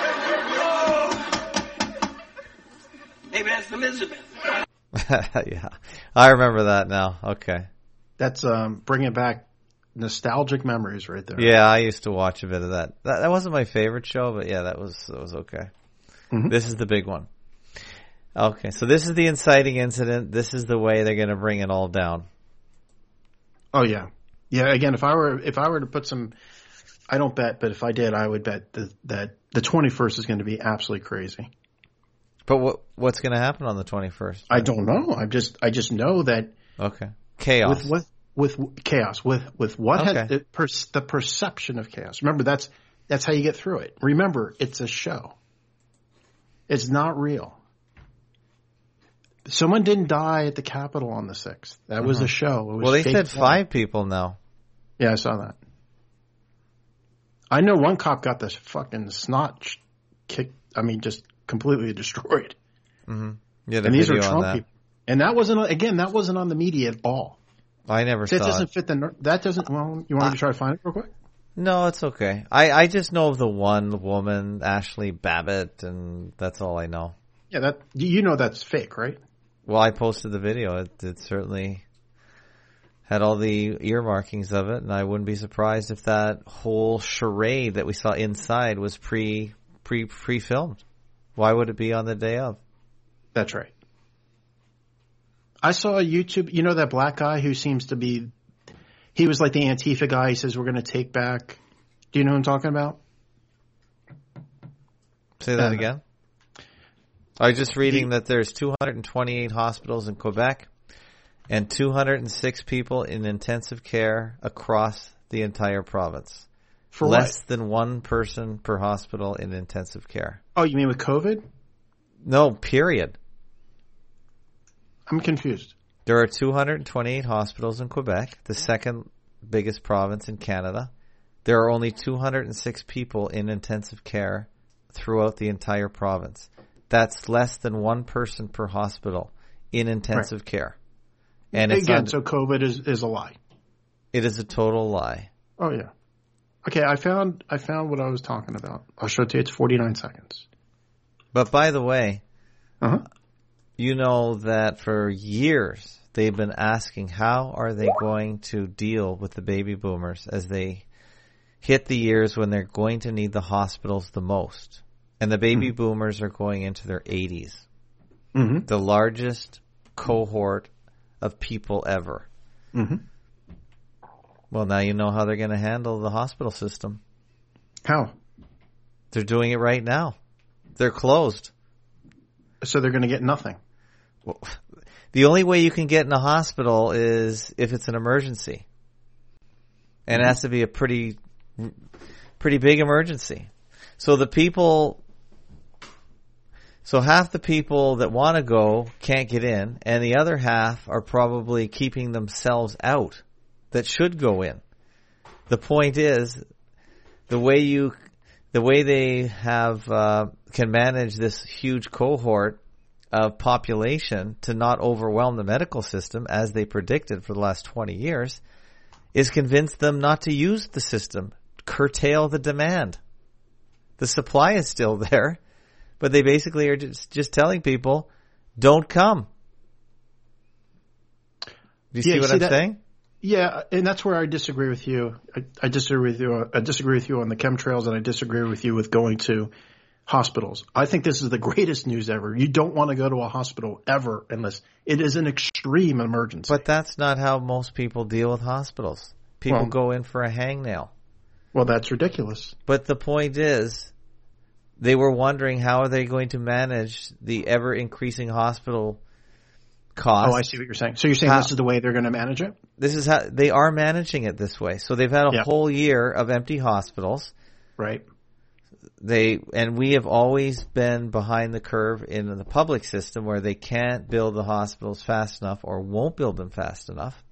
S5: Oh. Maybe that's Elizabeth.
S3: Yeah. I remember that now. Okay.
S4: That's um, bringing back nostalgic memories right there.
S3: Yeah, I used to watch a bit of that. That, that wasn't my favorite show, but yeah, that was that was okay. Mm-hmm. This is the big one. Okay, so this is the inciting incident. This is the way they're going to bring it all down.
S4: Oh yeah, yeah. Again, if I were if I were to put some, I don't bet, but if I did, I would bet that that the twenty-first is going to be absolutely crazy.
S3: But what what's going to happen on the twenty-first?
S4: I don't know. I just I just know that.
S3: Okay. Chaos.
S4: With with, with chaos with with what
S3: Okay.
S4: has, the, per, the perception of chaos. Remember, that's that's how you get through it. Remember, it's a show. It's not real. Someone didn't die at the Capitol on the sixth. That mm-hmm. was a show. It was
S3: well, they
S4: fake
S3: said
S4: fun.
S3: five people now.
S4: Yeah, I saw that. I know one cop got this fucking snot kicked. I mean, just completely destroyed.
S3: Mm-hmm. Yeah, the
S4: and these
S3: video
S4: are Trump
S3: on that.
S4: people. And that wasn't, again, that wasn't on the media at all.
S3: I never
S4: that
S3: saw
S4: doesn't
S3: it.
S4: fit the, that doesn't, well, you want me
S3: I,
S4: to try to find it real quick?
S3: No, it's okay. I, I just know of the one woman, Ashley Babbitt, and that's all I know.
S4: Yeah, that, you know that's fake, right?
S3: Well, I posted the video. It, it certainly had all the earmarkings of it, and I wouldn't be surprised if that whole charade that we saw inside was pre, pre, pre-filmed. Why would it be on the day of?
S4: That's right. I saw a YouTube, you know that black guy who seems to be, he was like the Antifa guy. He says, we're going to take back, do you know what I'm talking about?
S3: Say that
S4: uh,
S3: again. I was just reading the, that there's two hundred twenty-eight hospitals in Quebec and two hundred six people in intensive care across the entire province.
S4: For
S3: Less
S4: what?
S3: than one person per hospital in intensive care.
S4: Oh, you mean with COVID?
S3: No, period.
S4: I'm confused.
S3: There are two hundred twenty-eight hospitals in Quebec, the second biggest province in Canada. There are only two hundred six people in intensive care throughout the entire province. That's less than one person per hospital in intensive right. care. And it's
S4: again,
S3: un-
S4: so COVID is, is a lie.
S3: It is a total lie.
S4: Oh yeah. Okay, I found I found what I was talking about. I'll show it to you. It's forty-nine seconds.
S3: But by the way,
S4: uh-huh.
S3: you know that for years they've been asking how are they going to deal with the baby boomers as they hit the years when they're going to need the hospitals the most. And the baby mm-hmm. boomers are going into their eighties.
S4: Mm-hmm.
S3: The largest cohort of people ever.
S4: Mm-hmm.
S3: Well, now you know how they're going to handle the hospital system.
S4: How?
S3: They're doing it right now. They're closed.
S4: So they're going to get nothing.
S3: Well, the only way you can get in a hospital is if it's an emergency. And mm-hmm. it has to be a pretty, pretty big emergency. So the people, so half the people that want to go can't get in, and the other half are probably keeping themselves out that should go in. The point is, the way you, the way they have, uh, can manage this huge cohort of population to not overwhelm the medical system as they predicted for the last twenty years is convince them not to use the system, curtail the demand. The supply is still there, but they basically are just, just telling people, don't come. Do you
S4: yeah,
S3: see what
S4: see
S3: I'm
S4: that,
S3: saying?
S4: Yeah, and that's where I disagree with you. I, I disagree with you. I disagree with you on the chemtrails, and I disagree with you with going to hospitals. I think this is the greatest news ever. You don't want to go to a hospital ever unless it is an extreme emergency.
S3: But that's not how most people deal with hospitals. People
S4: well,
S3: go in for a hangnail.
S4: Well, that's ridiculous.
S3: But the point is, they were wondering how are they going to manage the ever-increasing hospital costs.
S4: Oh, I see what you're saying. So you're saying how, this is the way they're going to manage it?
S3: This is how they are managing it this way. So they've had a
S4: yeah.
S3: whole year of empty hospitals.
S4: Right.
S3: They and we have always been behind the curve in the public system where they can't build the hospitals fast enough or won't build them fast enough.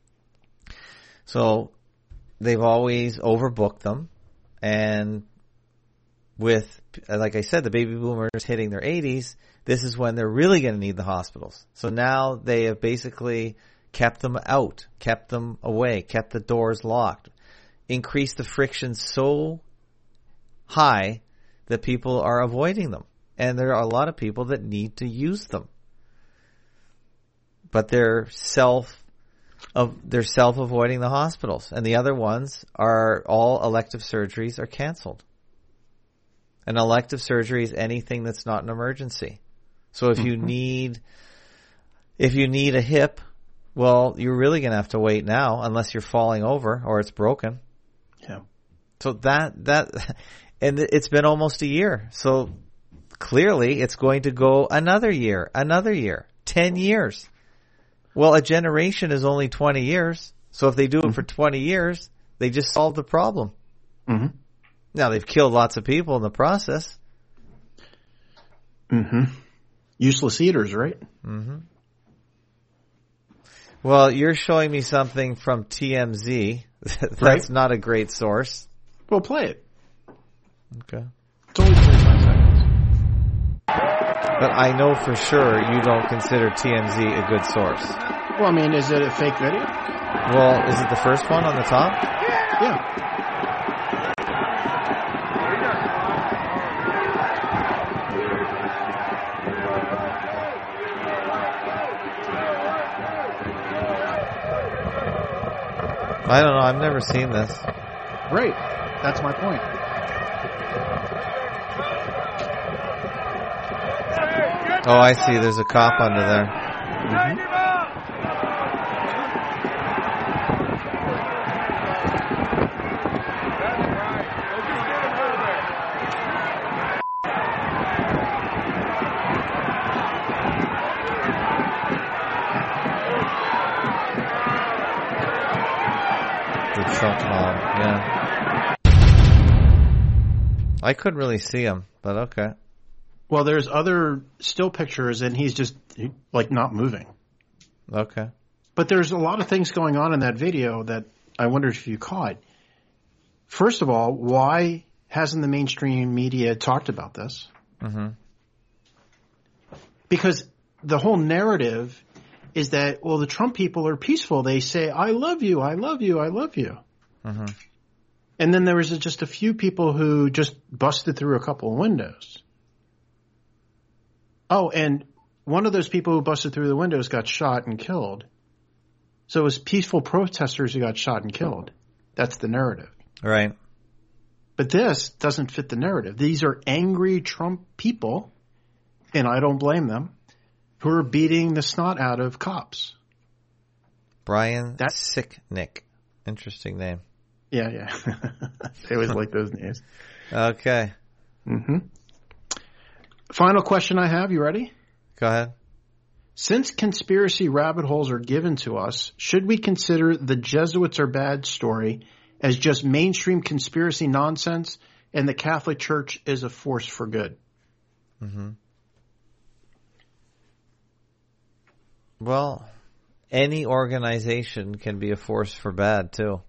S3: So they've always overbooked them, and with, like I said, the baby boomers hitting their eighties, this is when they're really going to need the hospitals. So now they have basically kept them out, kept them away, kept the doors locked, increased the friction so high that people are avoiding them. And there are a lot of people that need to use them. But they're self of they're self-avoiding the hospitals, and the other ones are all elective surgeries are canceled. An elective surgery is anything that's not an emergency. So if mm-hmm. you need if you need a hip, well, you're really going to have to wait now unless you're falling over or it's broken.
S4: Yeah.
S3: So that that and it's been almost a year. So clearly it's going to go another year, another year, ten years. Well, a generation is only twenty years. So if they do it for twenty years, they just solved the problem.
S4: Mm-hmm.
S3: Now, they've killed lots of people in the process.
S4: Mm-hmm. Useless eaters, right?
S3: Mm-hmm. Well, you're showing me something from T M Z. That's right. Not a great source.
S4: Well, play it.
S3: Okay.
S4: It's only forty-five seconds.
S3: But I know for sure you don't consider T M Z a good source.
S4: Well, I mean, is it a fake video?
S3: Well, is it the first one on the top?
S4: Yeah.
S3: I don't know. I've never seen this.
S4: Right. That's my point.
S3: Oh, I see. There's a cop under there. Mm-hmm. Trump mob, yeah. I couldn't really see him, but okay.
S4: Well, there's other still pictures, and he's just, like, not moving.
S3: Okay.
S4: But there's a lot of things going on in that video that I wondered if you caught. First of all, why hasn't the mainstream media talked about this?
S3: Mm-hmm.
S4: Because the whole narrative is that, well, the Trump people are peaceful. They say, I love you, I love you, I love you.
S3: Mm-hmm.
S4: And then there was just a few people who just busted through a couple of windows. Oh, and one of those people who busted through the windows got shot and killed. So it was peaceful protesters who got shot and killed. That's the narrative.
S3: Right.
S4: But this doesn't fit the narrative. These are angry Trump people, and I don't blame them, who are beating the snot out of cops.
S3: Brian Sicknick. Interesting name.
S4: Yeah, yeah. They always like those names.
S3: Okay.
S4: Mm-hmm. Final question I have. You ready?
S3: Go ahead.
S4: Since conspiracy rabbit holes are given to us, should we consider the Jesuits are bad story as just mainstream conspiracy nonsense and the Catholic Church is a force for good?
S3: Mm-hmm. Well, any organization can be a force for bad, too.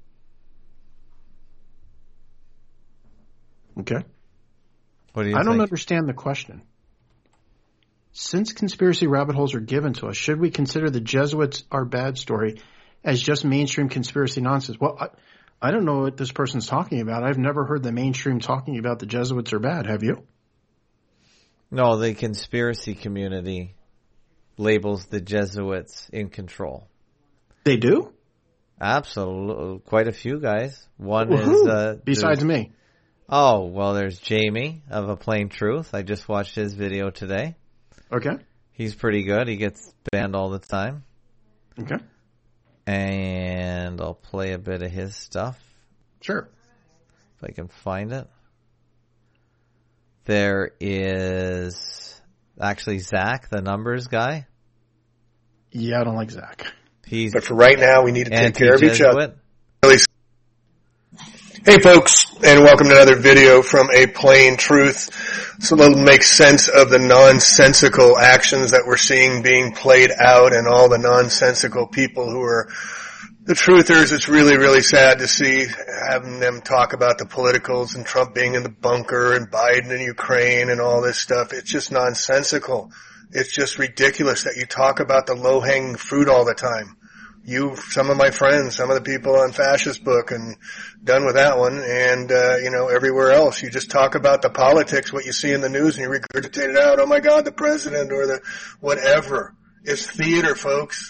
S4: Okay.
S3: What do you
S4: I don't
S3: think?
S4: understand the question. Since conspiracy rabbit holes are given to us, should we consider the Jesuits are bad story as just mainstream conspiracy nonsense? Well, I, I don't know what this person's talking about. I've never heard the mainstream talking about the Jesuits are bad. Have you?
S3: No, the conspiracy community labels the Jesuits in control.
S4: They do?
S3: Absolutely. Quite a few guys. One
S4: Woo-hoo.
S3: is... Uh,
S4: Besides me.
S3: Oh, well, there's Jamie of A Plain Truth. I just watched his video today.
S4: Okay.
S3: He's pretty good. He gets banned all the time.
S4: Okay.
S3: And I'll play a bit of his stuff.
S4: Sure.
S3: If I can find it. There is actually Zach, the numbers guy.
S4: Yeah, I don't like Zach.
S3: He's
S6: but for right now, we need to take care of each other. Hey folks, and welcome to another video from A Plain Truth. So it'll make sense of the nonsensical actions that we're seeing being played out and all the nonsensical people who are the truthers. It's really, really sad to see having them talk about the politicals and Trump being in the bunker and Biden in Ukraine and all this stuff. It's just nonsensical. It's just ridiculous that you talk about the low-hanging fruit all the time. You, some of my friends, some of the people on Fascist Book, and done with that one, and, uh, you know, everywhere else. You just talk about the politics, what you see in the news, and you regurgitate it out. Oh my God, the president, or the whatever. It's theater, folks.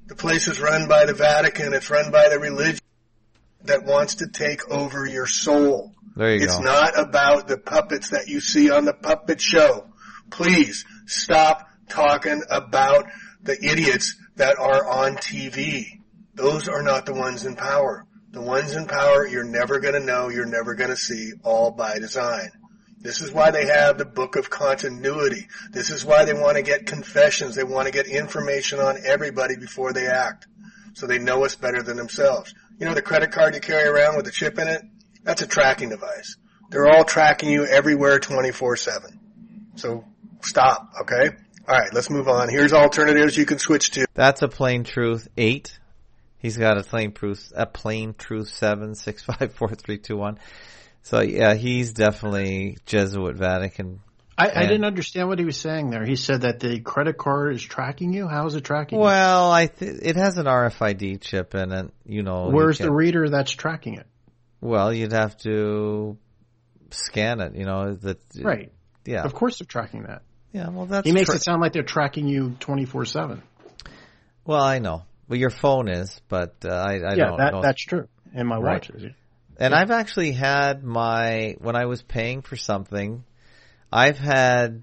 S6: The place is run by the Vatican. It's run by the religion that wants to take over your soul.
S3: There you
S6: it's
S3: go.
S6: not about the puppets that you see on the puppet show. Please stop talking about the idiots that are on T V. Those are not the ones in power. The ones in power you're never going to know, you're never going to see, all by design. This is why they have the book of continuity. This is why they want to get confessions. They want to get information on everybody before they act, so they know us better than themselves. You know the credit card you carry around with a chip in it? That's a tracking device. They're all tracking you everywhere twenty-four seven. So stop, okay? All right, let's move on. Here's alternatives you can switch to.
S3: That's a plain truth eight. He's got a plain truth, a plain truth seven, six five four three two one. So yeah, he's definitely Jesuit Vatican.
S4: I, I didn't understand what he was saying there. He said that the credit card is tracking you. How is it tracking
S3: well,
S4: you?
S3: Well, I th- it has an R F I D chip in it. You know,
S4: where's
S3: you
S4: the reader that's tracking it?
S3: Well, you'd have to scan it. You know that.
S4: Right.
S3: Yeah.
S4: Of course, they're tracking that.
S3: Yeah. Well, that's.
S4: He makes
S3: tra-
S4: it sound like they're tracking you twenty-four seven.
S3: Well, I know. Well, your phone is, but uh, I, I
S4: yeah,
S3: don't
S4: that,
S3: know.
S4: that's true. And my
S3: Right.
S4: watch is. Yeah.
S3: And I've actually had my, when I was paying for something, I've had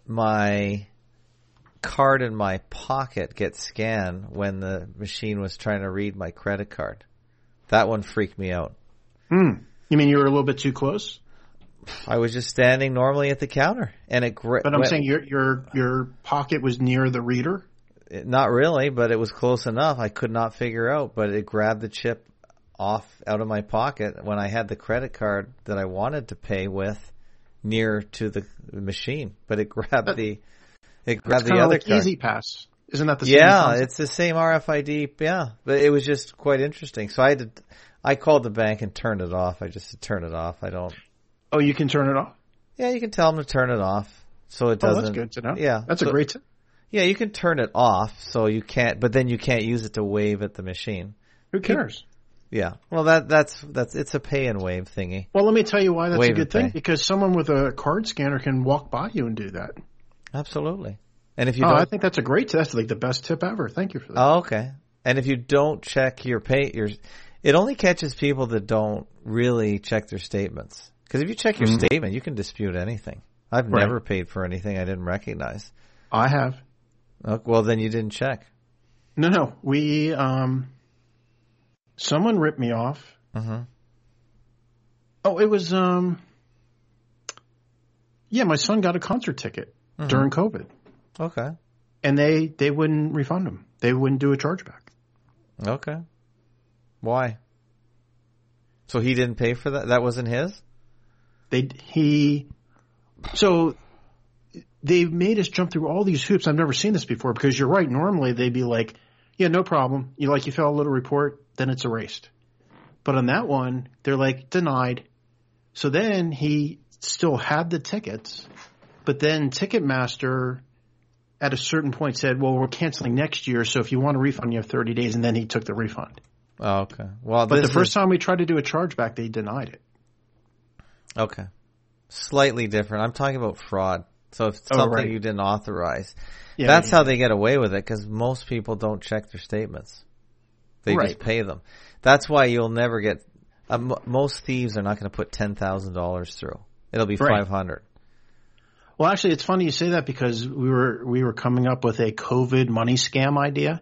S3: my card in my pocket get scanned when the machine was trying to read my credit card. That one freaked me out.
S4: Hmm. You mean you were a little bit too close?
S3: I was just standing normally at the counter, and it. Gra-
S4: But I'm
S3: went,
S4: saying your your your pocket was near the reader.
S3: Not really, but it was close enough. I could not figure out, but it grabbed the chip off out of my pocket when I had the credit card that I wanted to pay with near to the machine, but it grabbed
S4: That,
S3: the it grabbed the
S4: kind of
S3: other
S4: like
S3: card.
S4: Easy Pass, isn't that the same?
S3: Yeah,
S4: concept?
S3: it's the same R F I D. Yeah, but it was just quite interesting. So I had to, I called the bank and turned it off. I just turned it off. I don't.
S4: Oh, you can turn it off.
S3: Yeah, you can tell them to turn it off so it doesn't.
S4: Oh, that's good to know.
S3: Yeah,
S4: that's
S3: so,
S4: a great tip.
S3: Yeah, you can turn it off so you can't, but then you can't use it to wave at the machine.
S4: Who cares?
S3: Yeah. Well, that that's that's it's a pay and wave thingy.
S4: Well, let me tell you why that's
S3: Wave
S4: a good
S3: and pay.
S4: thing. Because someone with a card scanner can walk by you and do that.
S3: Absolutely. And if you
S4: oh,
S3: don't,
S4: I think that's a great tip. That's like the best tip ever. Thank you for that.
S3: oh, okay. And if you don't check your pay, your it only catches people that don't really check their statements. Because if you check your
S4: Mm-hmm.
S3: statement, you can dispute anything. I've
S4: Right.
S3: never paid for anything I didn't recognize.
S4: I have.
S3: Oh, well, then you didn't check.
S4: No, no. We um, someone ripped me off.
S3: Mm-hmm.
S4: Oh, it was um, yeah. My son got a concert ticket
S3: Mm-hmm.
S4: during COVID,
S3: Okay.
S4: and they they wouldn't refund him. They wouldn't do a chargeback.
S3: Okay. Why? So he didn't pay for that? That wasn't his?
S4: They he so they made us jump through all these hoops. I've never seen this before because you're right. Normally they'd be like, yeah, no problem. You like you fill out a little report, then it's erased. But on that one, they're like denied. So then he still had the tickets, but then Ticketmaster at a certain point said, well, we're canceling next year. So if you want a refund, you have thirty days. And then he took the refund.
S3: Oh, okay. Well,
S4: But
S3: this
S4: the first
S3: is,
S4: time we tried to do a chargeback, they denied it.
S3: okay. Slightly different. I'm talking about fraud. So if it's
S4: Oh,
S3: something
S4: right.
S3: you didn't authorize,
S4: Yeah,
S3: that's
S4: yeah.
S3: how they get away with it because most people don't check their statements. They
S4: Right.
S3: just pay them. That's why you'll never get. Uh, m- most thieves are not going to put ten thousand dollars through. It'll be
S4: Right.
S3: five hundred.
S4: Well, actually, it's funny you say that because we were we were coming up with a COVID money scam idea.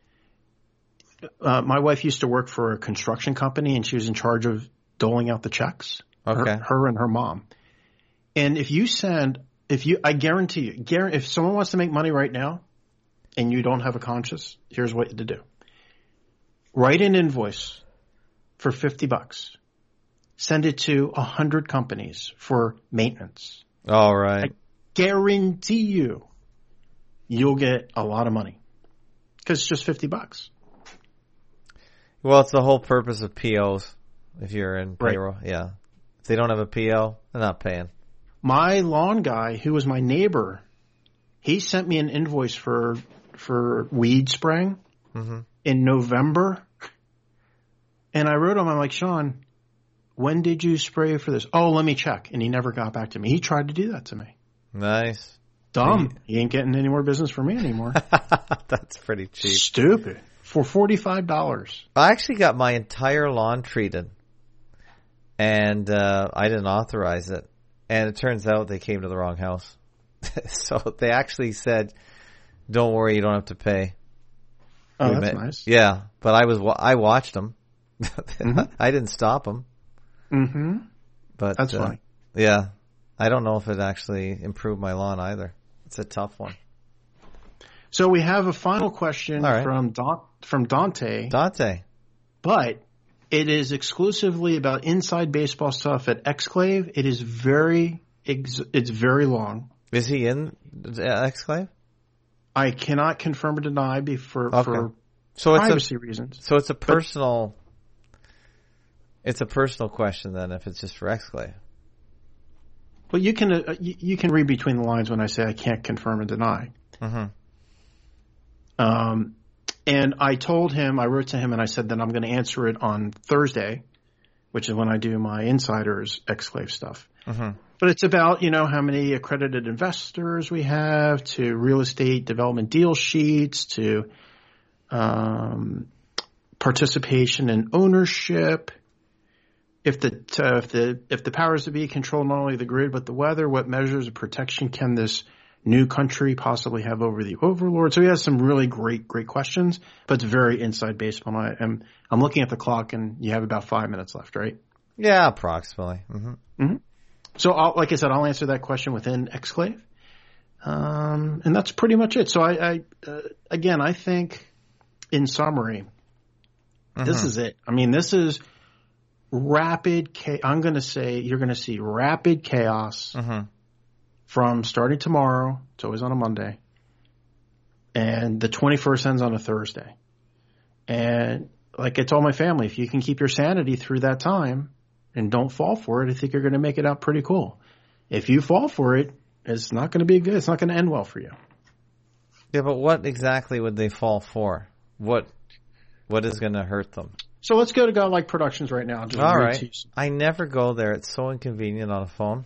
S4: Uh, my wife used to work for a construction company, and she was in charge of doling out the checks.
S3: Okay.
S4: Her, her and her mom. And if you send, if you, I guarantee you, guarantee, if someone wants to make money right now, and you don't have a conscience, here's what to do: write an invoice for fifty bucks, send it to a hundred companies for maintenance.
S3: All right.
S4: I guarantee you, you'll get a lot of money because it's just fifty bucks.
S3: Well, it's the whole purpose of P Os. If you're in
S4: Right.
S3: payroll, yeah. If they don't have a P O, they're not paying.
S4: My lawn guy, who was my neighbor, he sent me an invoice for for weed spraying
S3: Mm-hmm.
S4: in November, and I wrote him. I'm like, Sean, when did you spray for this? Oh, let me check. And he never got back to me. He tried to do that to me.
S3: Nice.
S4: Dumb. He ain't getting any more business from me anymore.
S3: That's pretty cheap.
S4: Stupid. for forty-five dollars.
S3: I actually got my entire lawn treated, and uh, I didn't authorize it. And it turns out they came to the wrong house. So they actually said, "Don't worry, you don't have to pay."
S4: Oh,
S3: we
S4: that's
S3: met.
S4: nice.
S3: Yeah, but I was I watched them.
S4: Mm-hmm.
S3: I didn't stop them.
S4: Mm-hmm.
S3: But
S4: That's
S3: uh,
S4: funny.
S3: Yeah, I don't know if it actually improved my lawn either. It's a tough one.
S4: So we have a final question
S3: All right.
S4: from Don- from Dante,
S3: Dante.
S4: but it is exclusively about inside baseball stuff at Exclave. It is very ex- it's very long.
S3: Is he in Exclave?
S4: I cannot confirm or deny be for,
S3: Okay.
S4: for
S3: So it's
S4: privacy
S3: a,
S4: reasons.
S3: So it's a personal. It's a personal question then, if it's just for Exclave.
S4: But you can uh, you, you can read between the lines when I say I can't confirm and deny.
S3: Mm-hmm.
S4: Um, and I told him, I wrote to him and I said that I'm going to answer it on Thursday, which is when I do my insiders Exclave stuff.
S3: Mm-hmm.
S4: But it's about, you know, how many accredited investors we have, to real estate development deal sheets, to um, participation in ownership. If the uh, if the if the powers to be control not only the grid but the weather, what measures of protection can this new country possibly have over the overlord? So he has some really great great questions, but it's very inside baseball. I am I'm looking at the clock, and you have about five minutes left, right?
S3: Yeah, approximately. Mm-hmm.
S4: Mm-hmm. So, I'll, like I said, I'll answer that question within Exclave, um, and that's pretty much it. So, I, I uh, again, I think, in summary, mm-hmm. this is it. I mean, this is rapid. Cha- I'm going to say you're going to see rapid chaos
S3: Mm-hmm.
S4: from starting tomorrow. It's always on a Monday, and the twenty-first ends on a Thursday. And like I told my family, if you can keep your sanity through that time and don't fall for it, I think you're going to make it out pretty cool. If you fall for it, it's not going to be good. It's not going to end well for you.
S3: Yeah, but what exactly would they fall for? What what is going to hurt them?
S4: So let's go to Godlike Productions right now. Just
S3: All
S4: read
S3: right.
S4: to you.
S3: I never go there. It's so inconvenient on a phone.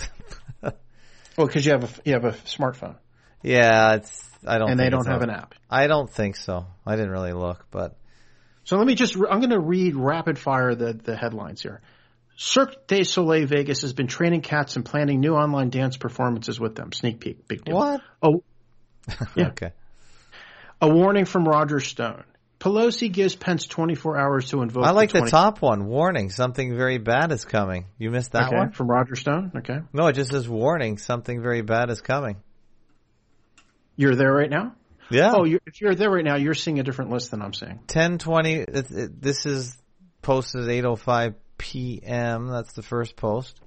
S4: Well, because you have a you have a smartphone,
S3: Yeah, it's. I don't.
S4: and they
S3: think
S4: don't
S3: it's
S4: have
S3: on-
S4: an app.
S3: I don't think so. I didn't really look, but
S4: So let me just. I'm going to read rapid fire the the headlines here. Cirque du Soleil Vegas has been training cats and planning new online dance performances with them. Sneak peek, big deal.
S3: what?
S4: Oh, yeah.
S3: Okay.
S4: A warning from Roger Stone. Pelosi gives Pence twenty-four hours to invoke.
S3: I like the
S4: twenty
S3: top one. Warning: something very bad is coming. You missed that
S4: okay,
S3: one?
S4: from Roger Stone. Okay,
S3: No, it just says warning: something very bad is coming.
S4: you're there right now.
S3: Yeah.
S4: Oh, you're, if you're there right now, you're seeing a different list than I'm seeing.
S3: ten twenty. It, it, this is posted at eight oh five p.m. That's the first post.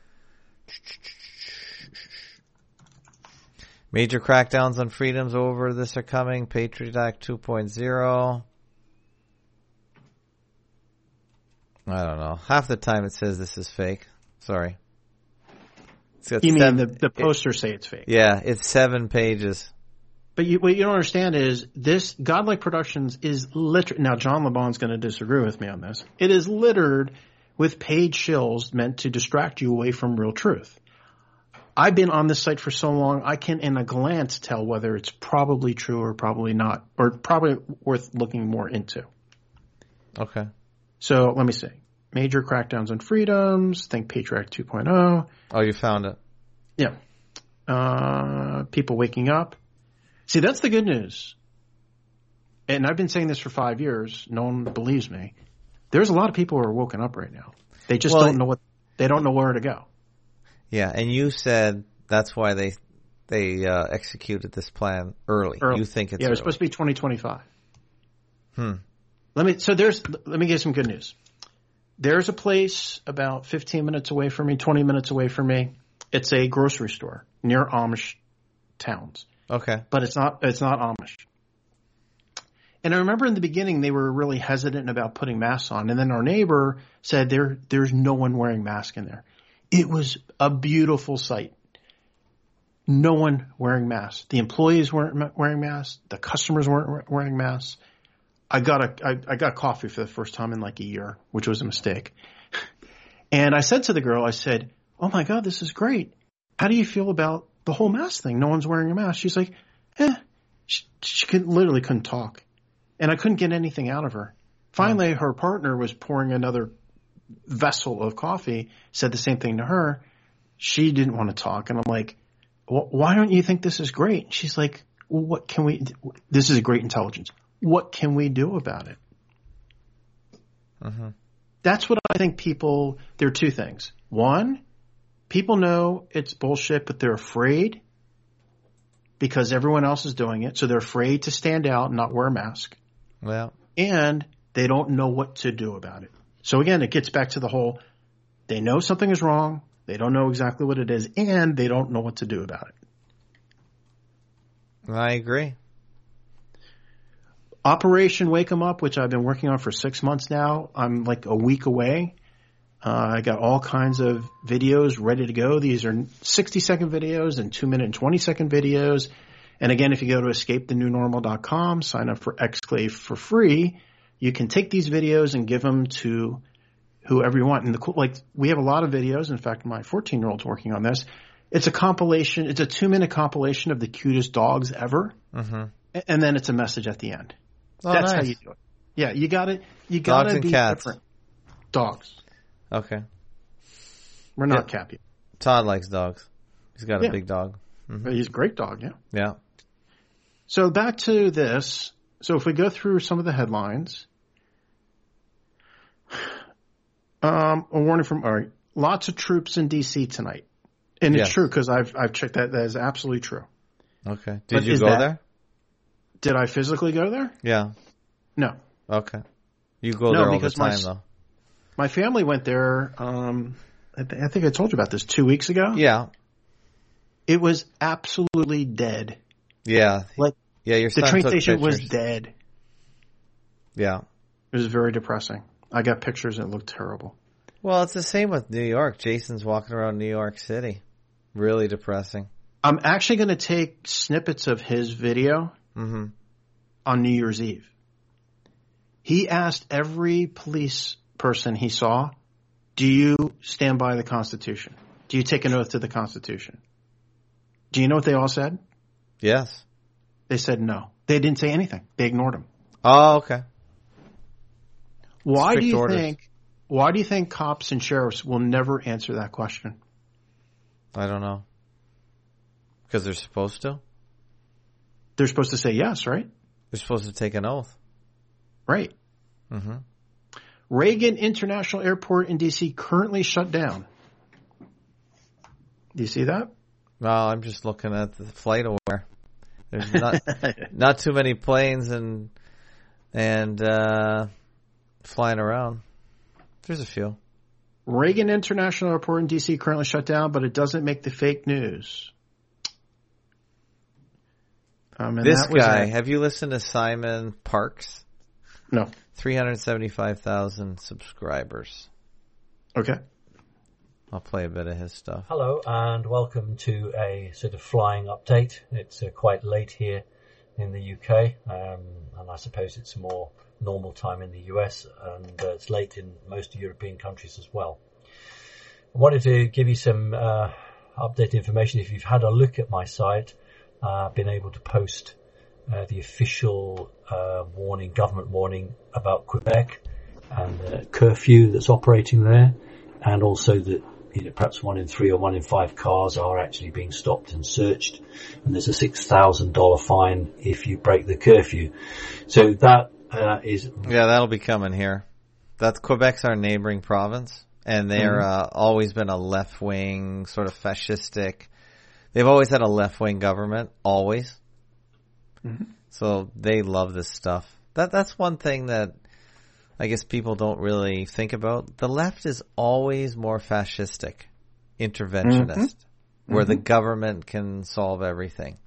S3: Major crackdowns on freedoms over this are coming. Patriot Act two point oh. I don't know. Half the time it says this is fake. Sorry. It's got
S4: You mean
S3: seven-
S4: the the posters say it's fake?
S3: Yeah, it's seven pages.
S4: But you, what you don't understand is this Godlike Productions is littered. Now, John LeBon's going to disagree with me on this. It is littered with paid shills meant to distract you away from real truth. I've been on this site for so long, I can in a glance tell whether it's probably true or probably not, or probably worth looking more into.
S3: Okay.
S4: So let me see. Major crackdowns on freedoms. Think Patriot Act two point oh.
S3: Oh, you found it.
S4: Yeah. Uh, people waking up. See, that's the good news. And I've been saying this for five years. No one believes me. There's a lot of people who are woken up right now. They just
S3: Well,
S4: don't know what, they don't know where to go.
S3: Yeah, and you said that's why they they uh, executed this plan early.
S4: Early.
S3: You think it's
S4: yeah, it was
S3: early.
S4: supposed to be twenty twenty-five.
S3: Hmm.
S4: Let me, so there's, let me give some good news. There's a place about fifteen minutes away from me, twenty minutes away from me. It's a grocery store near Amish towns.
S3: Okay.
S4: But it's not, it's not Amish. And I remember in the beginning they were really hesitant about putting masks on. And then our neighbor said there, there's no one wearing masks in there. It was a beautiful sight. No one wearing masks. The employees weren't wearing masks. The customers weren't wearing masks. I got a, I, I got coffee for the first time in like a year, which was a mistake. And I said to the girl, I said, "Oh my God, this is great. How do you feel about the whole mask thing? No one's wearing a mask." She's like, eh. She, she could, literally couldn't talk. And I couldn't get anything out of her. Finally, her partner was pouring another vessel of coffee, said the same thing to her. She didn't want to talk. And I'm like, well, why don't you think this is great? And she's like, well, what can we, this is a great intelligence. What can we do about it?
S3: Mm-hmm.
S4: That's what I think people, there are two things. One, people know it's bullshit, but they're afraid because everyone else is doing it. So they're afraid to stand out and not wear a mask.
S3: Well,
S4: and they don't know what to do about it. So again, it gets back to the whole, they know something is wrong. They don't know exactly what it is, and they don't know what to do about it.
S3: I agree.
S4: Operation Wake 'em Up, which I've been working on for six months now. I'm like a week away. Uh, I got all kinds of videos ready to go. These are sixty second videos and two minute and twenty second videos. And again, if you go to escape the new normal dot com, sign up for Exclave for free, you can take these videos and give them to whoever you want. And the cool, like, we have a lot of videos. In fact, my fourteen year old's working on this. It's a compilation. It's a two minute compilation of the cutest dogs ever.
S3: Mm-hmm.
S4: And then it's a message at the end.
S3: Oh,
S4: That's
S3: nice.
S4: how you do it. Yeah, you got to You got
S3: Dogs
S4: to
S3: and
S4: be
S3: cats.
S4: different. Dogs.
S3: Okay.
S4: We're not
S3: Yeah.
S4: Cappy.
S3: Todd likes dogs. He's got a
S4: Yeah.
S3: big dog. Mm-hmm.
S4: He's a great dog. Yeah.
S3: Yeah.
S4: So back to this. So if we go through some of the headlines, um, a warning from all right, lots of troops in D C tonight, and
S3: Yes.
S4: it's true because I've I've checked that. That is absolutely true.
S3: Okay. Did
S4: But
S3: you
S4: is
S3: go
S4: that-
S3: there?
S4: Did I physically go there?
S3: Yeah.
S4: No.
S3: Okay. You go
S4: No,
S3: there all the
S4: because my
S3: time,
S4: s-
S3: though.
S4: My family went there. Um, I, th- I think I told you about this two weeks ago.
S3: Yeah.
S4: It was absolutely dead.
S3: Yeah.
S4: Like
S3: Yeah, your
S4: the
S3: son
S4: train
S3: took
S4: station was
S3: pictures.
S4: dead.
S3: Yeah.
S4: It was very depressing. I got pictures and it looked terrible.
S3: Well, it's the same with New York. Jason's walking around New York City. Really depressing.
S4: I'm actually going to take snippets of his video
S3: Mm-hmm.
S4: on New Year's Eve. He asked every police person he saw, do you stand by the Constitution? Do you take an oath to the Constitution? Do you know what they all said?
S3: Yes.
S4: They said no. They didn't say anything. They ignored him.
S3: Oh, okay.
S4: Why
S3: Strict
S4: do you
S3: orders.
S4: think, why do you think cops and sheriffs will never answer that question?
S3: I don't know. Because they're supposed to?
S4: They're supposed to say yes, right?
S3: They're supposed to take an oath.
S4: Right.
S3: Mm-hmm.
S4: Reagan International Airport in D C currently shut down. Do you see that?
S3: No, I'm just looking at the flight aware. There's not not too many planes and and uh, flying around. There's a few.
S4: Reagan International Airport in D C currently shut down, but it doesn't make the fake news. Um, and
S3: This
S4: that was
S3: guy,
S4: at-
S3: have you listened to Simon Parks?
S4: no.
S3: three hundred seventy-five thousand subscribers.
S4: Okay.
S3: I'll play a bit of his stuff.
S7: Hello and welcome to a sort of flying update. It's uh, quite late here in the U K, um, and I suppose it's more normal time in the U S, and uh, it's late in most European countries as well. I wanted to give you some uh, update information. If you've had a look at my site, uh, I've been able to post uh, the official uh, warning, government warning about Quebec and the curfew that's operating there, and also that you know, perhaps one in three or one in five cars are actually being stopped and searched, and there's a six thousand dollars fine if you break the curfew. So that uh, is...
S3: Yeah, that'll be coming here. That's Quebec's our neighboring province, and they're
S7: Mm-hmm.
S3: uh, always been a left-wing, sort of fascistic. They've always had a left-wing government, always.
S4: Mm-hmm.
S3: So they love this stuff. That that's one thing that I guess people don't really think about. The left is always more fascistic, interventionist,
S4: Mm-hmm.
S3: where the
S4: Mm-hmm.
S3: government can solve everything.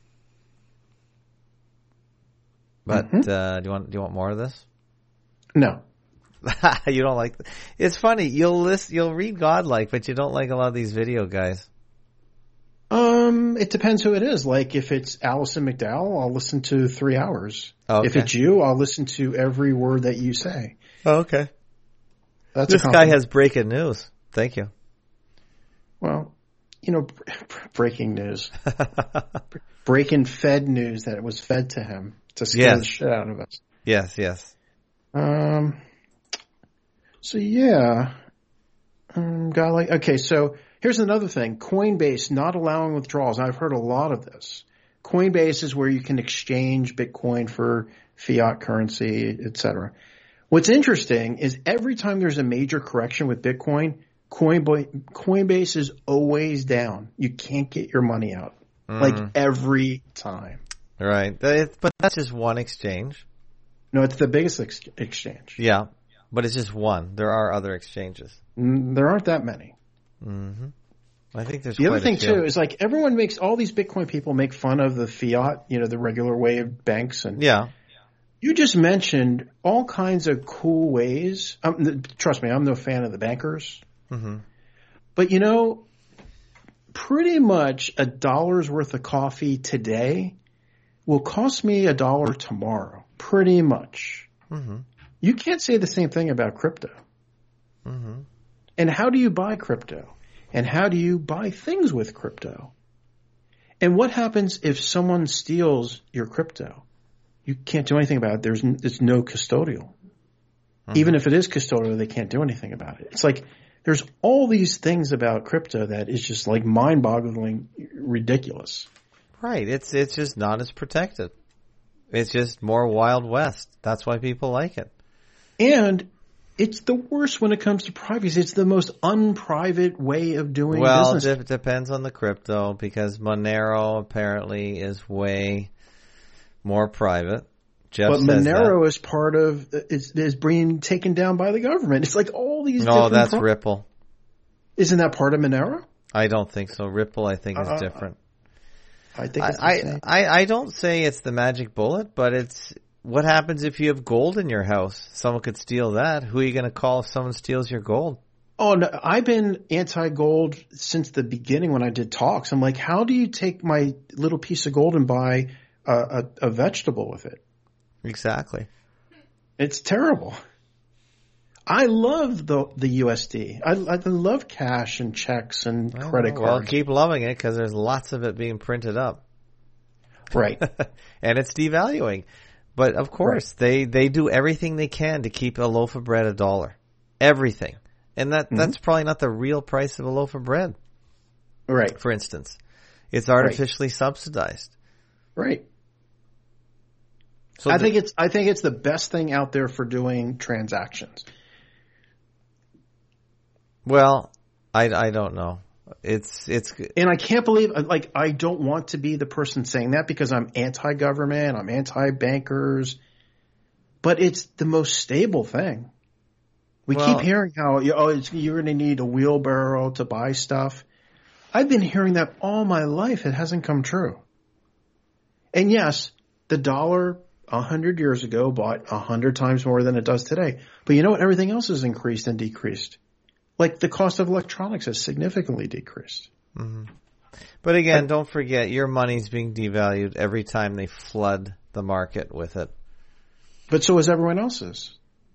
S3: But
S4: Mm-hmm.
S3: uh, do you want do you want more of this?
S4: No.
S3: You don't like. Th- it's funny. You'll list. You'll read Godlike, but you don't like a lot of these video guys.
S4: Um, it depends who it is. Like if it's Alison McDowell, I'll listen to three hours.
S3: Okay.
S4: If it's you, I'll listen to every word that you say.
S3: Oh, okay.
S4: That's
S3: This
S4: a
S3: guy
S4: compliment.
S3: has breaking news. Thank you.
S4: Well, you know, breaking news. Breaking fed news that it was fed to him to scare
S3: Yes.
S4: the shit out of us.
S3: Yes, yes.
S4: Um. So yeah, um, got like okay. So here's another thing: Coinbase not allowing withdrawals. I've heard a lot of this. Coinbase is where you can exchange Bitcoin for fiat currency, et cetera. What's interesting is every time there's a major correction with Bitcoin, Coinbase is always down. You can't get your money out. Mm. Like every time.
S3: Right. But that's just one exchange.
S4: No, it's the biggest ex- exchange.
S3: Yeah. But it's just one. There are other exchanges.
S4: Mm, there aren't that many.
S3: Mm-hmm. I think there's
S4: the
S3: quite
S4: other thing
S3: a few.
S4: too is like everyone makes all these Bitcoin people make fun of the fiat, you know, the regular way of banks, and
S3: yeah,
S4: you just mentioned all kinds of cool ways. Um, trust me, I'm no fan of the bankers,
S3: mm-hmm.
S4: but you know, pretty much a dollar's worth of coffee today will cost me a dollar tomorrow. Pretty much,
S3: mm-hmm.
S4: You can't say the same thing about crypto.
S3: Mm-hmm.
S4: And how do you buy crypto? And how do you buy things with crypto? And what happens if someone steals your crypto? You can't do anything about it. There's it's no custodial. Mm-hmm. Even if it is custodial, they can't do anything about it. It's like there's all these things about crypto that is just like mind-boggling ridiculous.
S3: Right. It's it's just not as protected. It's just more Wild West. That's why people like it.
S4: And it's the worst when it comes to privacy. It's the most unprivate way of doing
S3: well,
S4: business.
S3: Well, it depends on the crypto because Monero apparently is way more private. Jeff
S4: but
S3: says
S4: Monero
S3: that.
S4: is part of is is being taken down by the government. It's like all these.
S3: No, that's
S4: pro-
S3: Ripple.
S4: Isn't that part of Monero?
S3: I don't think so. Ripple, I think, is uh, different.
S4: I think it's
S3: I,
S4: the same.
S3: I I don't say it's the magic bullet, but it's. What happens if you have gold in your house? Someone could steal that. Who are you going to call if someone steals your gold?
S4: Oh, no, I've been anti-gold since the beginning when I did talks. I'm like, how do you take my little piece of gold and buy a, a, a vegetable with it?
S3: Exactly.
S4: It's terrible. I love the the U S D. I, I love cash and checks and
S3: well,
S4: credit cards.
S3: Well, keep loving it because there's lots of it being printed up.
S4: Right.
S3: And it's devaluing. But of course, right. they, they do everything they can to keep a loaf of bread a dollar. Everything. And that, mm-hmm. that's probably not the real price of a loaf of bread.
S4: Right.
S3: For instance. It's artificially right. subsidized.
S4: Right.
S3: So
S4: I
S3: the,
S4: think it's I think it's the best thing out there for doing transactions.
S3: Well, I, I don't know. It's it's
S4: and I can't believe like I don't want to be the person saying that because I'm anti-government, I'm anti-bankers, but it's the most stable thing. We
S3: well,
S4: keep hearing how oh it's, you're going to need a wheelbarrow to buy stuff. I've been hearing that all my life. It hasn't come true. And yes, the dollar a hundred years ago bought a hundred times more than it does today. But you know what? Everything else has increased and decreased. Like the cost of electronics has significantly decreased.
S3: Mm-hmm. But again, I, don't forget your money's being devalued every time they flood the market with it.
S4: But so is everyone else's.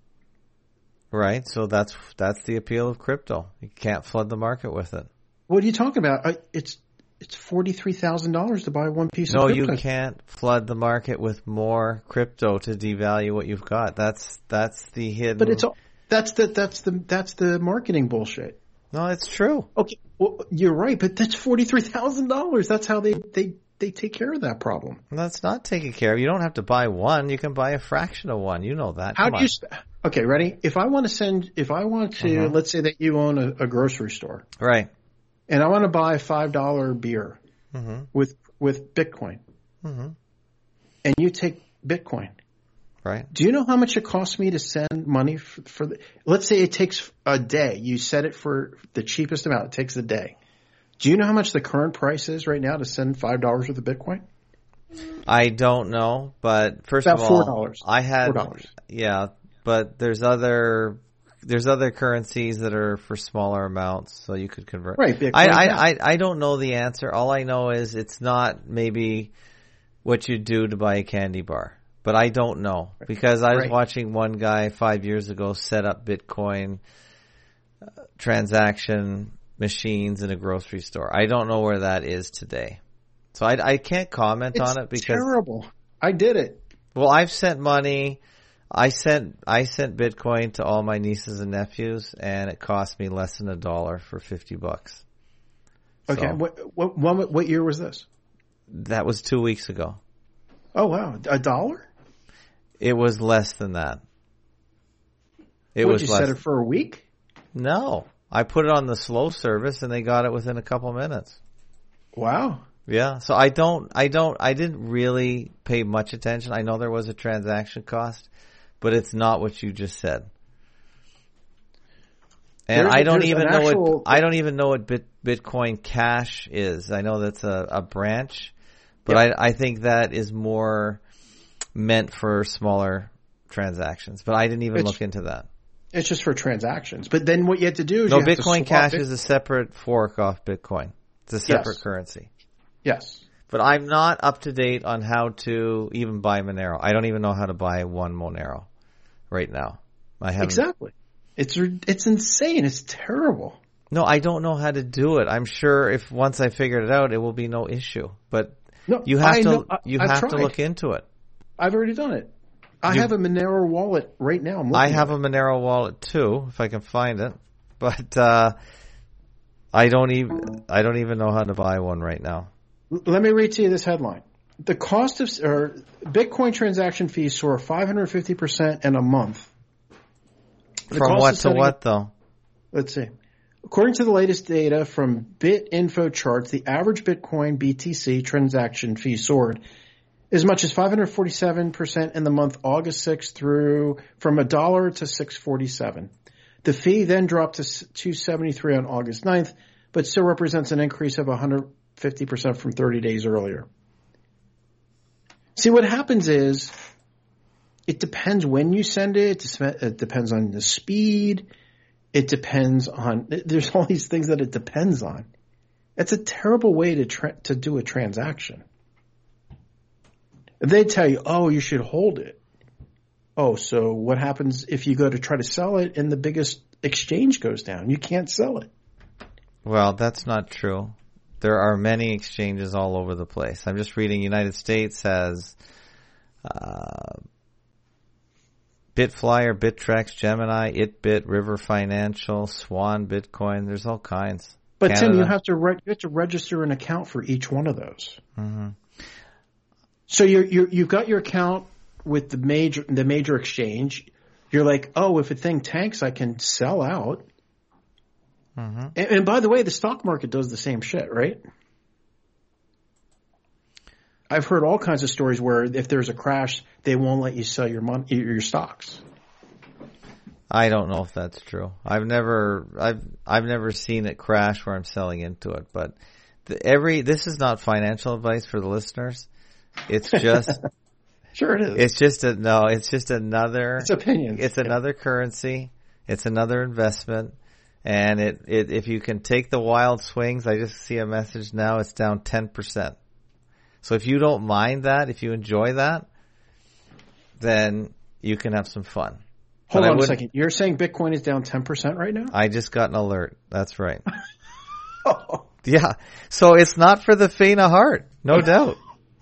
S3: Right. So that's that's the appeal of crypto. You can't flood the market with it.
S4: What are you talking about? I, it's it's forty-three thousand dollars to buy one piece
S3: no,
S4: of crypto.
S3: No, you can't flood the market with more crypto to devalue what you've got. That's that's the hidden.
S4: But it's all. That's the that's the that's the marketing bullshit.
S3: No, it's true.
S4: Okay, well, you're right, but that's forty three thousand dollars. That's how they, they, they take care of that problem.
S3: That's not taken care of. You don't have to buy one. You can buy a fraction of one. You know that.
S4: How
S3: Come
S4: do you? Sp- okay, ready? If I want to send, if I want to, mm-hmm. let's say that you own a, a grocery store,
S3: right?
S4: And I want to buy a five dollar beer
S3: mm-hmm.
S4: with with Bitcoin,
S3: mm-hmm.
S4: and you take Bitcoin.
S3: Right.
S4: Do you know how much it costs me to send money for, for the, let's say it takes a day. You set it for the cheapest amount. It takes a day. Do you know how much the current price is right now to send five dollars worth of Bitcoin?
S3: I don't know, but first
S4: About
S3: of all,
S4: four dollars.
S3: I had,
S4: four dollars.
S3: Yeah, but there's other, there's other currencies that are for smaller amounts, so you could convert.
S4: Right. Bitcoin,
S3: I, I,
S4: yeah.
S3: I, I don't know the answer. All I know is it's not maybe what you do to buy a candy bar. But I don't know because I was
S4: right.
S3: watching one guy five years ago set up Bitcoin uh, transaction machines in a grocery store. I don't know where that is today. So I, I can't comment
S4: it's
S3: on it because...
S4: It's terrible. I did it.
S3: Well, I've sent money I sent I sent Bitcoin to all my nieces and nephews, and it cost me less than a dollar for fifty bucks.
S4: Okay,
S3: So,
S4: what, what what what year was this?
S3: that was two weeks ago.
S4: Oh wow, a dollar?
S3: It was less than that. It
S4: What,
S3: was
S4: you
S3: less.
S4: set it for a week?
S3: No, I put it on the slow service, and they got it within a couple minutes.
S4: Wow.
S3: Yeah, so I don't, I don't, I didn't really pay much attention. I know there was a transaction cost, but it's not what you just said. And
S4: There's-
S3: I don't
S4: there's
S3: even
S4: an
S3: know
S4: actual-
S3: what I don't even know what Bit, Bitcoin Cash is. I know that's a, a branch, but
S4: Yep.
S3: I I think that is more meant for smaller transactions. But I didn't even
S4: It's-
S3: look into that.
S4: It's just for transactions. But then what you have to do is
S3: No,
S4: you have to
S3: Bitcoin
S4: swap
S3: Cash
S4: it-
S3: is a separate fork off Bitcoin. It's a separate
S4: Yes.
S3: currency.
S4: Yes.
S3: But I'm not up to date on how to even buy Monero. I don't even know how to buy one Monero right now. I haven't.
S4: Exactly. It's re- it's insane. It's terrible.
S3: No, I don't know how to do it. I'm sure if once I figured it out, it will be no issue. But
S4: No,
S3: you have
S4: I
S3: to
S4: know- I-
S3: you
S4: I've
S3: have to
S4: tried.
S3: look into it.
S4: I've already done it. I
S3: You-
S4: have a Monero wallet right now. I'm
S3: I
S4: looking
S3: have
S4: at
S3: a Monero wallet too, if I can find it. But uh, I don't even I don't even know how to buy one right now.
S4: it. Let me read to you this headline. The cost of or Bitcoin transaction fees soar five hundred fifty percent in a month. The
S3: From
S4: cost
S3: what
S4: of
S3: to
S4: setting
S3: what
S4: up-
S3: though?
S4: Let's see. According to the latest data from BitInfo charts, the average Bitcoin B T C transaction fee soared as much as five hundred forty-seven percent in the month August sixth through from a dollar to six forty-seven. The fee then dropped to two seventy-three on August ninth, but still represents an increase of one hundred fifty percent from thirty days earlier. See, what happens is it depends when you send it. It depends on the speed. It depends on, there's all these things that it depends on. It's a terrible way to tra- to do a transaction. They tell you, oh, you should hold it. Oh, so what happens if you go to try to sell it and the biggest exchange goes down? You can't sell it.
S3: Well, that's not true. There are many exchanges all over the place. I'm just reading United States has uh, Bitflyer, Bittrex, Gemini, Itbit, River Financial, Swan, Bitcoin. There's all kinds.
S4: But Tim,
S3: Canada.
S4: you have to re- you have to register an account for each one of those.
S3: Mm-hmm.
S4: So you're, you're you've got your account with the major the major exchange. You're like, oh, if a thing tanks, I can sell out.
S3: Mm-hmm.
S4: And, and by the way, the stock market does the same shit, right? I've heard all kinds of stories where if there's a crash, they won't let you sell your mon- your stocks.
S3: I don't know if that's true. I've never, I've, I've never seen it crash where I'm selling into it. But the, every, this is not financial advice for the listeners. It's just,
S4: Sure it is.
S3: it's just a no. It's just another.
S4: It's opinions.
S3: It's another currency. It's another investment. And it, it, if you can take the wild swings, I just see a message now. It's down ten percent. So if you don't mind that, if you enjoy that, then you can have some fun.
S4: Hold
S3: But I
S4: on a
S3: wouldn't-
S4: second. You're saying Bitcoin is down ten percent right now?
S3: I just got an alert. That's right. Yeah. So it's not for the faint of heart. No doubt.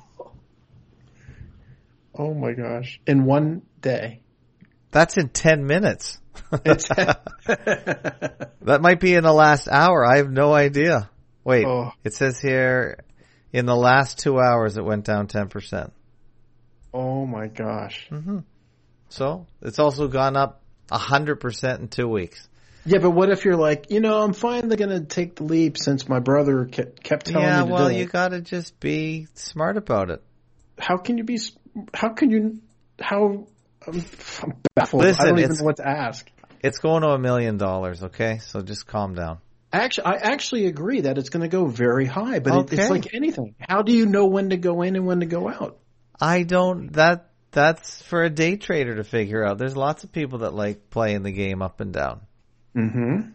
S4: Oh my gosh. In one day.
S3: That's in ten minutes.
S4: It's
S3: That might be in the last hour. I have no idea. Wait,
S4: Oh.
S3: it says here in the last two hours it went down ten percent.
S4: Oh my gosh.
S3: Mm-hmm. So it's also gone up one hundred percent in two weeks.
S4: Yeah, but what if you're like, you know, I'm finally going to take the leap since my brother kept, kept telling
S3: Yeah,
S4: me to
S3: well,
S4: do
S3: you
S4: it.
S3: got to just be smart about it.
S4: How can you be, s- how can you, how, I'm, I'm baffled.
S3: Listen,
S4: I don't even
S3: it's-
S4: know what to ask.
S3: It's going to a million dollars, okay? So just calm down.
S4: Actually, I actually agree that it's going to go very high, but it, it's
S3: Okay.
S4: like anything. How do you know when to go in and when to go out?
S3: I don't, that, that's for a day trader to figure out. There's lots of people that like playing the game up and down.
S4: Mm-hmm.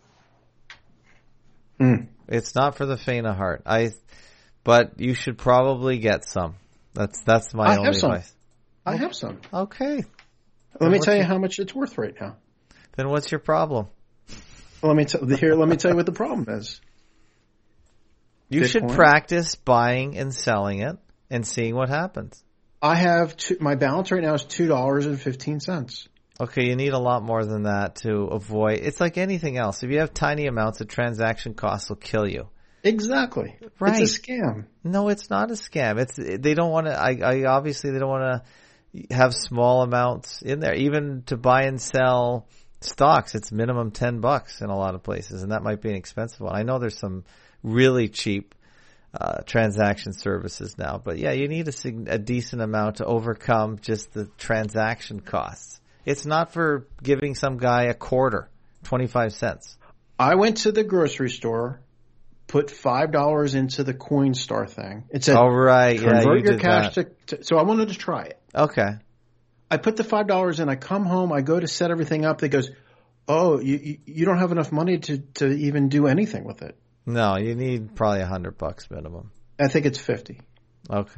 S4: Mm.
S3: It's not for the faint of heart. I, but you should probably get some. That's, that's my
S4: I
S3: only
S4: have some.
S3: advice.
S4: I have some.
S3: Okay.
S4: Let me
S3: what's
S4: tell you
S3: your-
S4: how much it's worth right now.
S3: Then what's your problem?
S4: Let me tell here. Let me tell you what the problem is.
S3: You should
S4: Bitcoin?
S3: practice buying and selling it and seeing what happens.
S4: I have two, my balance right now is two dollars and fifteen cents.
S3: Okay, you need a lot more than that to avoid. It's like anything else. If you have tiny amounts, the transaction costs will kill you.
S4: Exactly.
S3: Right.
S4: It's a scam.
S3: No, it's not a scam. It's they don't want to. I, I obviously they don't want to have small amounts in there. Even to buy and sell stocks, it's minimum ten bucks in a lot of places, and that might be an expensive one. I know there's some really cheap uh, transaction services now, but yeah, you need a, a decent amount to overcome just the transaction costs. It's not for giving some guy a quarter, twenty-five cents.
S4: I went to the grocery store, put five dollars into the Coinstar thing. It said,
S3: "Oh right, yeah,
S4: convert
S3: you
S4: your
S3: did
S4: cash
S3: that."
S4: to, to." So I wanted to try it.
S3: Okay.
S4: I put the five dollars in. I come home. I go to set everything up. It goes, "Oh, you you, you don't have enough money to, to even do anything with it."
S3: No, you need probably a hundred bucks minimum.
S4: I think it's fifty.
S3: Okay.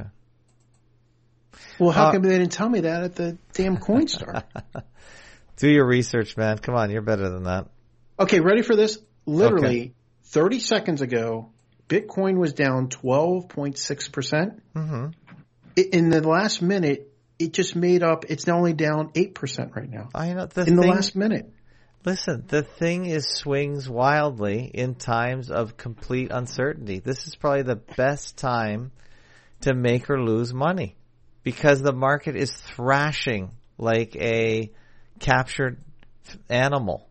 S4: Well, how
S3: uh,
S4: come they didn't tell me that at the damn Coinstar?
S3: Do your research, man. Come on, you're better than that.
S4: Okay, ready for this? Literally,
S3: okay.
S4: thirty seconds ago, Bitcoin was down twelve point six percent.
S3: Mm-hmm.
S4: In the last minute, it just made up. It's only down eight percent right now.
S3: I know. The
S4: in
S3: thing,
S4: the last minute.
S3: Listen, the thing is swings wildly in times of complete uncertainty. This is probably the best time to make or lose money because the market is thrashing like a captured animal.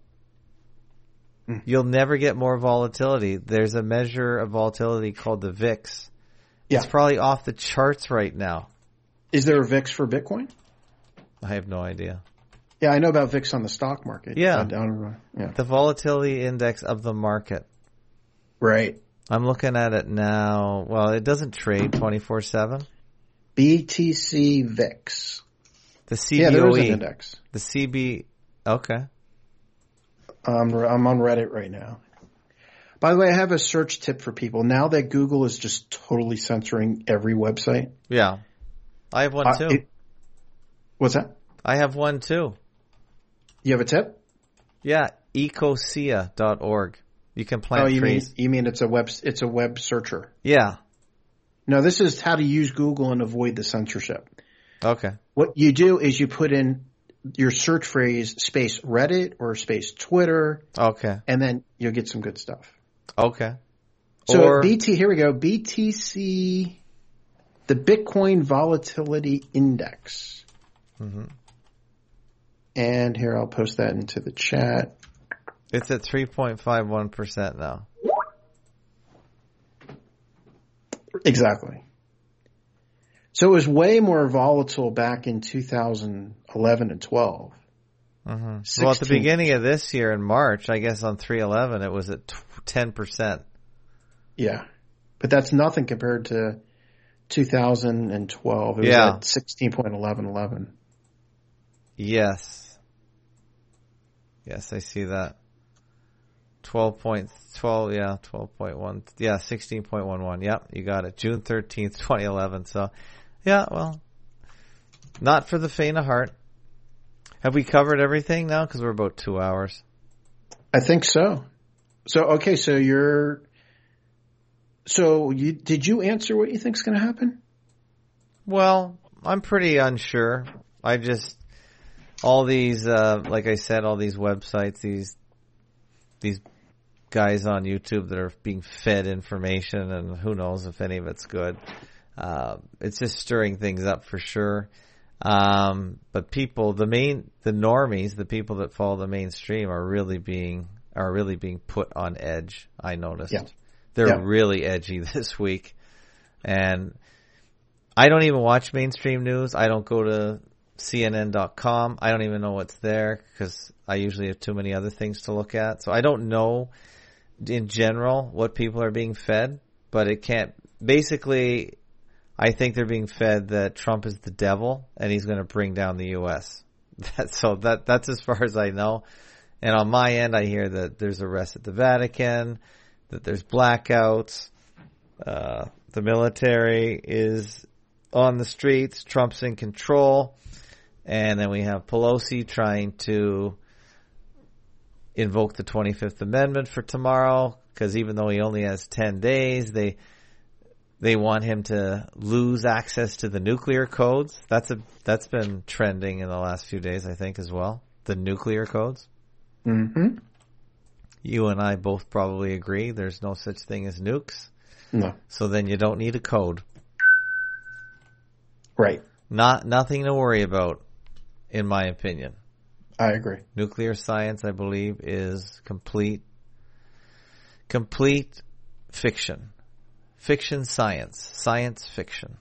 S3: Mm. You'll never get more volatility. There's a measure of volatility called the V I X. Yeah. It's probably off the charts right now.
S4: Is there a V I X for Bitcoin?
S3: I have no idea.
S4: Yeah, I know about V I X on the stock market.
S3: Yeah.
S4: Uh, down, yeah.
S3: The volatility index of the market.
S4: Right.
S3: I'm looking at it now. Well, it doesn't trade twenty-four seven.
S4: B T C V I X.
S3: The C B O E.
S4: Yeah, there is an index.
S3: The C B. Okay.
S4: Um, I'm on Reddit right now. By the way, I have a search tip for people. Now that Google is just totally censoring every website.
S3: Yeah. I have one too. Uh, it,
S4: what's that?
S3: I have one too.
S4: You have a tip?
S3: Yeah, ecosia dot org. You can plant
S4: oh, you
S3: trees.
S4: Mean, you mean it's a web it's a web searcher?
S3: Yeah.
S4: No, this is how to use Google and avoid the censorship.
S3: Okay.
S4: What you do is you put in your search phrase space Reddit or space Twitter.
S3: Okay.
S4: And then you'll get some good stuff.
S3: Okay.
S4: So
S3: or,
S4: B T, here we go. B T C, the Bitcoin Volatility Index.
S3: Mm-hmm.
S4: And here, I'll post that into the chat.
S3: It's at three point five one percent now.
S4: Exactly. So it was way more volatile back in two thousand eleven and twelve.
S3: Mm-hmm. Well, at the beginning of this year in March, I guess on three eleven, it was at ten percent.
S4: Yeah. But that's nothing compared to two thousand twelve. It was
S3: yeah.
S4: at sixteen point one one one one.
S3: Yes. Yes, I see that. twelve point twelve, yeah, twelve point one, yeah, sixteen point one one. Yep, you got it. June thirteenth, twenty eleven. So, yeah, well, not for the faint of heart. Have we covered everything now? Because we're about two hours.
S4: I think so. So, okay, so you're, so you, did you answer what you think's going to happen?
S3: Well, I'm pretty unsure. I just, all these, uh, like I said, all these websites, these, these guys on YouTube that are being fed information, and who knows if any of it's good. Uh, it's just stirring things up for sure. Um, but people, the main, the normies, the people that follow the mainstream are really being, are really being put on edge. I noticed.
S4: Yeah.
S3: They're
S4: yeah.
S3: really edgy this week. And I don't even watch mainstream news. I don't go to C N N dot com. I don't even know what's there because I usually have too many other things to look at. So I don't know in general what people are being fed, but it can't, basically, I think they're being fed that Trump is the devil and he's going to bring down the U S. That, so that that's as far as I know. And on my end, I hear that there's arrests at the Vatican, that there's blackouts, uh, the military is on the streets, Trump's in control, and then we have Pelosi trying to invoke the twenty-fifth Amendment for tomorrow, because even though he only has ten days, they They want him to lose access to the nuclear codes. That's a that's been trending in the last few days, I think, as well. The nuclear codes.
S4: Mm-hmm.
S3: You and I both probably agree there's no such thing as nukes.
S4: No.
S3: So then you don't need a code.
S4: Right.
S3: Not nothing to worry about, in my opinion.
S4: I agree.
S3: Nuclear science, I believe, is complete, complete fiction. Fiction science. Science fiction.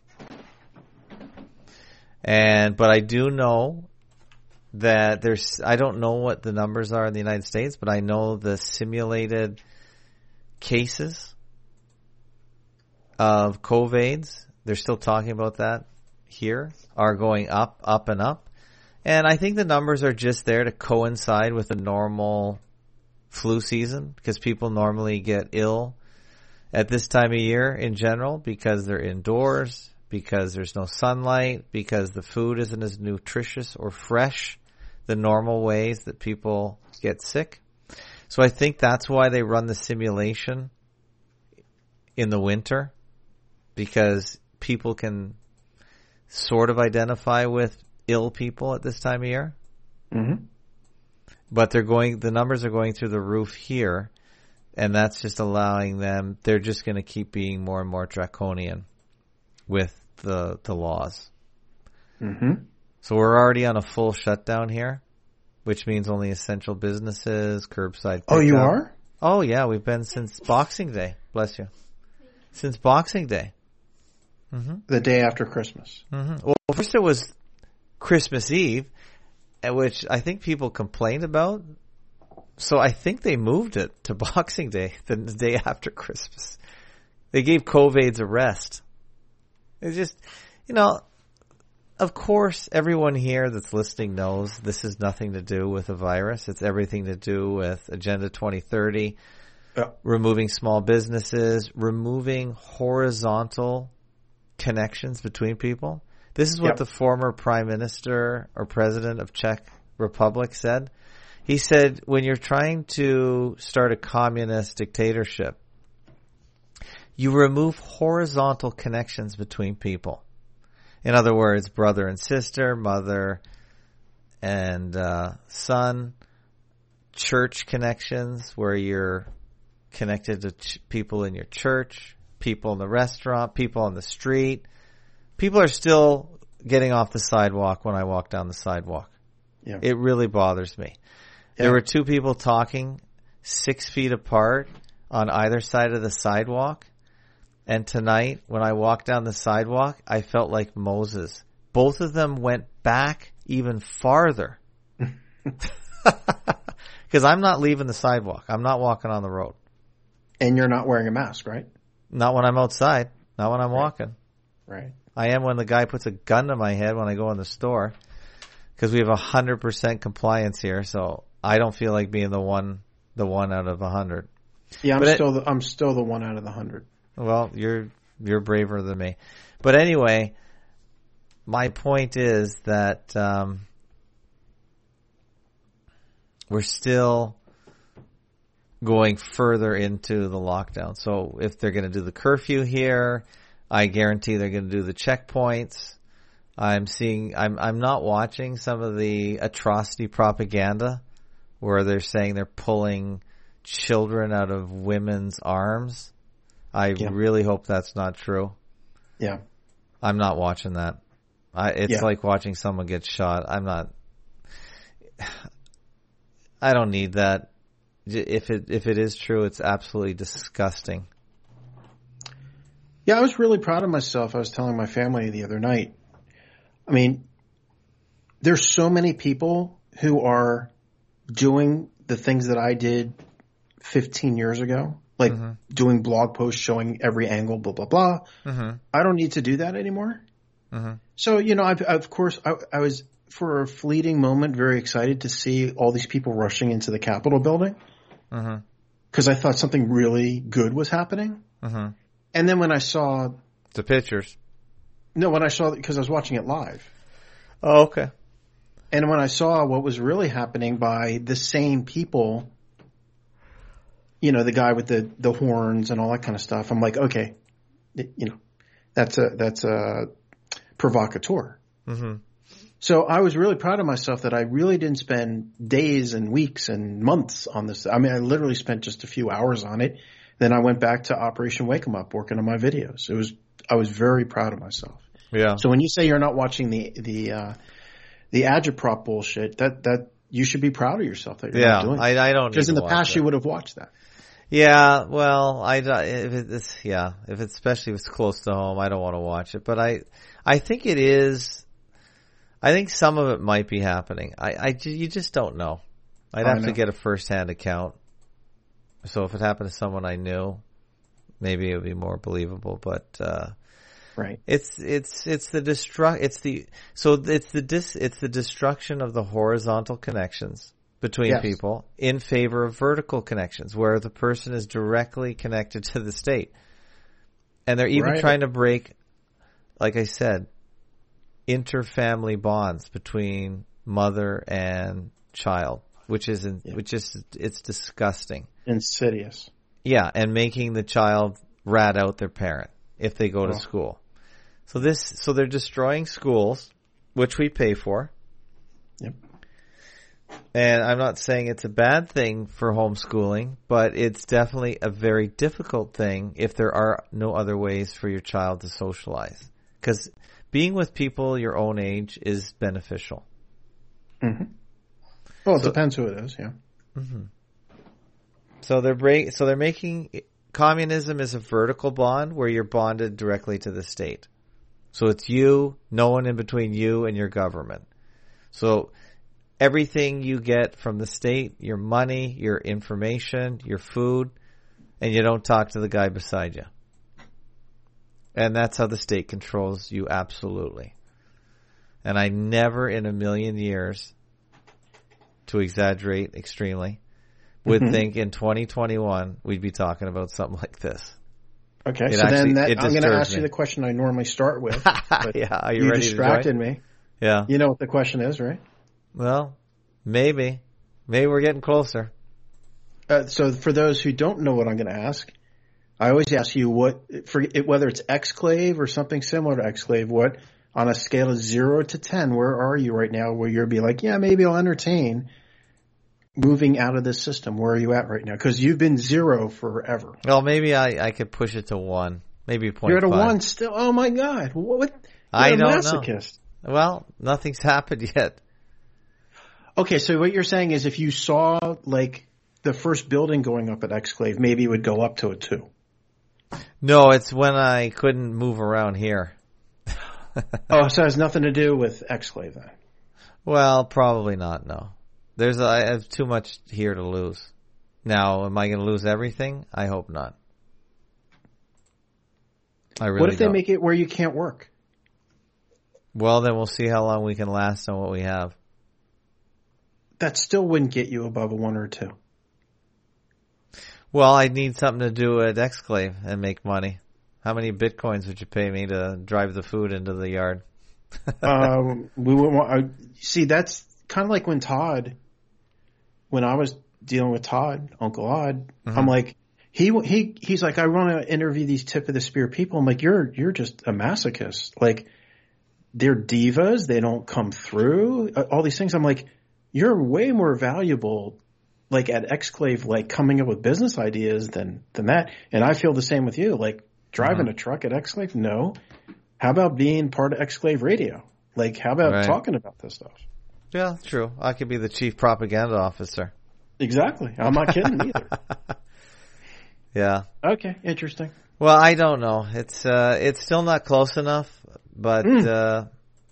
S3: And, but I do know that there's, I don't know what the numbers are in the United States, but I know the simulated cases of COVIDs, they're still talking about that here, are going up, up and up. And I think the numbers are just there to coincide with a normal flu season, because people normally get ill at this time of year in general because they're indoors, because there's no sunlight, because the food isn't as nutritious or fresh, the normal ways that people get sick. So I think that's why they run the simulation in the winter, because people can sort of identify with ill people at this time of year.
S4: Mm-hmm.
S3: But they're going, the numbers are going through the roof here, and that's just allowing them, they're just going to keep being more and more draconian with the the laws.
S4: Mm-hmm.
S3: So we're already on a full shutdown here, which means only essential businesses, curbside pickup.
S4: Oh, you are?
S3: Oh, yeah. We've been since Boxing Day. Bless you. Since Boxing Day. Mm-hmm.
S4: The day after Christmas.
S3: Mm-hmm. Well, first it was Christmas Eve, at which I think people complained about. So I think they moved it to Boxing Day, the day after Christmas. They gave COVIDs a rest. It's just, you know, of course, everyone here that's listening knows this has nothing to do with a virus. It's everything to do with Agenda twenty thirty,
S4: yeah.
S3: Removing small businesses, removing horizontal connections between people. This is what
S4: yep.
S3: the former prime minister or president of Czech Republic said. He said, when you're trying to start a communist dictatorship, you remove horizontal connections between people. In other words, brother and sister, mother and uh, son, church connections where you're connected to ch- people in your church, people in the restaurant, people on the street. People are still getting off the sidewalk when I walk down the sidewalk.
S4: Yeah.
S3: It really bothers me. Yeah. There were two people talking six feet apart on either side of the sidewalk. And tonight, when I walked down the sidewalk, I felt like Moses. Both of them went back even farther. Because I'm not leaving the sidewalk. I'm not walking on the road.
S4: And you're not wearing a mask, right?
S3: Not when I'm outside. Not when I'm
S4: right.
S3: walking.
S4: Right.
S3: I am when the guy puts a gun to my head when I go in the store. Because we have a hundred percent compliance here, so I don't feel like being the one, the one out of a hundred.
S4: Yeah, I'm
S3: but
S4: still,
S3: it,
S4: the, I'm still the one out of the hundred.
S3: Well, you're you're braver than me, but anyway, my point is that um, we're still going further into the lockdown. So if they're going to do the curfew here, I guarantee they're going to do the checkpoints. I'm seeing, I'm, I'm not watching some of the atrocity propaganda where they're saying they're pulling children out of women's arms. I yeah. really hope that's not true.
S4: Yeah.
S3: I'm not watching that. I, it's
S4: yeah.
S3: like watching someone get shot. I'm not, I don't need that. If it, if it is true, it's absolutely disgusting.
S4: Yeah, I was really proud of myself. I was telling my family the other night. I mean, there's so many people who are doing the things that I did fifteen years ago, like mm-hmm. doing blog posts showing every angle, blah, blah, blah.
S3: Mm-hmm.
S4: I don't need to do that anymore.
S3: Mm-hmm.
S4: So, you know, I've, of course, I, I was for a fleeting moment very excited to see all these people rushing into the Capitol building because
S3: mm-hmm.
S4: I thought something really good was happening.
S3: Mm-hmm.
S4: And then when I saw
S3: the pictures,
S4: no, when I saw because I was watching it live.
S3: Oh, okay.
S4: And when I saw what was really happening by the same people, you know, the guy with the, the horns and all that kind of stuff, I'm like, okay, you know, That's a that's a provocateur.
S3: Mm-hmm.
S4: So I was really proud of myself that I really didn't spend days and weeks and months on this. I mean, I literally spent just a few hours on it. Then I went back to Operation Wake 'em Up, working on my videos. It was I was very proud of myself.
S3: Yeah.
S4: So when you say you're not watching the the uh, the agitprop bullshit, that that you should be proud of yourself that you're
S3: yeah,
S4: not doing.
S3: I, I don't
S4: because in the past
S3: that.
S4: you would have watched that.
S3: Yeah, well, I if it's yeah, if it's especially if it's close to home, I don't want to watch it. But I I think it is. I think some of it might be happening. I, I you just don't know. I'd have to get a first-hand account. So if it happened to someone I knew, maybe it would be more believable. But uh,
S4: right,
S3: it's it's it's the destruct. It's the so it's the dis it's the destruction of the horizontal connections between
S4: yes.
S3: people in favor of vertical connections, where the person is directly connected to the state, and they're even
S4: right.
S3: trying to break, like I said, interfamily bonds between mother and child, which is in,
S4: yeah.
S3: which is it's disgusting.
S4: Insidious.
S3: Yeah, and making the child rat out their parent if they go
S4: oh.
S3: to school. So this, so they're destroying schools, which we pay for.
S4: Yep.
S3: And I'm not saying it's a bad thing for homeschooling, but it's definitely a very difficult thing if there are no other ways for your child to socialize. Because being with people your own age is beneficial.
S4: Mm-hmm. Well, it
S3: so,
S4: depends who it is, yeah.
S3: Mm-hmm. So they're break, so they're making communism is a vertical bond where you're bonded directly to the state. So it's you, no one in between you and your government. So everything you get from the state, your money, your information, your food, and you don't talk to the guy beside you. And that's how the state controls you absolutely. And I never in a million years, to exaggerate extremely, would mm-hmm. think in twenty twenty-one we'd be talking about something like this.
S4: Okay,
S3: it
S4: so
S3: actually,
S4: then that, I'm going to ask
S3: me.
S4: you the question I normally start with. But
S3: yeah, are you,
S4: you
S3: ready
S4: distracted
S3: to
S4: me.
S3: Yeah.
S4: You know what the question is, right?
S3: Well, maybe. Maybe we're getting closer.
S4: Uh, so for those who don't know what I'm going to ask, I always ask you what, for whether it's Exclave or something similar to Exclave, what, on a scale of zero to ten, where are you right now where you'll be like, yeah, maybe I'll entertain moving out of this system? Where are you at right now? Because you've been zero forever.
S3: Well, maybe I, I could push it to one. Maybe point
S4: You're at a
S3: five.
S4: one still? Oh my God. What? You're
S3: I
S4: a
S3: don't
S4: masochist.
S3: know. Well, nothing's happened yet.
S4: Okay, so what you're saying is if you saw like the first building going up at Exclave, maybe it would go up to a two.
S3: No, it's when I couldn't move around here.
S4: Oh, so it has nothing to do with Exclave then?
S3: Well, probably not, no. There's a, I have too much here to lose. Now, am I going to lose everything? I hope not. I really
S4: What if
S3: don't.
S4: they make it where you can't work?
S3: Well, then we'll see how long we can last on what we have.
S4: That still wouldn't get you above a one or a two.
S3: Well, I'd need something to do at Exclave and make money. How many bitcoins would you pay me to drive the food into the yard?
S4: um, we wouldn't want. I, see, that's kind of like when Todd, when I was dealing with Todd, Uncle Odd. Mm-hmm. I'm like, he he he's like, I want to interview these tip of the spear people. I'm like, you're you're just a masochist. Like, they're divas. They don't come through. All these things. I'm like, you're way more valuable, like at Exclave, like coming up with business ideas than than that. And I feel the same with you. Like driving mm-hmm. a truck at Exclave, no. How about being part of Exclave Radio? Like, how about
S3: right.
S4: talking about this stuff?
S3: Yeah, true. I could be the chief propaganda officer.
S4: Exactly. I'm not kidding either.
S3: Yeah.
S4: Okay. Interesting.
S3: Well, I don't know. It's uh, it's still not close enough, but mm. uh,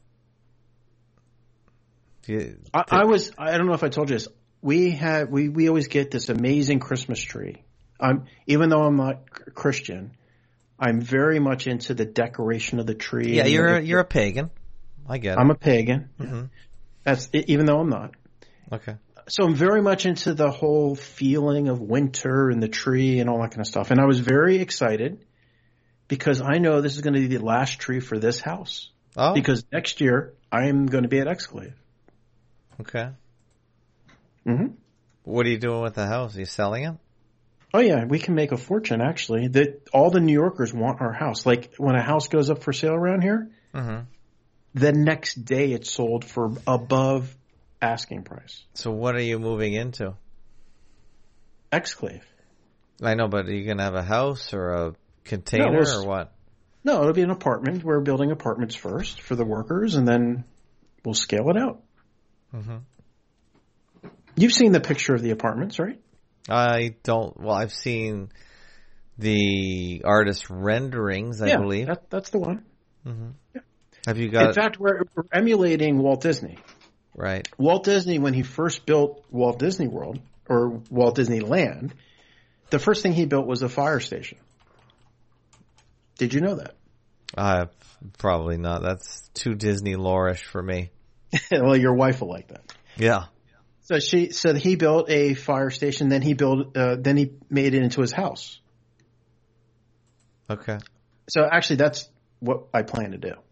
S3: you,
S4: I, I was. I don't know if I told you this. We have. We we always get this amazing Christmas tree. I'm even though I'm not Christian, I'm very much into the decoration of the tree.
S3: Yeah, you're a, you're a pagan. I get it.
S4: I'm a pagan.
S3: Mm-hmm.
S4: That's even though I'm not.
S3: Okay.
S4: So I'm very much into the whole feeling of winter and the tree and all that kind of stuff. And I was very excited because I know this is going to be the last tree for this house.
S3: Oh.
S4: Because next year I am going to be at Exclave.
S3: Okay.
S4: Mm-hmm.
S3: What are you doing with the house? Are you selling it?
S4: Oh yeah, we can make a fortune actually. That all the New Yorkers want our house. Like when a house goes up for sale around here,
S3: Mm-hmm.
S4: the next day it's sold for above asking price.
S3: So what are you moving into?
S4: Exclave.
S3: I know, but are you going to have a house or a container
S4: No, we'll-
S3: or what?
S4: No, it'll be an apartment. We're building apartments first for the workers, and then we'll scale it out.
S3: Mm-hmm.
S4: You've seen the picture of the apartments, right?
S3: I don't. Well, I've seen the artist renderings, I
S4: yeah,
S3: believe.
S4: that, that's the one.
S3: Mm-hmm. Yeah. Have you got?
S4: In fact, we're, we're emulating Walt Disney.
S3: Right.
S4: Walt Disney, when he first built Walt Disney World or Walt Disneyland, the first thing he built was a fire station. Did you know that?
S3: Uh, probably not. That's too Disney lore-ish for me.
S4: Well, your wife will like that.
S3: Yeah.
S4: So she, so he built a fire station. Then he built, uh, then he made it into his house.
S3: Okay.
S4: So actually, that's what I plan to do.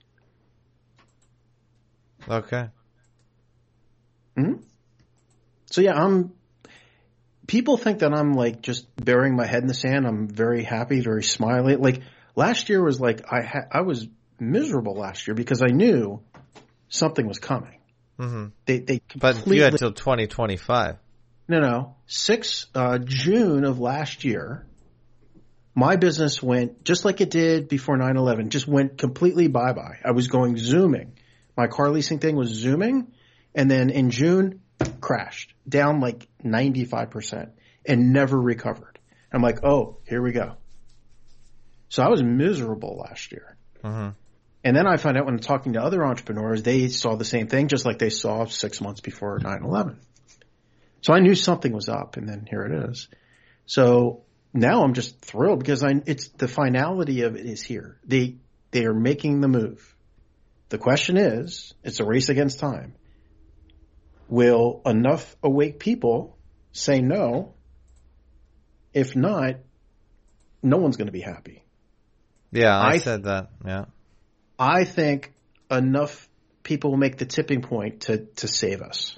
S3: Okay.
S4: Hmm. So yeah, I'm. People think that I'm like just burying my head in the sand. I'm very happy, very smiley. Like last year was like I ha- I was miserable last year because I knew something was coming.
S3: Mm-hmm.
S4: They they
S3: But
S4: completely,
S3: you had till twenty twenty-five.
S4: no no six uh, June of last year. My business went just like it did before nine eleven. Just went completely bye bye. I was going zooming. My car leasing thing was zooming, and then in June crashed down like ninety-five percent and never recovered. I'm like, oh, here we go. So I was miserable last year.
S3: Mm-hmm.
S4: And then I found out when talking to other entrepreneurs, they saw the same thing, just like they saw six months before nine eleven. So I knew something was up, and then here it is. So now I'm just thrilled because I, it's the finality of it is here. They, they are making the move. The question is, it's a race against time. Will enough awake people say no? If not, no one's going to be happy.
S3: Yeah, I,
S4: I
S3: said that. Yeah.
S4: I think enough people will make the tipping point to, to save us.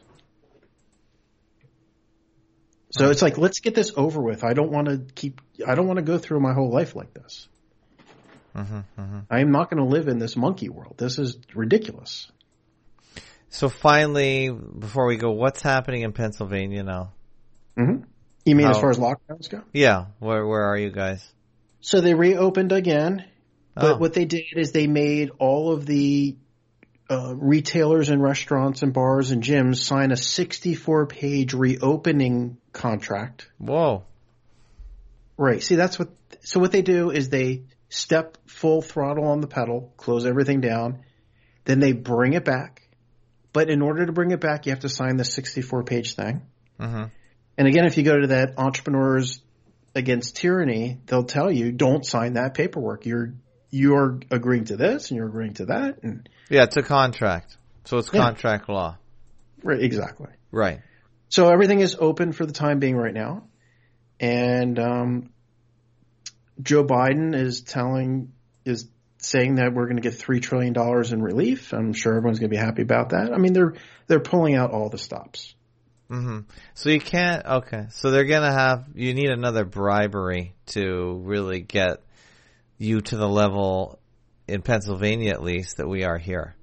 S4: So it's like, let's get this over with. I don't want to keep, I don't want to go through my whole life like this.
S3: Mm-hmm, mm-hmm.
S4: I am not going to live in this monkey world. This is ridiculous.
S3: So finally, before we go, what's happening in Pennsylvania now?
S4: Mm-hmm. You mean
S3: How-
S4: as far as lockdowns go?
S3: Yeah. Where Where are you guys?
S4: So they reopened again, but
S3: Oh.
S4: what they did is they made all of the uh, retailers and restaurants and bars and gyms sign a sixty-four page reopening contract.
S3: Whoa.
S4: Right. See, that's what, so what they do is they step full throttle on the pedal, close everything down, then they bring it back. But in order to bring it back, you have to sign the sixty-four page thing.
S3: Mm-hmm.
S4: And again, if you go to that Entrepreneurs Against Tyranny, they'll tell you, don't sign that paperwork. You're, you're agreeing to this and you're agreeing to that. And
S3: Yeah, it's a contract. So it's
S4: Yeah.
S3: contract law.
S4: right, exactly.
S3: Right.
S4: So everything is open for the time being right now. And, um, Joe Biden is telling, is saying that we're going to get three trillion dollars in relief. I'm sure everyone's going to be happy about that. I mean, they're, they're pulling out all the stops.
S3: Mm-hmm. So you can't, okay. So they're going to have, you need another bribery to really get you to the level, in Pennsylvania at least, that we are here.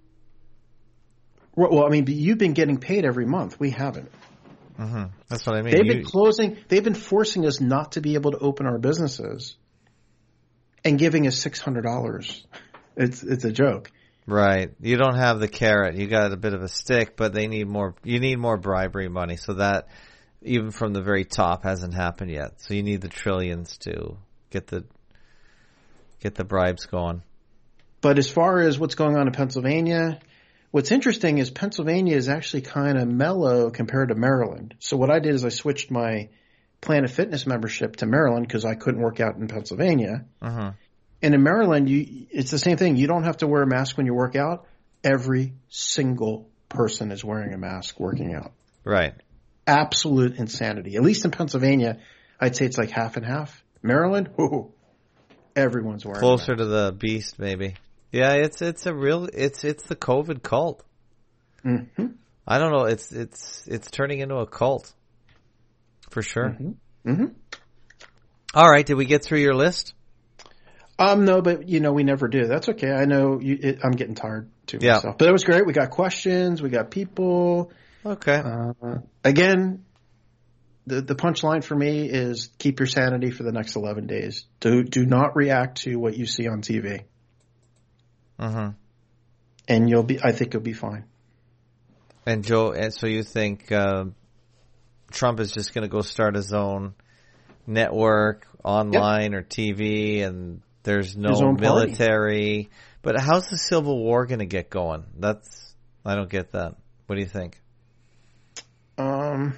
S4: Well, well, I mean, but you've been getting paid every month. We haven't.
S3: Mm-hmm. That's what I mean.
S4: They've
S3: You-
S4: been closing, they've been forcing us not to be able to open our businesses and giving us six hundred dollars. It's, it's a joke.
S3: Right. You don't have the carrot. You got a bit of a stick, but they need more, you need more bribery money. So that, even from the very top, hasn't happened yet. So you need the trillions to get the, get the bribes going.
S4: But as far as what's going on in Pennsylvania, what's interesting is Pennsylvania is actually kind of mellow compared to Maryland. So what I did is I switched my Planet Fitness membership to Maryland because I couldn't work out in Pennsylvania.
S3: Mm-hmm.
S4: And in Maryland, you, it's the same thing. You don't have to wear a mask when you work out. Every single person is wearing a mask working out.
S3: Right.
S4: Absolute insanity. At least in Pennsylvania, I'd say it's like half and half. Maryland, whoo, everyone's wearing
S3: Closer
S4: a mask.
S3: to the beast, maybe. Yeah, it's it's a real it's it's the COVID cult.
S4: Mm-hmm.
S3: I don't know. It's it's it's turning into a cult for sure.
S4: Mm-hmm. Mm-hmm.
S3: All right. Did we get through your list?
S4: Um, no, but you know, we never do. That's okay. I know you, it, I'm getting tired too
S3: Yeah.
S4: myself, but it was great. We got questions. We got people.
S3: Okay.
S4: Uh, again, the, the punchline for me is keep your sanity for the next eleven days. Do, do not react to what you see on T V.
S3: Mm-hmm.
S4: And you'll be, I think you'll be fine.
S3: And Joe, and so you think, uh, Trump is just going to go start his own network online yep. or T V, and there's no military. Party. But how's the Civil War going to get going? That's I don't get that. What do you think?
S4: Um,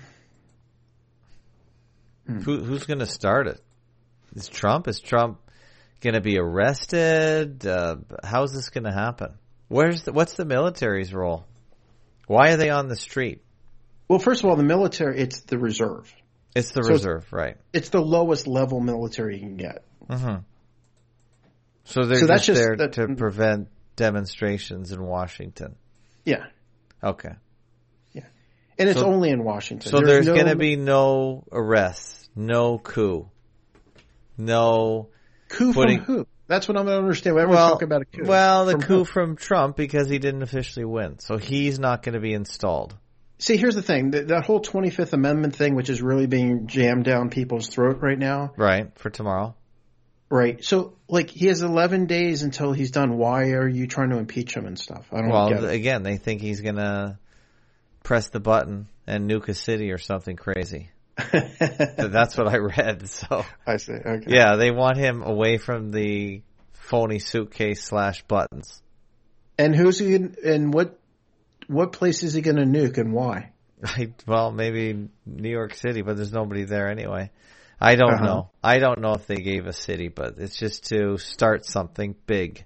S3: hmm. Who, who's going to start it? Is Trump? Is Trump going to be arrested? Uh, how's this going to happen? Where's the, what's the military's role? Why are they on the street?
S4: Well, first of all, the military, it's the reserve.
S3: It's the
S4: so
S3: reserve,
S4: it's,
S3: right.
S4: It's the lowest level military you can get.
S3: Mm-hmm. So they're
S4: so
S3: just,
S4: that's just
S3: there
S4: that,
S3: to prevent demonstrations in Washington.
S4: Yeah.
S3: Okay.
S4: Yeah. And it's
S3: so,
S4: only in Washington.
S3: So there's, there's no, going to be no arrests, no coup, no...
S4: Coup
S3: putting,
S4: from who? That's what I'm going to understand. Everyone's
S3: well,
S4: talking about a coup.
S3: Well, the
S4: from
S3: coup
S4: who?
S3: from Trump because he didn't officially win. So he's not going to be installed.
S4: See, here's the thing. That, that whole twenty-fifth Amendment thing, which is really being jammed down people's throat right now.
S3: Right, for tomorrow.
S4: Right. So, like, he has eleven days until he's done. Why are you trying to impeach him and stuff? I don't
S3: well,
S4: get it.
S3: Again, they think he's going to press the button and nuke a city or something crazy. That's what I read. So
S4: I see. Okay.
S3: Yeah, they want him away from the phony suitcase slash buttons.
S4: And who's he? In, and what what place is he going to nuke and why?
S3: I, well, maybe New York City, but there's nobody there anyway. I don't uh-huh. know. I don't know if they gave a city, but it's just to start something big.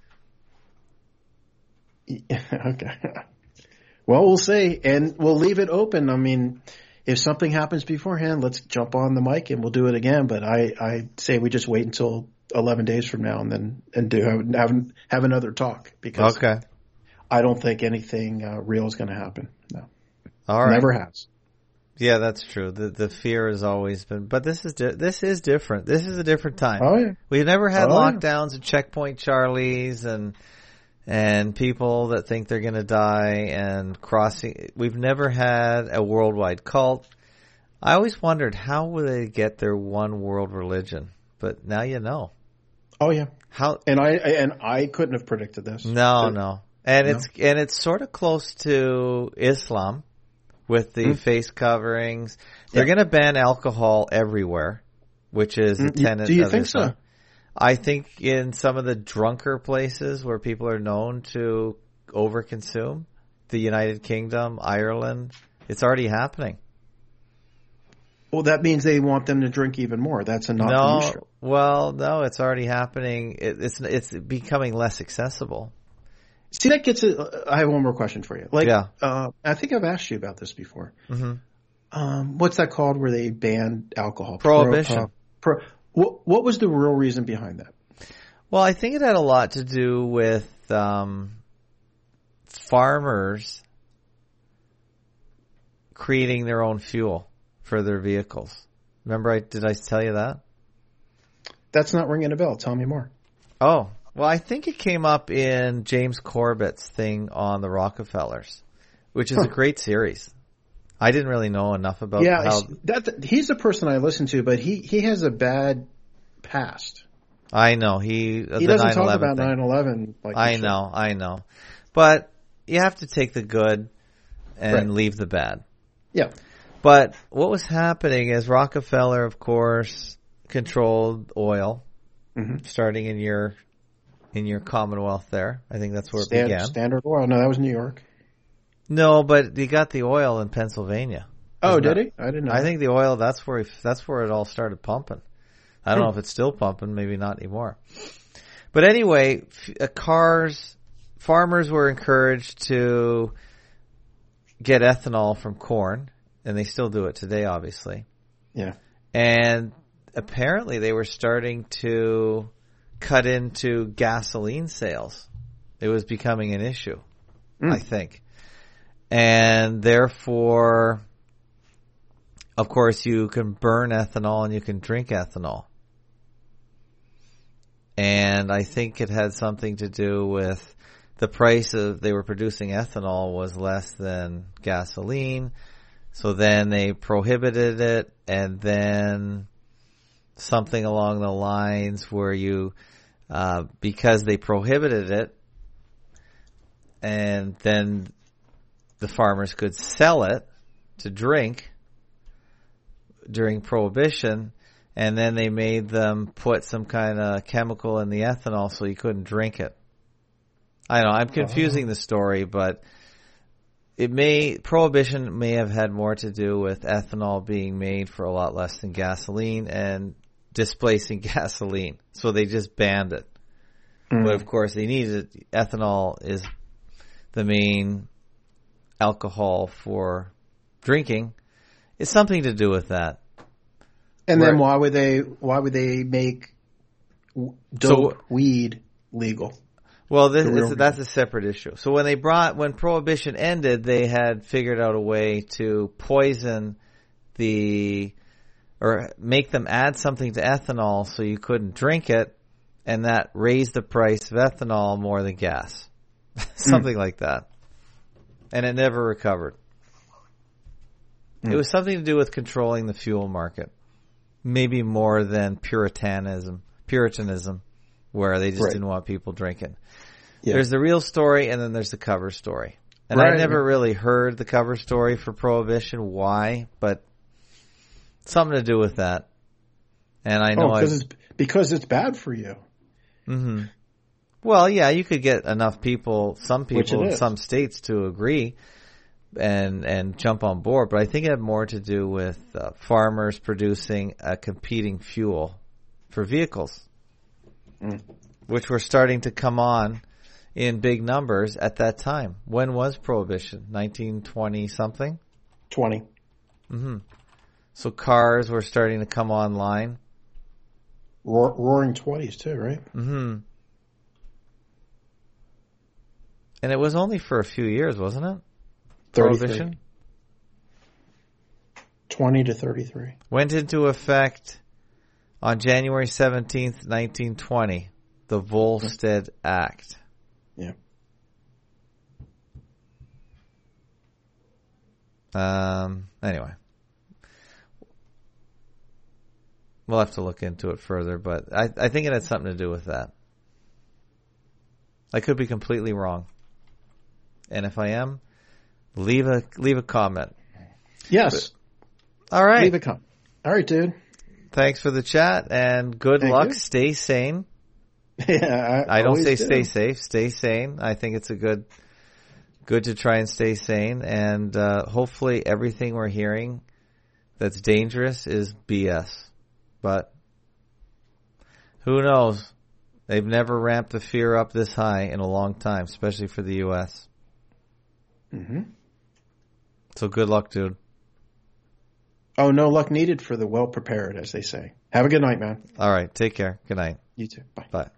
S4: Yeah, okay. Well, we'll see, and we'll leave it open. I mean. If something happens beforehand, let's jump on the mic and we'll do it again. But I, I say we just wait until eleven days from now and then and do have have, have another talk because
S3: okay.
S4: I don't think anything uh, real is going to happen. No,
S3: all right,
S4: never has.
S3: Yeah, that's true. The the fear has always been, but this is di- this is different. This is a different time.
S4: Oh yeah,
S3: we've never had
S4: oh,
S3: lockdowns
S4: yeah.
S3: and checkpoint Charlies and and people that think they're going to die and crossing. We've never had a worldwide cult. I always wondered how would they get their one world religion, but now you know.
S4: Oh yeah,
S3: how
S4: and I and I couldn't have predicted this.
S3: No,
S4: but,
S3: no, and
S4: no.
S3: it's and it's sort of close to Islam with the mm. face coverings. They're yeah. going to ban alcohol everywhere, which is mm. a tenet.
S4: Do you
S3: of
S4: think
S3: Islam.
S4: so?
S3: I think in some of the drunker places where people are known to overconsume, the United Kingdom, Ireland, it's already happening.
S4: Well, that means they want them to drink even more. That's a not
S3: no,
S4: the issue.
S3: Well, no, it's already happening. It, it's it's becoming less accessible.
S4: See, that gets it. I have one more question for you. Like,
S3: yeah.
S4: uh, I think I've asked you about this before.
S3: Mm-hmm.
S4: Um, what's that called where they banned alcohol?
S3: Prohibition.
S4: Pro, pro, what, what was the real reason behind that?
S3: Well, I think it had a lot to do with um, farmers creating their own fuel for their vehicles. Remember, I did I tell you that?
S4: That's not ringing a bell. Tell me more.
S3: Oh, well, I think it came up in James Corbett's thing on the Rockefellers, which is huh. a great series. I didn't really know enough about
S4: yeah,
S3: how...
S4: that. He's the person I listen to, but he, he has a bad past.
S3: I know. He
S4: he doesn't talk about nine eleven. Like
S3: I know, I know. But you have to take the good and
S4: right.
S3: leave the bad.
S4: Yeah.
S3: But what was happening is Rockefeller, of course, controlled oil,
S4: mm-hmm.
S3: starting in your in your Commonwealth there. I think that's where
S4: Stand,
S3: it began.
S4: Standard Oil? No, that was New York.
S3: No, but he got the oil in Pennsylvania.
S4: Oh, did he? I didn't know.
S3: I
S4: that.
S3: think the oil, that's where he, that's where it all started pumping. I don't
S4: hmm.
S3: know if it's still pumping, maybe not anymore. But anyway, f- cars, farmers were encouraged to get ethanol from corn, and they still do it today, obviously.
S4: Yeah.
S3: And apparently they were starting to cut into gasoline sales. It was becoming an issue, mm. I think. And therefore, of course, you can burn ethanol and you can drink ethanol. And I think it had something to do with the price of, they were producing ethanol was less than gasoline. So then they prohibited it, and then something along the lines where you, uh, because they prohibited it, and then the farmers could sell it to drink during Prohibition, and then they made them put some kind of chemical in the ethanol so you couldn't drink it. I know, I'm confusing the story, but it may, Prohibition may have had more to do with ethanol being made for a lot less than gasoline and displacing gasoline. So they just banned it. Mm. But of course they needed, ethanol is the main alcohol for drinking. It's something to do with that.
S4: And Where, then why would they, why would they make dope so, weed legal?
S3: Well, this, this, that's a separate issue. So when they brought, when Prohibition ended, they had figured out a way to poison the, or make them add something to ethanol so you couldn't drink it, and that raised the price of ethanol more than gas. Something mm. like that. And it never recovered. Mm. It was something to do with controlling the fuel market. Maybe more than Puritanism, Puritanism, where they just right. didn't want people drinking. Yeah. There's the real story, and then there's the cover story. And right. I never really heard the cover story for Prohibition. Why? But something to do with that. And I know
S4: oh, because it's, because it's bad for you.
S3: Mm-hmm. Well, yeah, you could get enough people, some people in some states, to agree and and jump on board. But I think it had more to do with uh, farmers producing a competing fuel for vehicles, mm. which were starting to come on in big numbers at that time. When was Prohibition? nineteen twenty something?
S4: twenty.
S3: Mm-hmm. So cars were starting to come online.
S4: Roar, roaring twenties too, right?
S3: Mm-hmm. And it was only for a few years, wasn't it? Prohibition?
S4: twenty to thirty-three.
S3: Went into effect on January seventeenth, nineteen twenty, the Volstead Act.
S4: Yeah.
S3: Um. Anyway. We'll have to look into it further, but I, I think it had something to do with that. I could be completely wrong. And if I am, leave a leave a comment.
S4: Yes.
S3: But, all right.
S4: Leave a comment. All right, dude.
S3: Thanks for the chat, and good Thank luck. You. Stay sane.
S4: Yeah, I,
S3: I don't say
S4: do.
S3: stay safe. Stay sane. I think it's a good, good to try and stay sane, and uh, hopefully everything we're hearing that's dangerous is B S. But who knows? They've never ramped the fear up this high in a long time, especially for the U S.
S4: Mm-hmm.
S3: So good luck, dude.
S4: Oh, no luck needed for the well-prepared, as they say. Have a good night, man.
S3: All right. Take care. Good night.
S4: You too. Bye.
S3: Bye.